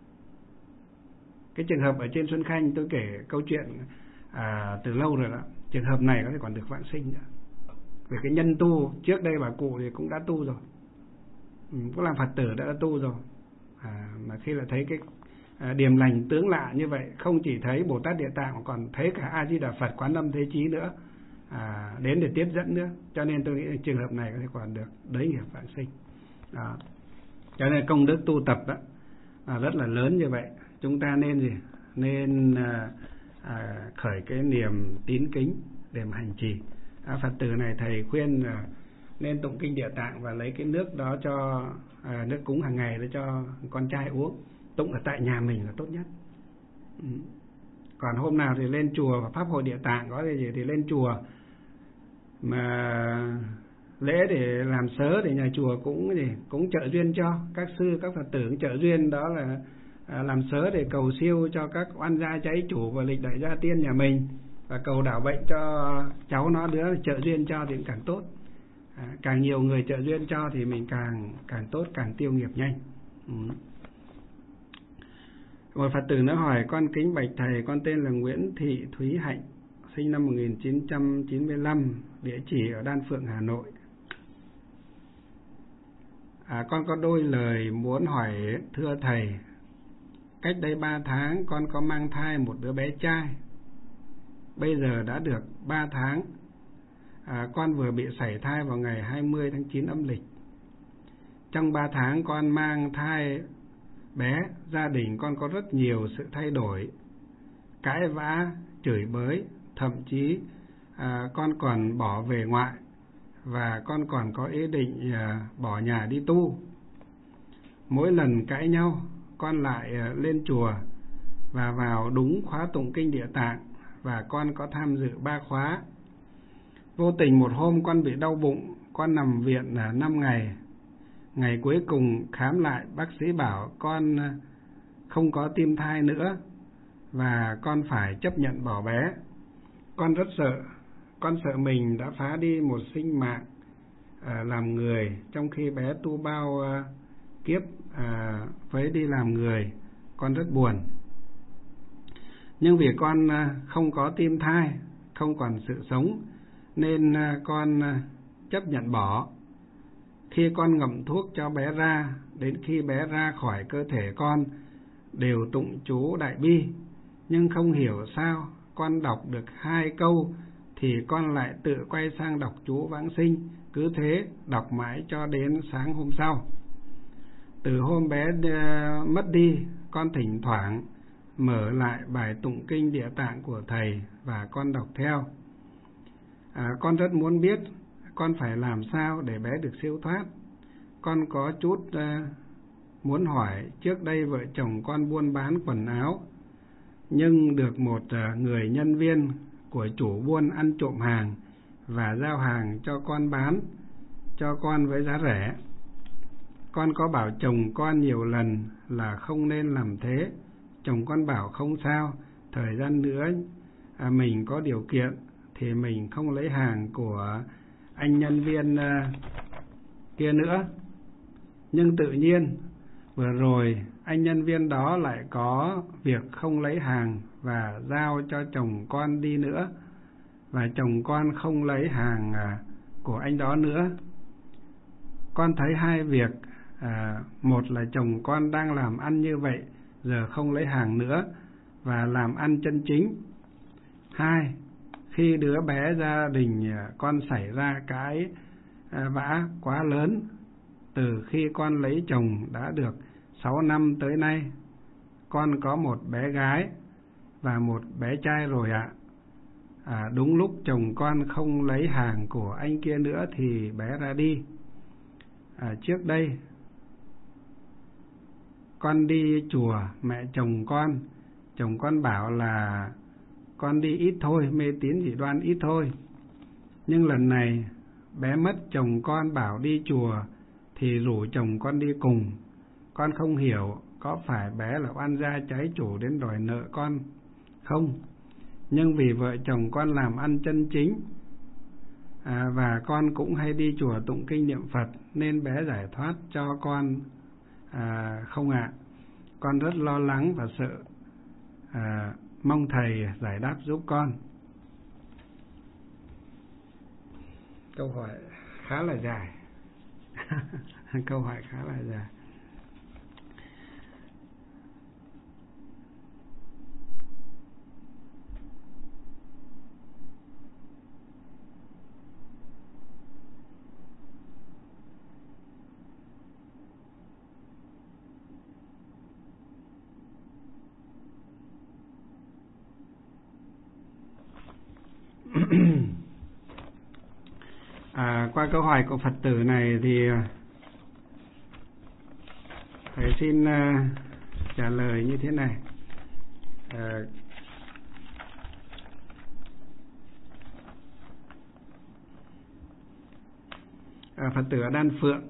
Cái trường hợp ở trên Xuân Khanh tôi kể câu chuyện à, từ lâu rồi đó, trường hợp này có thể còn được vãng sinh nữa. Về cái nhân tu, trước đây bà cụ thì cũng đã tu rồi, ừ, cũng làm Phật tử đã, đã tu rồi, à, mà khi là thấy cái à, điềm lành tướng lạ như vậy, không chỉ thấy Bồ Tát Địa Tạng mà còn thấy cả A Di Đà Phật, Quán Âm Thế Chí nữa à, đến để tiếp dẫn nữa, cho nên tôi nghĩ là trường hợp này có thể còn được đới nghiệp vãng sinh đó. Cho nên công đức tu tập đó à, rất là lớn như vậy. Chúng ta nên gì nên à, à, khởi cái niềm tín kính để mà hành trì. À, Phật tử này thầy khuyên à, nên tụng kinh Địa Tạng và lấy cái nước đó cho à, nước cúng hàng ngày để cho con trai uống, tụng ở tại nhà mình là tốt nhất. Ừ. Còn hôm nào thì lên chùa và pháp hội Địa Tạng có gì thì lên chùa, mà lễ để làm sớ thì nhà chùa cũng gì cũng trợ duyên cho các sư các Phật tử trợ duyên, đó là à, làm sớ để cầu siêu cho các oan gia cháy chủ và lịch đại gia tiên nhà mình, và cầu đảo bệnh cho cháu nó đứa, trợ duyên cho thì càng tốt. À, càng nhiều người trợ duyên cho thì mình càng càng tốt, càng tiêu nghiệp nhanh. Ừ. Một Phật tử nó hỏi: con kính bạch thầy, con tên là Nguyễn Thị Thúy Hạnh, sinh năm một nghìn chín trăm chín mươi lăm, địa chỉ ở Đan Phượng, Hà Nội. À, con có đôi lời muốn hỏi thưa thầy. Cách đây ba tháng con có mang thai một đứa bé trai. Bây giờ đã được ba tháng. À, con vừa bị sảy thai vào ngày hai mươi tháng chín âm lịch. Trong ba tháng con mang thai bé, gia đình con có rất nhiều sự thay đổi, cãi vã, chửi bới, thậm chí à, con còn bỏ về ngoại và con còn có ý định bỏ nhà đi tu. Mỗi lần cãi nhau, con lại lên chùa và vào đúng khóa tụng kinh Địa Tạng, và con có tham dự ba khóa. Vô tình một hôm con bị đau bụng, con nằm viện năm ngày. Ngày cuối cùng khám lại, bác sĩ bảo con không có tim thai nữa và con phải chấp nhận bỏ bé. Con rất sợ, con sợ mình đã phá đi một sinh mạng à, làm người, trong khi bé tu bao à, kiếp à, với đi làm người. Con rất buồn. Nhưng vì con à, không có tim thai, không còn sự sống, nên à, con à, chấp nhận bỏ. Khi con ngậm thuốc cho bé ra, đến khi bé ra khỏi cơ thể con, đều tụng chú Đại Bi. Nhưng không hiểu sao, con đọc được hai câu thì con lại tự quay sang đọc chú Vãng Sinh. Cứ thế đọc mãi cho đến sáng hôm sau. Từ hôm bé mất đi, con thỉnh thoảng mở lại bài tụng kinh Địa Tạng của thầy và con đọc theo. À, con rất muốn biết con phải làm sao để bé được siêu thoát. Con có chút uh, muốn hỏi, trước đây vợ chồng con buôn bán quần áo, nhưng được một uh, người nhân viên của chủ buôn ăn trộm hàng và giao hàng cho con bán cho con với giá rẻ. Con có bảo chồng con nhiều lần là không nên làm thế. Chồng con bảo không sao, thời gian nữa à, mình có điều kiện thì mình không lấy hàng của anh nhân viên uh, kia nữa. Nhưng tự nhiên vừa rồi anh nhân viên đó lại có việc không lấy hàng và giao cho chồng con đi nữa, và chồng con không lấy hàng uh, của anh đó nữa. Con thấy hai việc, à, một là chồng con đang làm ăn như vậy, giờ không lấy hàng nữa và làm ăn chân chính. Hai, khi đứa bé gia đình con xảy ra cái à, vã quá lớn. Từ khi con lấy chồng đã được sáu năm tới nay, con có một bé gái và một bé trai rồi ạ. À, đúng lúc chồng con không lấy hàng của anh kia nữa thì bé ra đi. À, trước đây con đi chùa mẹ chồng con, chồng con bảo là con đi ít thôi, mê tín dị đoan ít thôi. Nhưng lần này bé mất, chồng con bảo đi chùa thì rủ chồng con đi cùng. Con không hiểu có phải bé là oan gia trái chủ đến đòi nợ con không. Nhưng vì vợ chồng con làm ăn chân chính à, và con cũng hay đi chùa tụng kinh niệm Phật, nên bé giải thoát cho con à, không ạ. Con rất lo lắng và sợ, à, mong thầy giải đáp giúp con. Câu hỏi khá là dài. Câu hỏi khá là dài. À, qua câu hỏi của Phật tử này thì thầy xin uh, trả lời như thế này. À, à, Phật tử ở Đan Phượng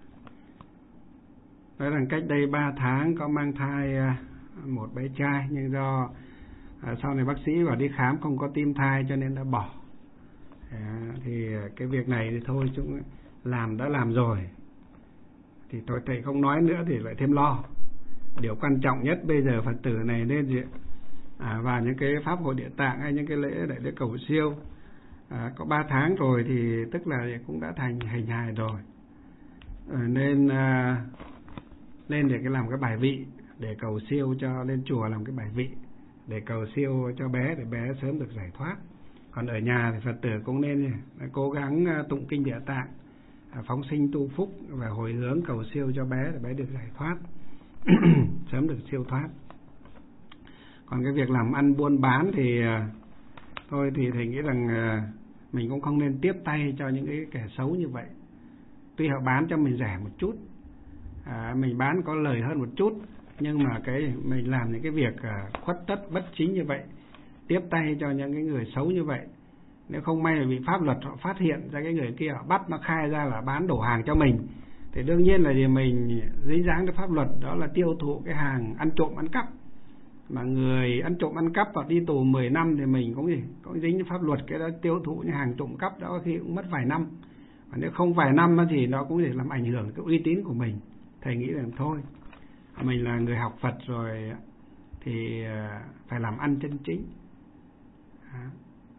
nói rằng cách đây ba tháng có mang thai uh, một bé trai, nhưng do uh, sau này bác sĩ bảo đi khám không có tim thai cho nên đã bỏ. À, thì cái việc này thì thôi, chúng làm đã làm rồi thì tôi thầy không nói nữa thì lại thêm lo. Điều quan trọng nhất bây giờ Phật tử này nên gì à, vào những cái pháp hội Địa Tạng hay những cái lễ đại lễ cầu siêu à, có ba tháng rồi thì tức là cũng đã thành hình hài rồi, à, nên à, nên để cái làm cái bài vị để cầu siêu cho, lên chùa làm cái bài vị để cầu siêu cho bé, để bé sớm được giải thoát. Còn ở nhà thì Phật tử cũng nên cố gắng tụng kinh Địa Tạng, phóng sinh tu phúc và hồi hướng cầu siêu cho bé để bé được giải thoát, sớm được siêu thoát. Còn cái việc làm ăn buôn bán thì thôi thì thầy nghĩ rằng mình cũng không nên tiếp tay cho những cái kẻ xấu như vậy. Tuy họ bán cho mình rẻ một chút, à, mình bán có lời hơn một chút, nhưng mà cái mình làm những cái việc à, khuất tất bất chính như vậy, tiếp tay cho những cái người xấu như vậy, nếu không may là bị pháp luật họ phát hiện ra cái người kia, họ bắt nó khai ra là bán đổ hàng cho mình, thì đương nhiên là gì mình dính dáng đến pháp luật, đó là tiêu thụ cái hàng ăn trộm ăn cắp. Mà người ăn trộm ăn cắp hoặc đi tù mười năm thì mình cũng gì cũng dính đến pháp luật, cái đó tiêu thụ những hàng trộm cắp đó khi cũng mất vài năm. Và nếu không vài năm thì nó cũng để làm ảnh hưởng cái uy tín của mình. Thầy nghĩ rằng thôi, mình là người học Phật rồi thì phải làm ăn chân chính. À.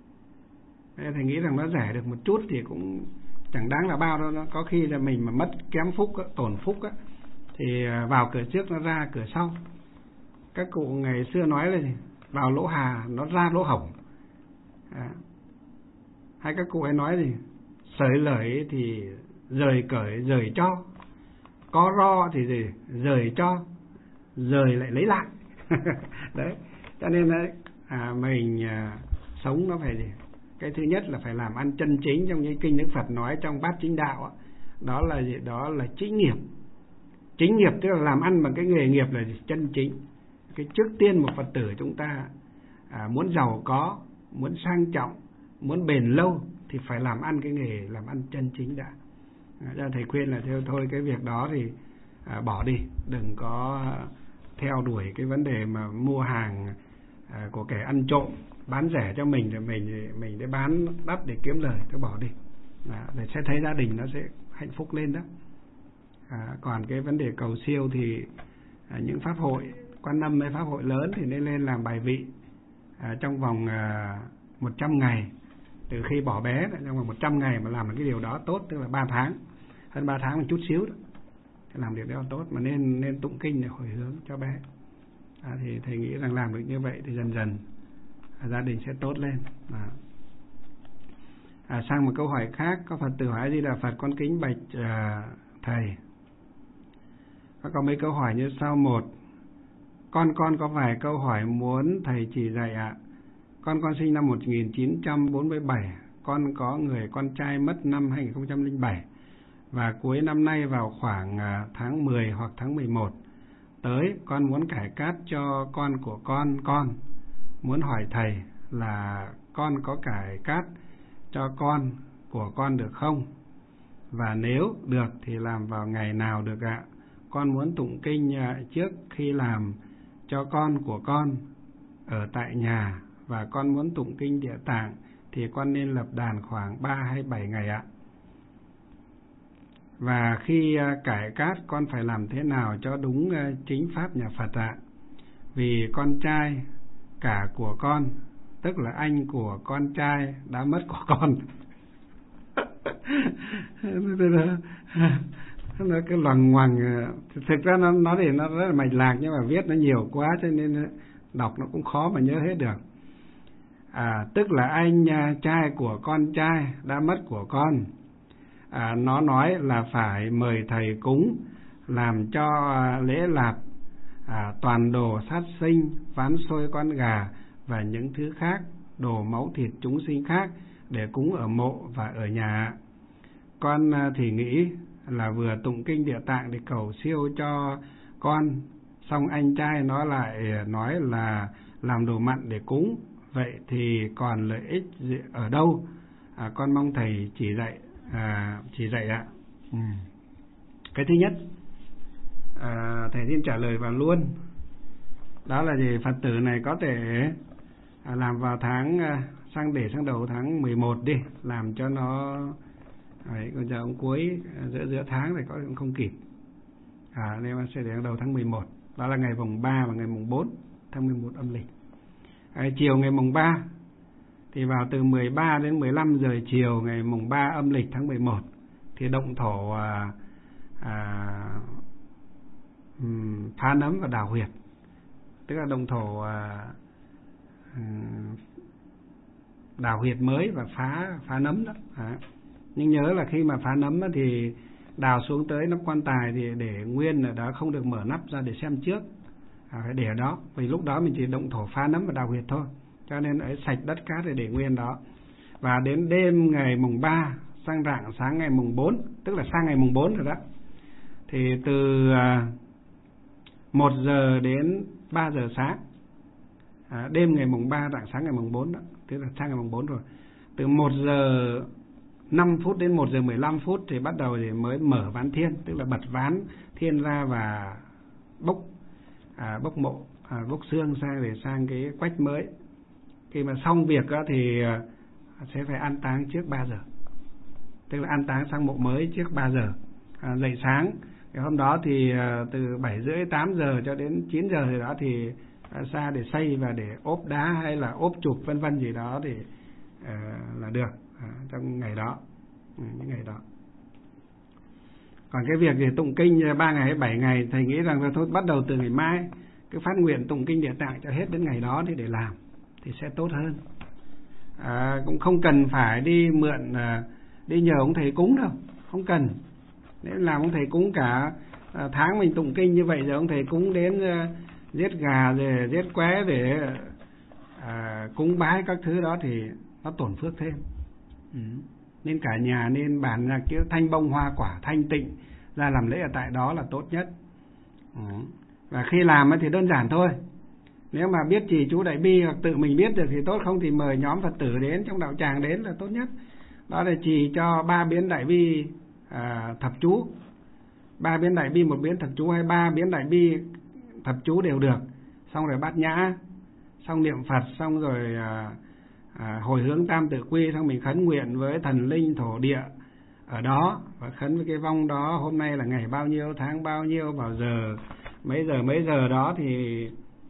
Thầy nghĩ rằng nó rẻ được một chút thì cũng chẳng đáng là bao đâu. Nó có khi là mình mà mất kém phúc á, tổn phúc á, thì vào cửa trước nó ra cửa sau. Các cụ ngày xưa nói là gì? Vào lỗ hà nó ra lỗ hổng. À. Hay các cụ ấy nói gì? Sởi lởi thì rời cởi rời cho, có ro thì gì rời cho, rời lại lấy lại. Đấy, cho nên đấy, à, mình à, sống nó phải gì? Cái thứ nhất là phải làm ăn chân chính. Trong những kinh Đức Phật nói trong Bát Chính Đạo đó, đó là gì? Đó là chính nghiệp. Chính nghiệp tức là làm ăn bằng cái nghề nghiệp là gì? Chân chính. Cái trước tiên một Phật tử chúng ta à, muốn giàu có, muốn sang trọng, muốn bền lâu thì phải làm ăn cái nghề làm ăn chân chính đã. À, thầy khuyên là theo thôi cái việc đó thì à, bỏ đi, đừng có theo đuổi cái vấn đề mà mua hàng à, của kẻ ăn trộm bán rẻ cho mình rồi mình mình để bán đắt để kiếm lời, tôi bỏ đi. À, để sẽ thấy gia đình nó sẽ hạnh phúc lên đó. À, còn cái vấn đề cầu siêu thì à, những pháp hội Quan Âm hay pháp hội lớn thì nên lên làm bài vị à, trong vòng à, một trăm ngày, từ khi bỏ bé trong vòng một trăm ngày mà làm được cái điều đó tốt, tức là ba tháng, hơn ba tháng một chút xíu đó, làm điều đó tốt, mà nên nên tụng kinh để hồi hướng cho bé. À, thì thầy nghĩ rằng làm được như vậy thì dần dần à, gia đình sẽ tốt lên. À. À, sang một câu hỏi khác, có Phật tử hỏi gì là Phật con kính bạch à, thầy. Có, có mấy câu hỏi như sau. Một, con con có vài câu hỏi muốn thầy chỉ dạy ạ. À. Con con sinh năm một nghìn chín trăm bốn mươi bảy, con có người con trai mất năm hai nghìn không trăm lẻ bảy, và cuối năm nay vào khoảng tháng mười hoặc tháng mười một tới, con muốn cải cát cho con của con. Con muốn hỏi thầy là con có cải cát cho con của con được không? Và nếu được thì làm vào ngày nào được ạ? Con muốn tụng kinh trước khi làm cho con của con ở tại nhà, và con muốn tụng kinh Địa Tạng thì con nên lập đàn khoảng ba hay bảy ngày ạ. Và khi cải cát con phải làm thế nào cho đúng chính pháp nhà Phật ạ? Vì con trai cả của con, tức là anh của con trai đã mất của con. Nó cái loằng ngoằng, thực ra nó nói thì nó rất là mạch lạc, nhưng mà viết nó nhiều quá cho nên đọc nó cũng khó mà nhớ hết được. À, tức là anh trai của con trai đã mất của con. À, nó nói là phải mời thầy cúng làm cho lễ lạp à, toàn đồ sát sinh, ván xôi con gà và những thứ khác, đồ máu thịt chúng sinh khác để cúng ở mộ và ở nhà. Con thì nghĩ là vừa tụng kinh Địa Tạng để cầu siêu cho con, xong anh trai nó lại nói là làm đồ mặn để cúng. Vậy thì còn lợi ích ở đâu? À, con mong thầy chỉ dạy à, chỉ dạy ạ. Ừ. Cái thứ nhất, à, thầy xin trả lời vào luôn. Đó là gì? Phật tử này có thể à, làm vào tháng à, sang để sang đầu tháng mười một đi, làm cho nó đấy, còn giờ ông cuối giữa giữa tháng thì có cũng không kịp. À, nên mà sẽ để đầu tháng mười một. Đó là ngày mùng ba và ngày mùng bốn tháng mười một âm lịch. À, chiều ngày mùng ba thì vào từ mười ba đến mười lăm giờ chiều ngày mùng ba âm lịch tháng mười một thì động thổ à, à, um, phá nấm và đào huyệt, tức là động thổ à, um, đào huyệt mới và phá phá nấm đó. À. Nhưng nhớ là khi mà phá nấm đó thì đào xuống tới nắp quan tài thì để nguyên ở đó, không được mở nắp ra để xem trước. À, phải để ở đó, vì lúc đó mình chỉ động thổ phá nấm và đào huyệt thôi, cho nên ở sạch đất cát để để nguyên đó. Và đến đêm ngày mùng ba sang rạng sáng ngày mùng bốn, tức là sang ngày mùng bốn rồi đó, thì từ một giờ đến ba giờ sáng, à, đêm ngày mùng ba rạng sáng ngày mùng bốn đó, tức là sang ngày mùng bốn rồi, từ một giờ năm phút đến một giờ mười lăm phút thì bắt đầu thì mới mở ván thiên, tức là bật ván thiên ra và bốc à, bốc mộ, à, bốc xương sang để sang cái quách mới. Khi mà xong việc đó thì sẽ phải an táng trước ba giờ, tức là an táng sang mộ mới trước ba giờ. À, dậy sáng cái hôm đó thì từ bảy rưỡi tám giờ cho đến chín giờ thì đó thì ra để xây và để ốp đá hay là ốp chụp vân vân gì đó thì uh, là được à, trong ngày đó, ừ, những ngày đó. Còn cái việc thì tụng kinh ba ngày hay bảy ngày, thầy nghĩ rằng là thôi bắt đầu từ ngày mai cứ phát nguyện tụng kinh Địa Tạng cho hết đến ngày đó thì để làm thì sẽ tốt hơn. À, cũng không cần phải đi mượn à, đi nhờ ông thầy cúng đâu, không cần. Nếu làm ông thầy cúng cả à, tháng mình tụng kinh như vậy rồi ông thầy cúng đến à, giết gà rồi giết qué để à, cúng bái các thứ đó thì nó tổn phước thêm. Ừ. Nên cả nhà nên bản nhạc chữ thanh bông hoa quả thanh tịnh ra làm lễ ở tại đó là tốt nhất. Ừ. Và khi làm thì đơn giản thôi. Nếu mà biết trì chú Đại Bi hoặc tự mình biết được thì tốt, không thì mời nhóm Phật tử đến trong đạo tràng đến là tốt nhất. Đó là trì cho ba biến Đại Bi à, thập chú, ba biến Đại Bi một biến thập chú hay ba biến Đại Bi thập chú đều được. Xong rồi bát nhã, xong niệm Phật, xong rồi à, à, hồi hướng tam tự quy, xong mình khấn nguyện với thần linh thổ địa ở đó và khấn với cái vong đó hôm nay là ngày bao nhiêu, tháng bao nhiêu, vào giờ mấy giờ mấy giờ đó thì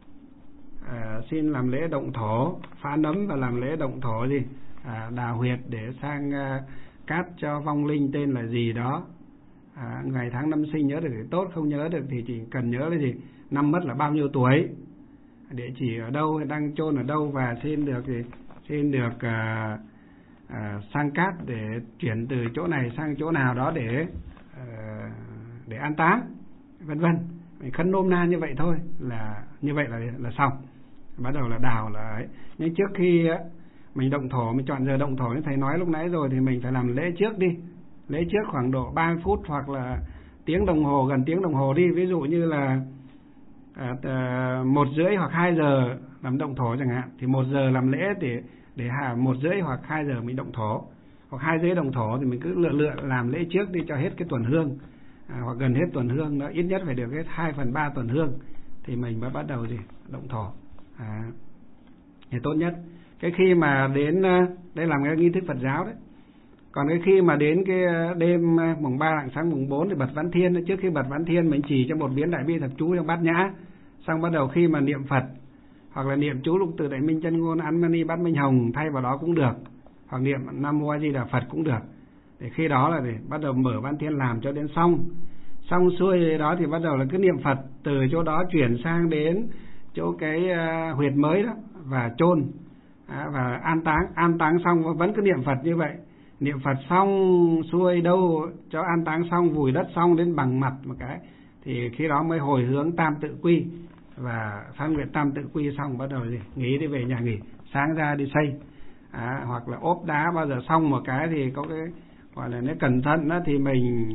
à, xin làm lễ động thổ, phá nấm và làm lễ động thổ gì à, đào huyệt để sang à, cát cho vong linh tên là gì đó, à, ngày tháng năm sinh nhớ được thì tốt, không nhớ được thì chỉ cần nhớ là gì năm mất là bao nhiêu tuổi, địa chỉ ở đâu, đang chôn ở đâu và xin được thì xin được à, à, sang cát để chuyển từ chỗ này sang chỗ nào đó để à, để an táng vân vân. Mình khấn nôm na như vậy thôi, là như vậy là là xong. Bắt đầu là đào là ấy. Nhưng trước khi mình động thổ, mình chọn giờ động thổ như thầy nói lúc nãy rồi thì mình phải làm lễ trước đi. Lễ trước khoảng độ ba mươi phút hoặc là tiếng đồng hồ, gần tiếng đồng hồ đi. Ví dụ như là à, à, một rưỡi hoặc hai giờ làm động thổ chẳng hạn, thì một giờ làm lễ để để hà một rưỡi hoặc hai giờ mình động thổ, hoặc hai rưỡi động thổ thì mình cứ lựa lựa làm lễ trước đi cho hết cái tuần hương. À, hoặc gần hết tuần hương đó, ít nhất phải được hết hai phần ba tuần hương thì mình mới bắt đầu gì động thổ. À, thì tốt nhất. Cái khi mà đến đây làm cái nghi thức Phật giáo đấy. Còn cái khi mà đến cái đêm mùng ba rạng sáng mùng bốn thì bật ván thiên, trước khi bật ván thiên mình chỉ cho một biến Đại Bi thập chú trong bát nhã, xong bắt đầu khi mà niệm Phật hoặc là niệm chú Lục Tự Đại Minh Chân Ngôn Án Mani Bát Minh Hồng thay vào đó cũng được, hoặc niệm Nam Mô A Di Đà Phật cũng được. Để khi đó là để bắt đầu mở ván thiên làm cho đến xong. Xong xuôi đó thì bắt đầu là cứ niệm Phật, từ chỗ đó chuyển sang đến chỗ cái uh, huyệt mới đó và chôn à, và an táng. An táng xong vẫn cứ niệm Phật như vậy. Niệm Phật xong xuôi đâu cho an táng xong, vùi đất xong đến bằng mặt một cái thì khi đó mới hồi hướng tam tự quy và phát nguyện tam tự quy xong bắt đầu gì nghỉ, đi về nhà nghỉ, sáng ra đi xây à, hoặc là ốp đá. Bao giờ xong một cái thì có cái gọi là nếu cẩn thận đó thì mình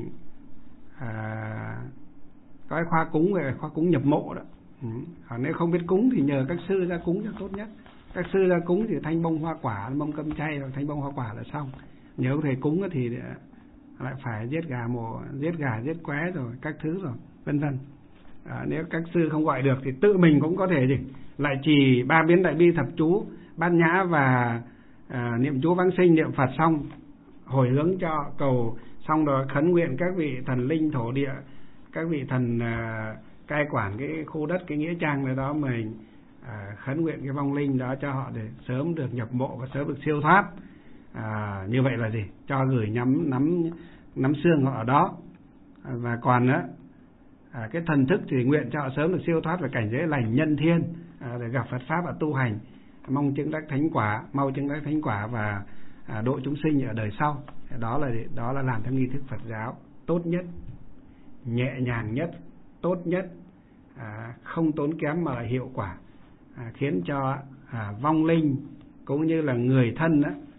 à, có cái khoa cúng về khoa cúng nhập mộ đó. Ừ. Còn nếu không biết cúng thì nhờ các sư ra cúng cho tốt nhất. Các sư ra cúng thì thanh bông hoa quả, bông cơm chay hoặc thanh bông hoa quả là xong. Nhớ thầy cúng thì lại phải giết gà mổ, giết gà giết qué rồi các thứ rồi vân vân. À, nếu các sư không gọi được thì tự mình cũng có thể gì lại trì ba biến Đại Bi thập chú bát nhã và à, niệm chú vãng sinh, niệm Phật xong hồi hướng cho cầu xong rồi khấn nguyện các vị thần linh thổ địa, các vị thần à, cai quản cái khu đất, cái nghĩa trang này đó, mình à, khấn nguyện cái vong linh đó cho họ để sớm được nhập mộ và sớm được siêu thoát. À, như vậy là gì cho gửi nhắm nắm nắm xương họ ở đó. À, và còn á à, cái thần thức thì nguyện cho họ sớm được siêu thoát về cảnh giới lành nhân thiên, à, để gặp Phật pháp và tu hành, mong chứng đắc thánh quả, mau chứng đắc thánh quả và à, độ chúng sinh ở đời sau. Đó là đó là làm theo nghi thức Phật giáo tốt nhất, nhẹ nhàng nhất, tốt nhất, à, không tốn kém mà là hiệu quả, à, khiến cho à, vong linh cũng như là người thân đó,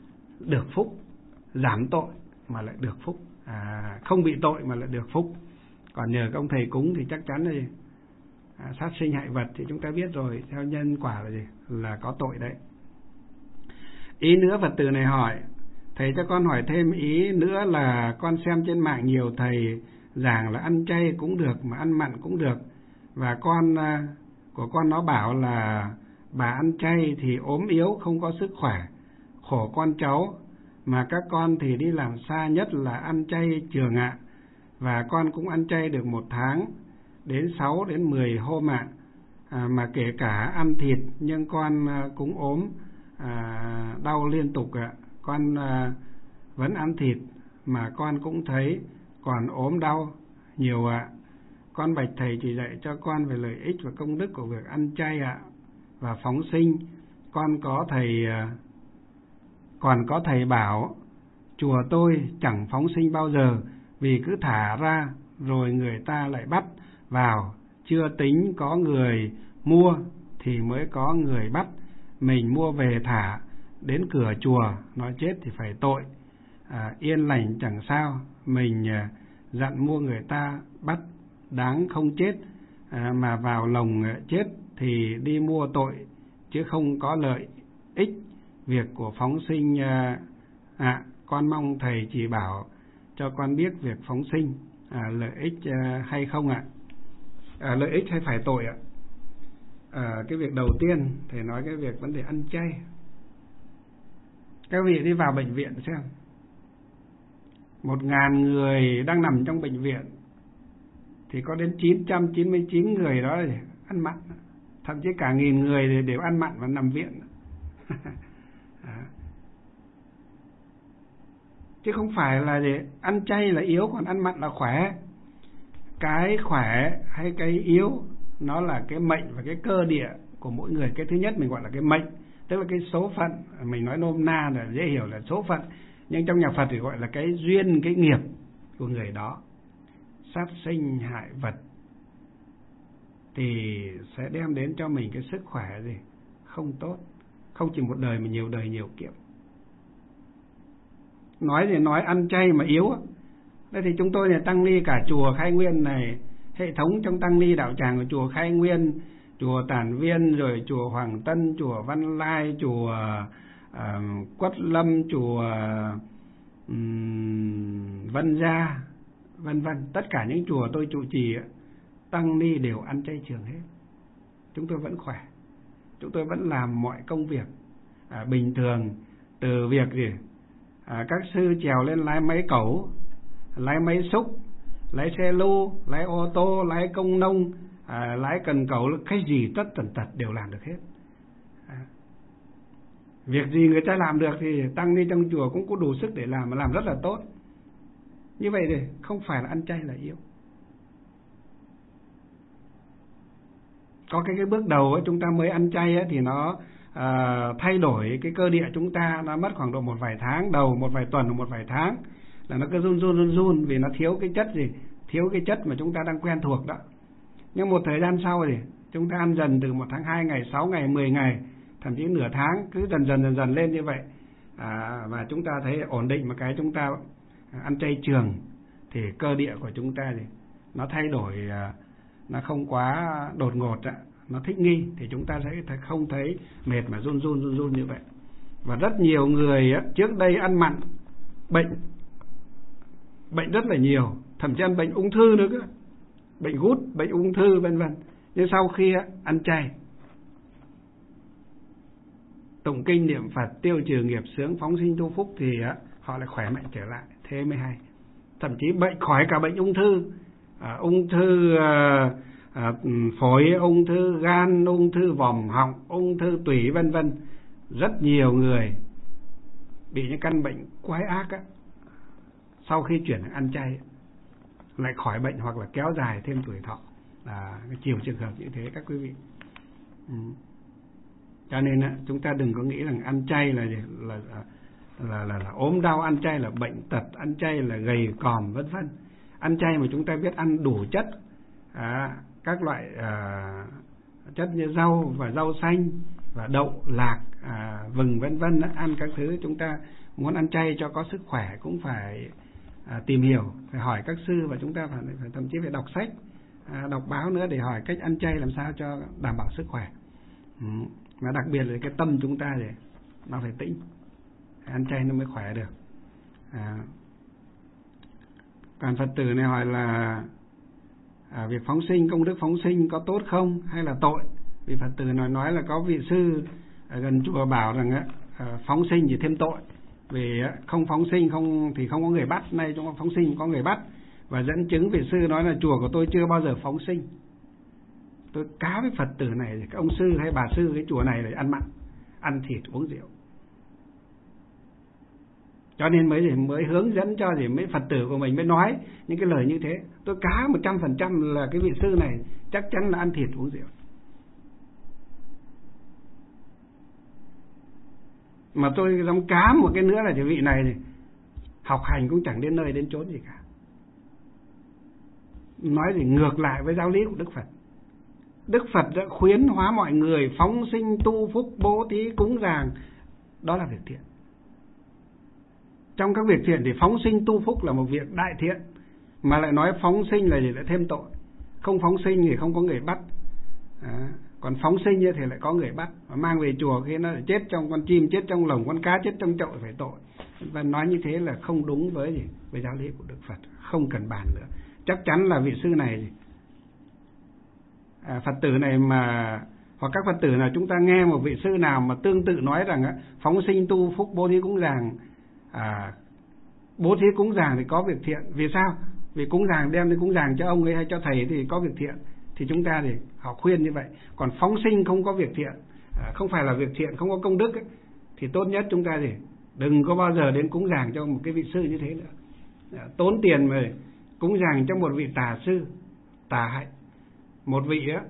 được phúc, giảm tội mà lại được phúc, à, không bị tội mà lại được phúc. Còn nhờ các ông thầy cúng thì chắc chắn là gì? À, sát sinh hại vật thì chúng ta biết rồi, theo nhân quả là gì? Là có tội đấy. Ý nữa Phật tử này hỏi, thầy cho con hỏi thêm ý nữa là con xem trên mạng nhiều thầy giảng là ăn chay cũng được mà ăn mặn cũng được, và con của con nó bảo là bà ăn chay thì ốm yếu không có sức khỏe, khổ con cháu, mà các con thì đi làm xa nhất là ăn chay trường ạ. Và con cũng ăn chay được một tháng đến sáu đến mười hôm ạ. À, mà kể cả ăn thịt nhưng con cũng ốm à, đau liên tục ạ. Con à, vẫn ăn thịt mà con cũng thấy còn ốm đau nhiều ạ. Con bạch thầy chỉ dạy cho con về lợi ích và công đức của việc ăn chay ạ. Và phóng sinh, con có thầy còn có thầy bảo chùa tôi chẳng phóng sinh bao giờ, vì cứ thả ra rồi người ta lại bắt vào, chưa tính có người mua thì mới có người bắt. Mình mua về thả đến cửa chùa, nó chết thì phải tội, à, yên lành chẳng sao. Mình à, dặn mua người ta bắt đáng không chết, à, mà vào lồng chết thì đi mua tội, chứ không có lợi ích việc của phóng sinh. À, à, con mong thầy chỉ bảo cho con biết việc phóng sinh à, lợi ích à, hay không ạ? À, lợi ích hay phải tội ạ? À, cái việc đầu tiên thầy nói cái việc vấn đề ăn chay. Các vị đi vào bệnh viện xem, một ngàn người đang nằm trong bệnh viện thì có đến chín trăm chín mươi chín người đó ăn mặn, thậm chí cả nghìn người đều ăn mặn và nằm viện. À. Chứ không phải là để ăn chay là yếu còn ăn mặn là khỏe. Cái khỏe hay cái yếu nó là cái mệnh và cái cơ địa của mỗi người. Cái thứ nhất mình gọi là cái mệnh, tức là cái số phận, mình nói nôm na là dễ hiểu là số phận, nhưng trong nhà Phật thì gọi là cái duyên, cái nghiệp của người đó. Sát sinh hại vật thì sẽ đem đến cho mình cái sức khỏe gì không tốt, không chỉ một đời mà nhiều đời nhiều kiếp. Nói thì nói ăn chay mà yếu. Đây thì chúng tôi là tăng ni cả chùa Khai Nguyên này, hệ thống trong tăng ni đạo tràng của chùa Khai Nguyên, chùa Tản Viên, rồi chùa Hoàng Tân, chùa Văn Lai, chùa uh, Quất Lâm, chùa um, Vân Gia, vân vân. Tất cả những chùa tôi trụ trì, tăng ni đều ăn chay trường hết. Chúng tôi vẫn khỏe, chúng tôi vẫn làm mọi công việc à, bình thường. Từ việc gì à, các sư trèo lên lái máy cẩu, lái máy xúc, lái xe lu, lái ô tô, lái công nông, à, lái cần cẩu, cái gì tất tần tật đều làm được hết. À, việc gì người ta làm được thì tăng ni trong chùa cũng có đủ sức để làm, mà làm rất là tốt. Như vậy thì không phải là ăn chay là yếu. Có cái, cái bước đầu ấy, chúng ta mới ăn chay ấy, thì nó à, thay đổi cái cơ địa chúng ta, nó mất khoảng độ một vài tháng đầu, một vài tuần, một vài tháng là nó cứ run run run run, vì nó thiếu cái chất gì, thiếu cái chất mà chúng ta đang quen thuộc đó. Nhưng một thời gian sau thì chúng ta ăn dần, từ một tháng, hai ngày, sáu ngày, mười ngày, thậm chí nửa tháng, cứ dần dần dần dần lên như vậy, à, và chúng ta thấy ổn định. Mà cái chúng ta ăn chay trường thì cơ địa của chúng ta thì nó thay đổi, nó không quá đột ngột, nó thích nghi, thì chúng ta sẽ không thấy mệt mà run run run run như vậy. Và rất nhiều người trước đây ăn mặn, bệnh bệnh rất là nhiều, thậm chí ăn bệnh ung thư nữa cơ, bệnh gút, bệnh ung thư vân vân. Nhưng sau khi ăn chay, tụng kinh niệm Phật, tiêu trừ nghiệp chướng, phóng sinh tu phúc, thì họ lại khỏe mạnh trở lại. Thế mới hay. Thậm chí bệnh khỏi cả bệnh ung thư, à, ung thư à, à, phổi, ung thư gan, ung thư vòm họng, ung thư tủy vân vân. Rất nhiều người bị những căn bệnh quái ác á, sau khi chuyển sang ăn chay lại khỏi bệnh hoặc là kéo dài thêm tuổi thọ. Là nhiều trường hợp như thế các quý vị. Ừ. Cho nên á, chúng ta đừng có nghĩ rằng ăn chay là là là, là, là, là ốm đau, ăn chay là bệnh tật, ăn chay là gầy còm vân vân. Ăn chay mà chúng ta biết ăn đủ chất, à, các loại à, chất như rau và rau xanh và đậu, lạc, à, vừng vân vân, ăn các thứ chúng ta muốn ăn chay cho có sức khỏe cũng phải à, tìm hiểu, phải hỏi các sư, và chúng ta phải, phải thậm chí phải đọc sách, à, đọc báo nữa để hỏi cách ăn chay làm sao cho đảm bảo sức khỏe. Ừ. Mà đặc biệt là cái tâm chúng ta thì nó phải tĩnh, ăn chay nó mới khỏe được. À, còn Phật tử này hỏi là à, việc phóng sinh, công đức phóng sinh có tốt không hay là tội? Vì Phật tử nói nói là có vị sư ở gần chùa bảo rằng á, à, phóng sinh thì thêm tội, vì á, không phóng sinh không thì không có người bắt, nay chúng ta phóng sinh có người bắt, và dẫn chứng vị sư nói là chùa của tôi chưa bao giờ phóng sinh. Tôi cá với Phật tử này, các ông sư hay bà sư cái chùa này là ăn mặn, ăn thịt uống rượu, cho nên mới mới hướng dẫn cho gì mấy Phật tử của mình mới nói những cái lời như thế. Tôi cá một trăm phần trăm là cái vị sư này chắc chắn là ăn thịt uống rượu. Mà tôi dám cá một cái nữa là cái vị này, này học hành cũng chẳng đến nơi đến chốn gì cả. Nói thì ngược lại với giáo lý của Đức Phật. Đức Phật đã khuyến hóa mọi người phóng sinh tu phúc bố thí cúng dường, đó là việc thiện. Trong các việc thiện thì phóng sinh tu phúc là một việc đại thiện, mà lại nói phóng sinh là gì, lại thêm tội. Không phóng sinh thì không có người bắt, à, còn phóng sinh như thì lại có người bắt, và mang về chùa khi nó lại chết trong con chim, chết trong lồng, con cá chết trong chậu phải tội. Và nói như thế là không đúng với gì, với giáo lý của Đức Phật, không cần bàn nữa. Chắc chắn là vị sư này, à, Phật tử này mà, hoặc các Phật tử nào chúng ta nghe một vị sư nào mà tương tự nói rằng á, phóng sinh tu phúc bố thí cúng dường, à, bố thí cúng dường thì có việc thiện. Vì sao? Vì cúng dường đem đi cúng dường cho ông ấy hay cho thầy thì có việc thiện, thì chúng ta thì họ khuyên như vậy. Còn phóng sinh không có việc thiện, à, không phải là việc thiện, không có công đức ấy, thì tốt nhất chúng ta thì đừng có bao giờ đến cúng dường cho một cái vị sư như thế nữa. À, tốn tiền mà cúng dường cho một vị tà sư, tà hạnh, một vị á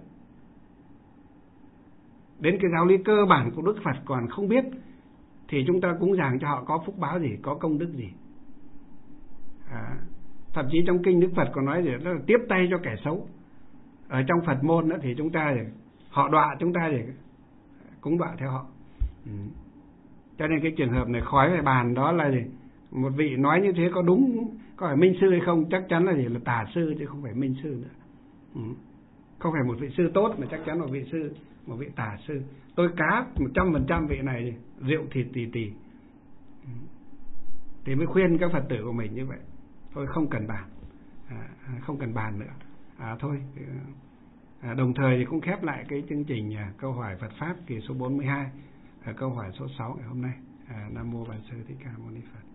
đến cái giáo lý cơ bản của Đức Phật còn không biết, thì chúng ta cúng dường cho họ có phúc báo gì, có công đức gì. À, thậm chí trong kinh Đức Phật còn nói gì đó là tiếp tay cho kẻ xấu. Ở trong Phật môn đó thì chúng ta thì họ đọa chúng ta thì cũng đọa theo họ. Ừ. Cho nên cái trường hợp này khói phải bàn, đó là gì? Một vị nói như thế có đúng, có phải minh sư hay không? Chắc chắn là gì, là tà sư chứ không phải minh sư nữa. Ừ. Không phải một vị sư tốt mà chắc chắn là một vị sư, một vị tà sư. Tôi cá một trăm phần trăm vị này rượu thịt tì tì. Ừ. Thì mới khuyên các Phật tử của mình như vậy. Thôi không cần bàn, à, không cần bàn nữa. À, thôi. À, đồng thời thì cũng khép lại cái chương trình à, câu hỏi Phật Pháp kỳ số bốn mươi hai, à, câu hỏi số sáu ngày hôm nay. À, Nam Mô Bổn Sư Thích Ca Mâu Ni Phật.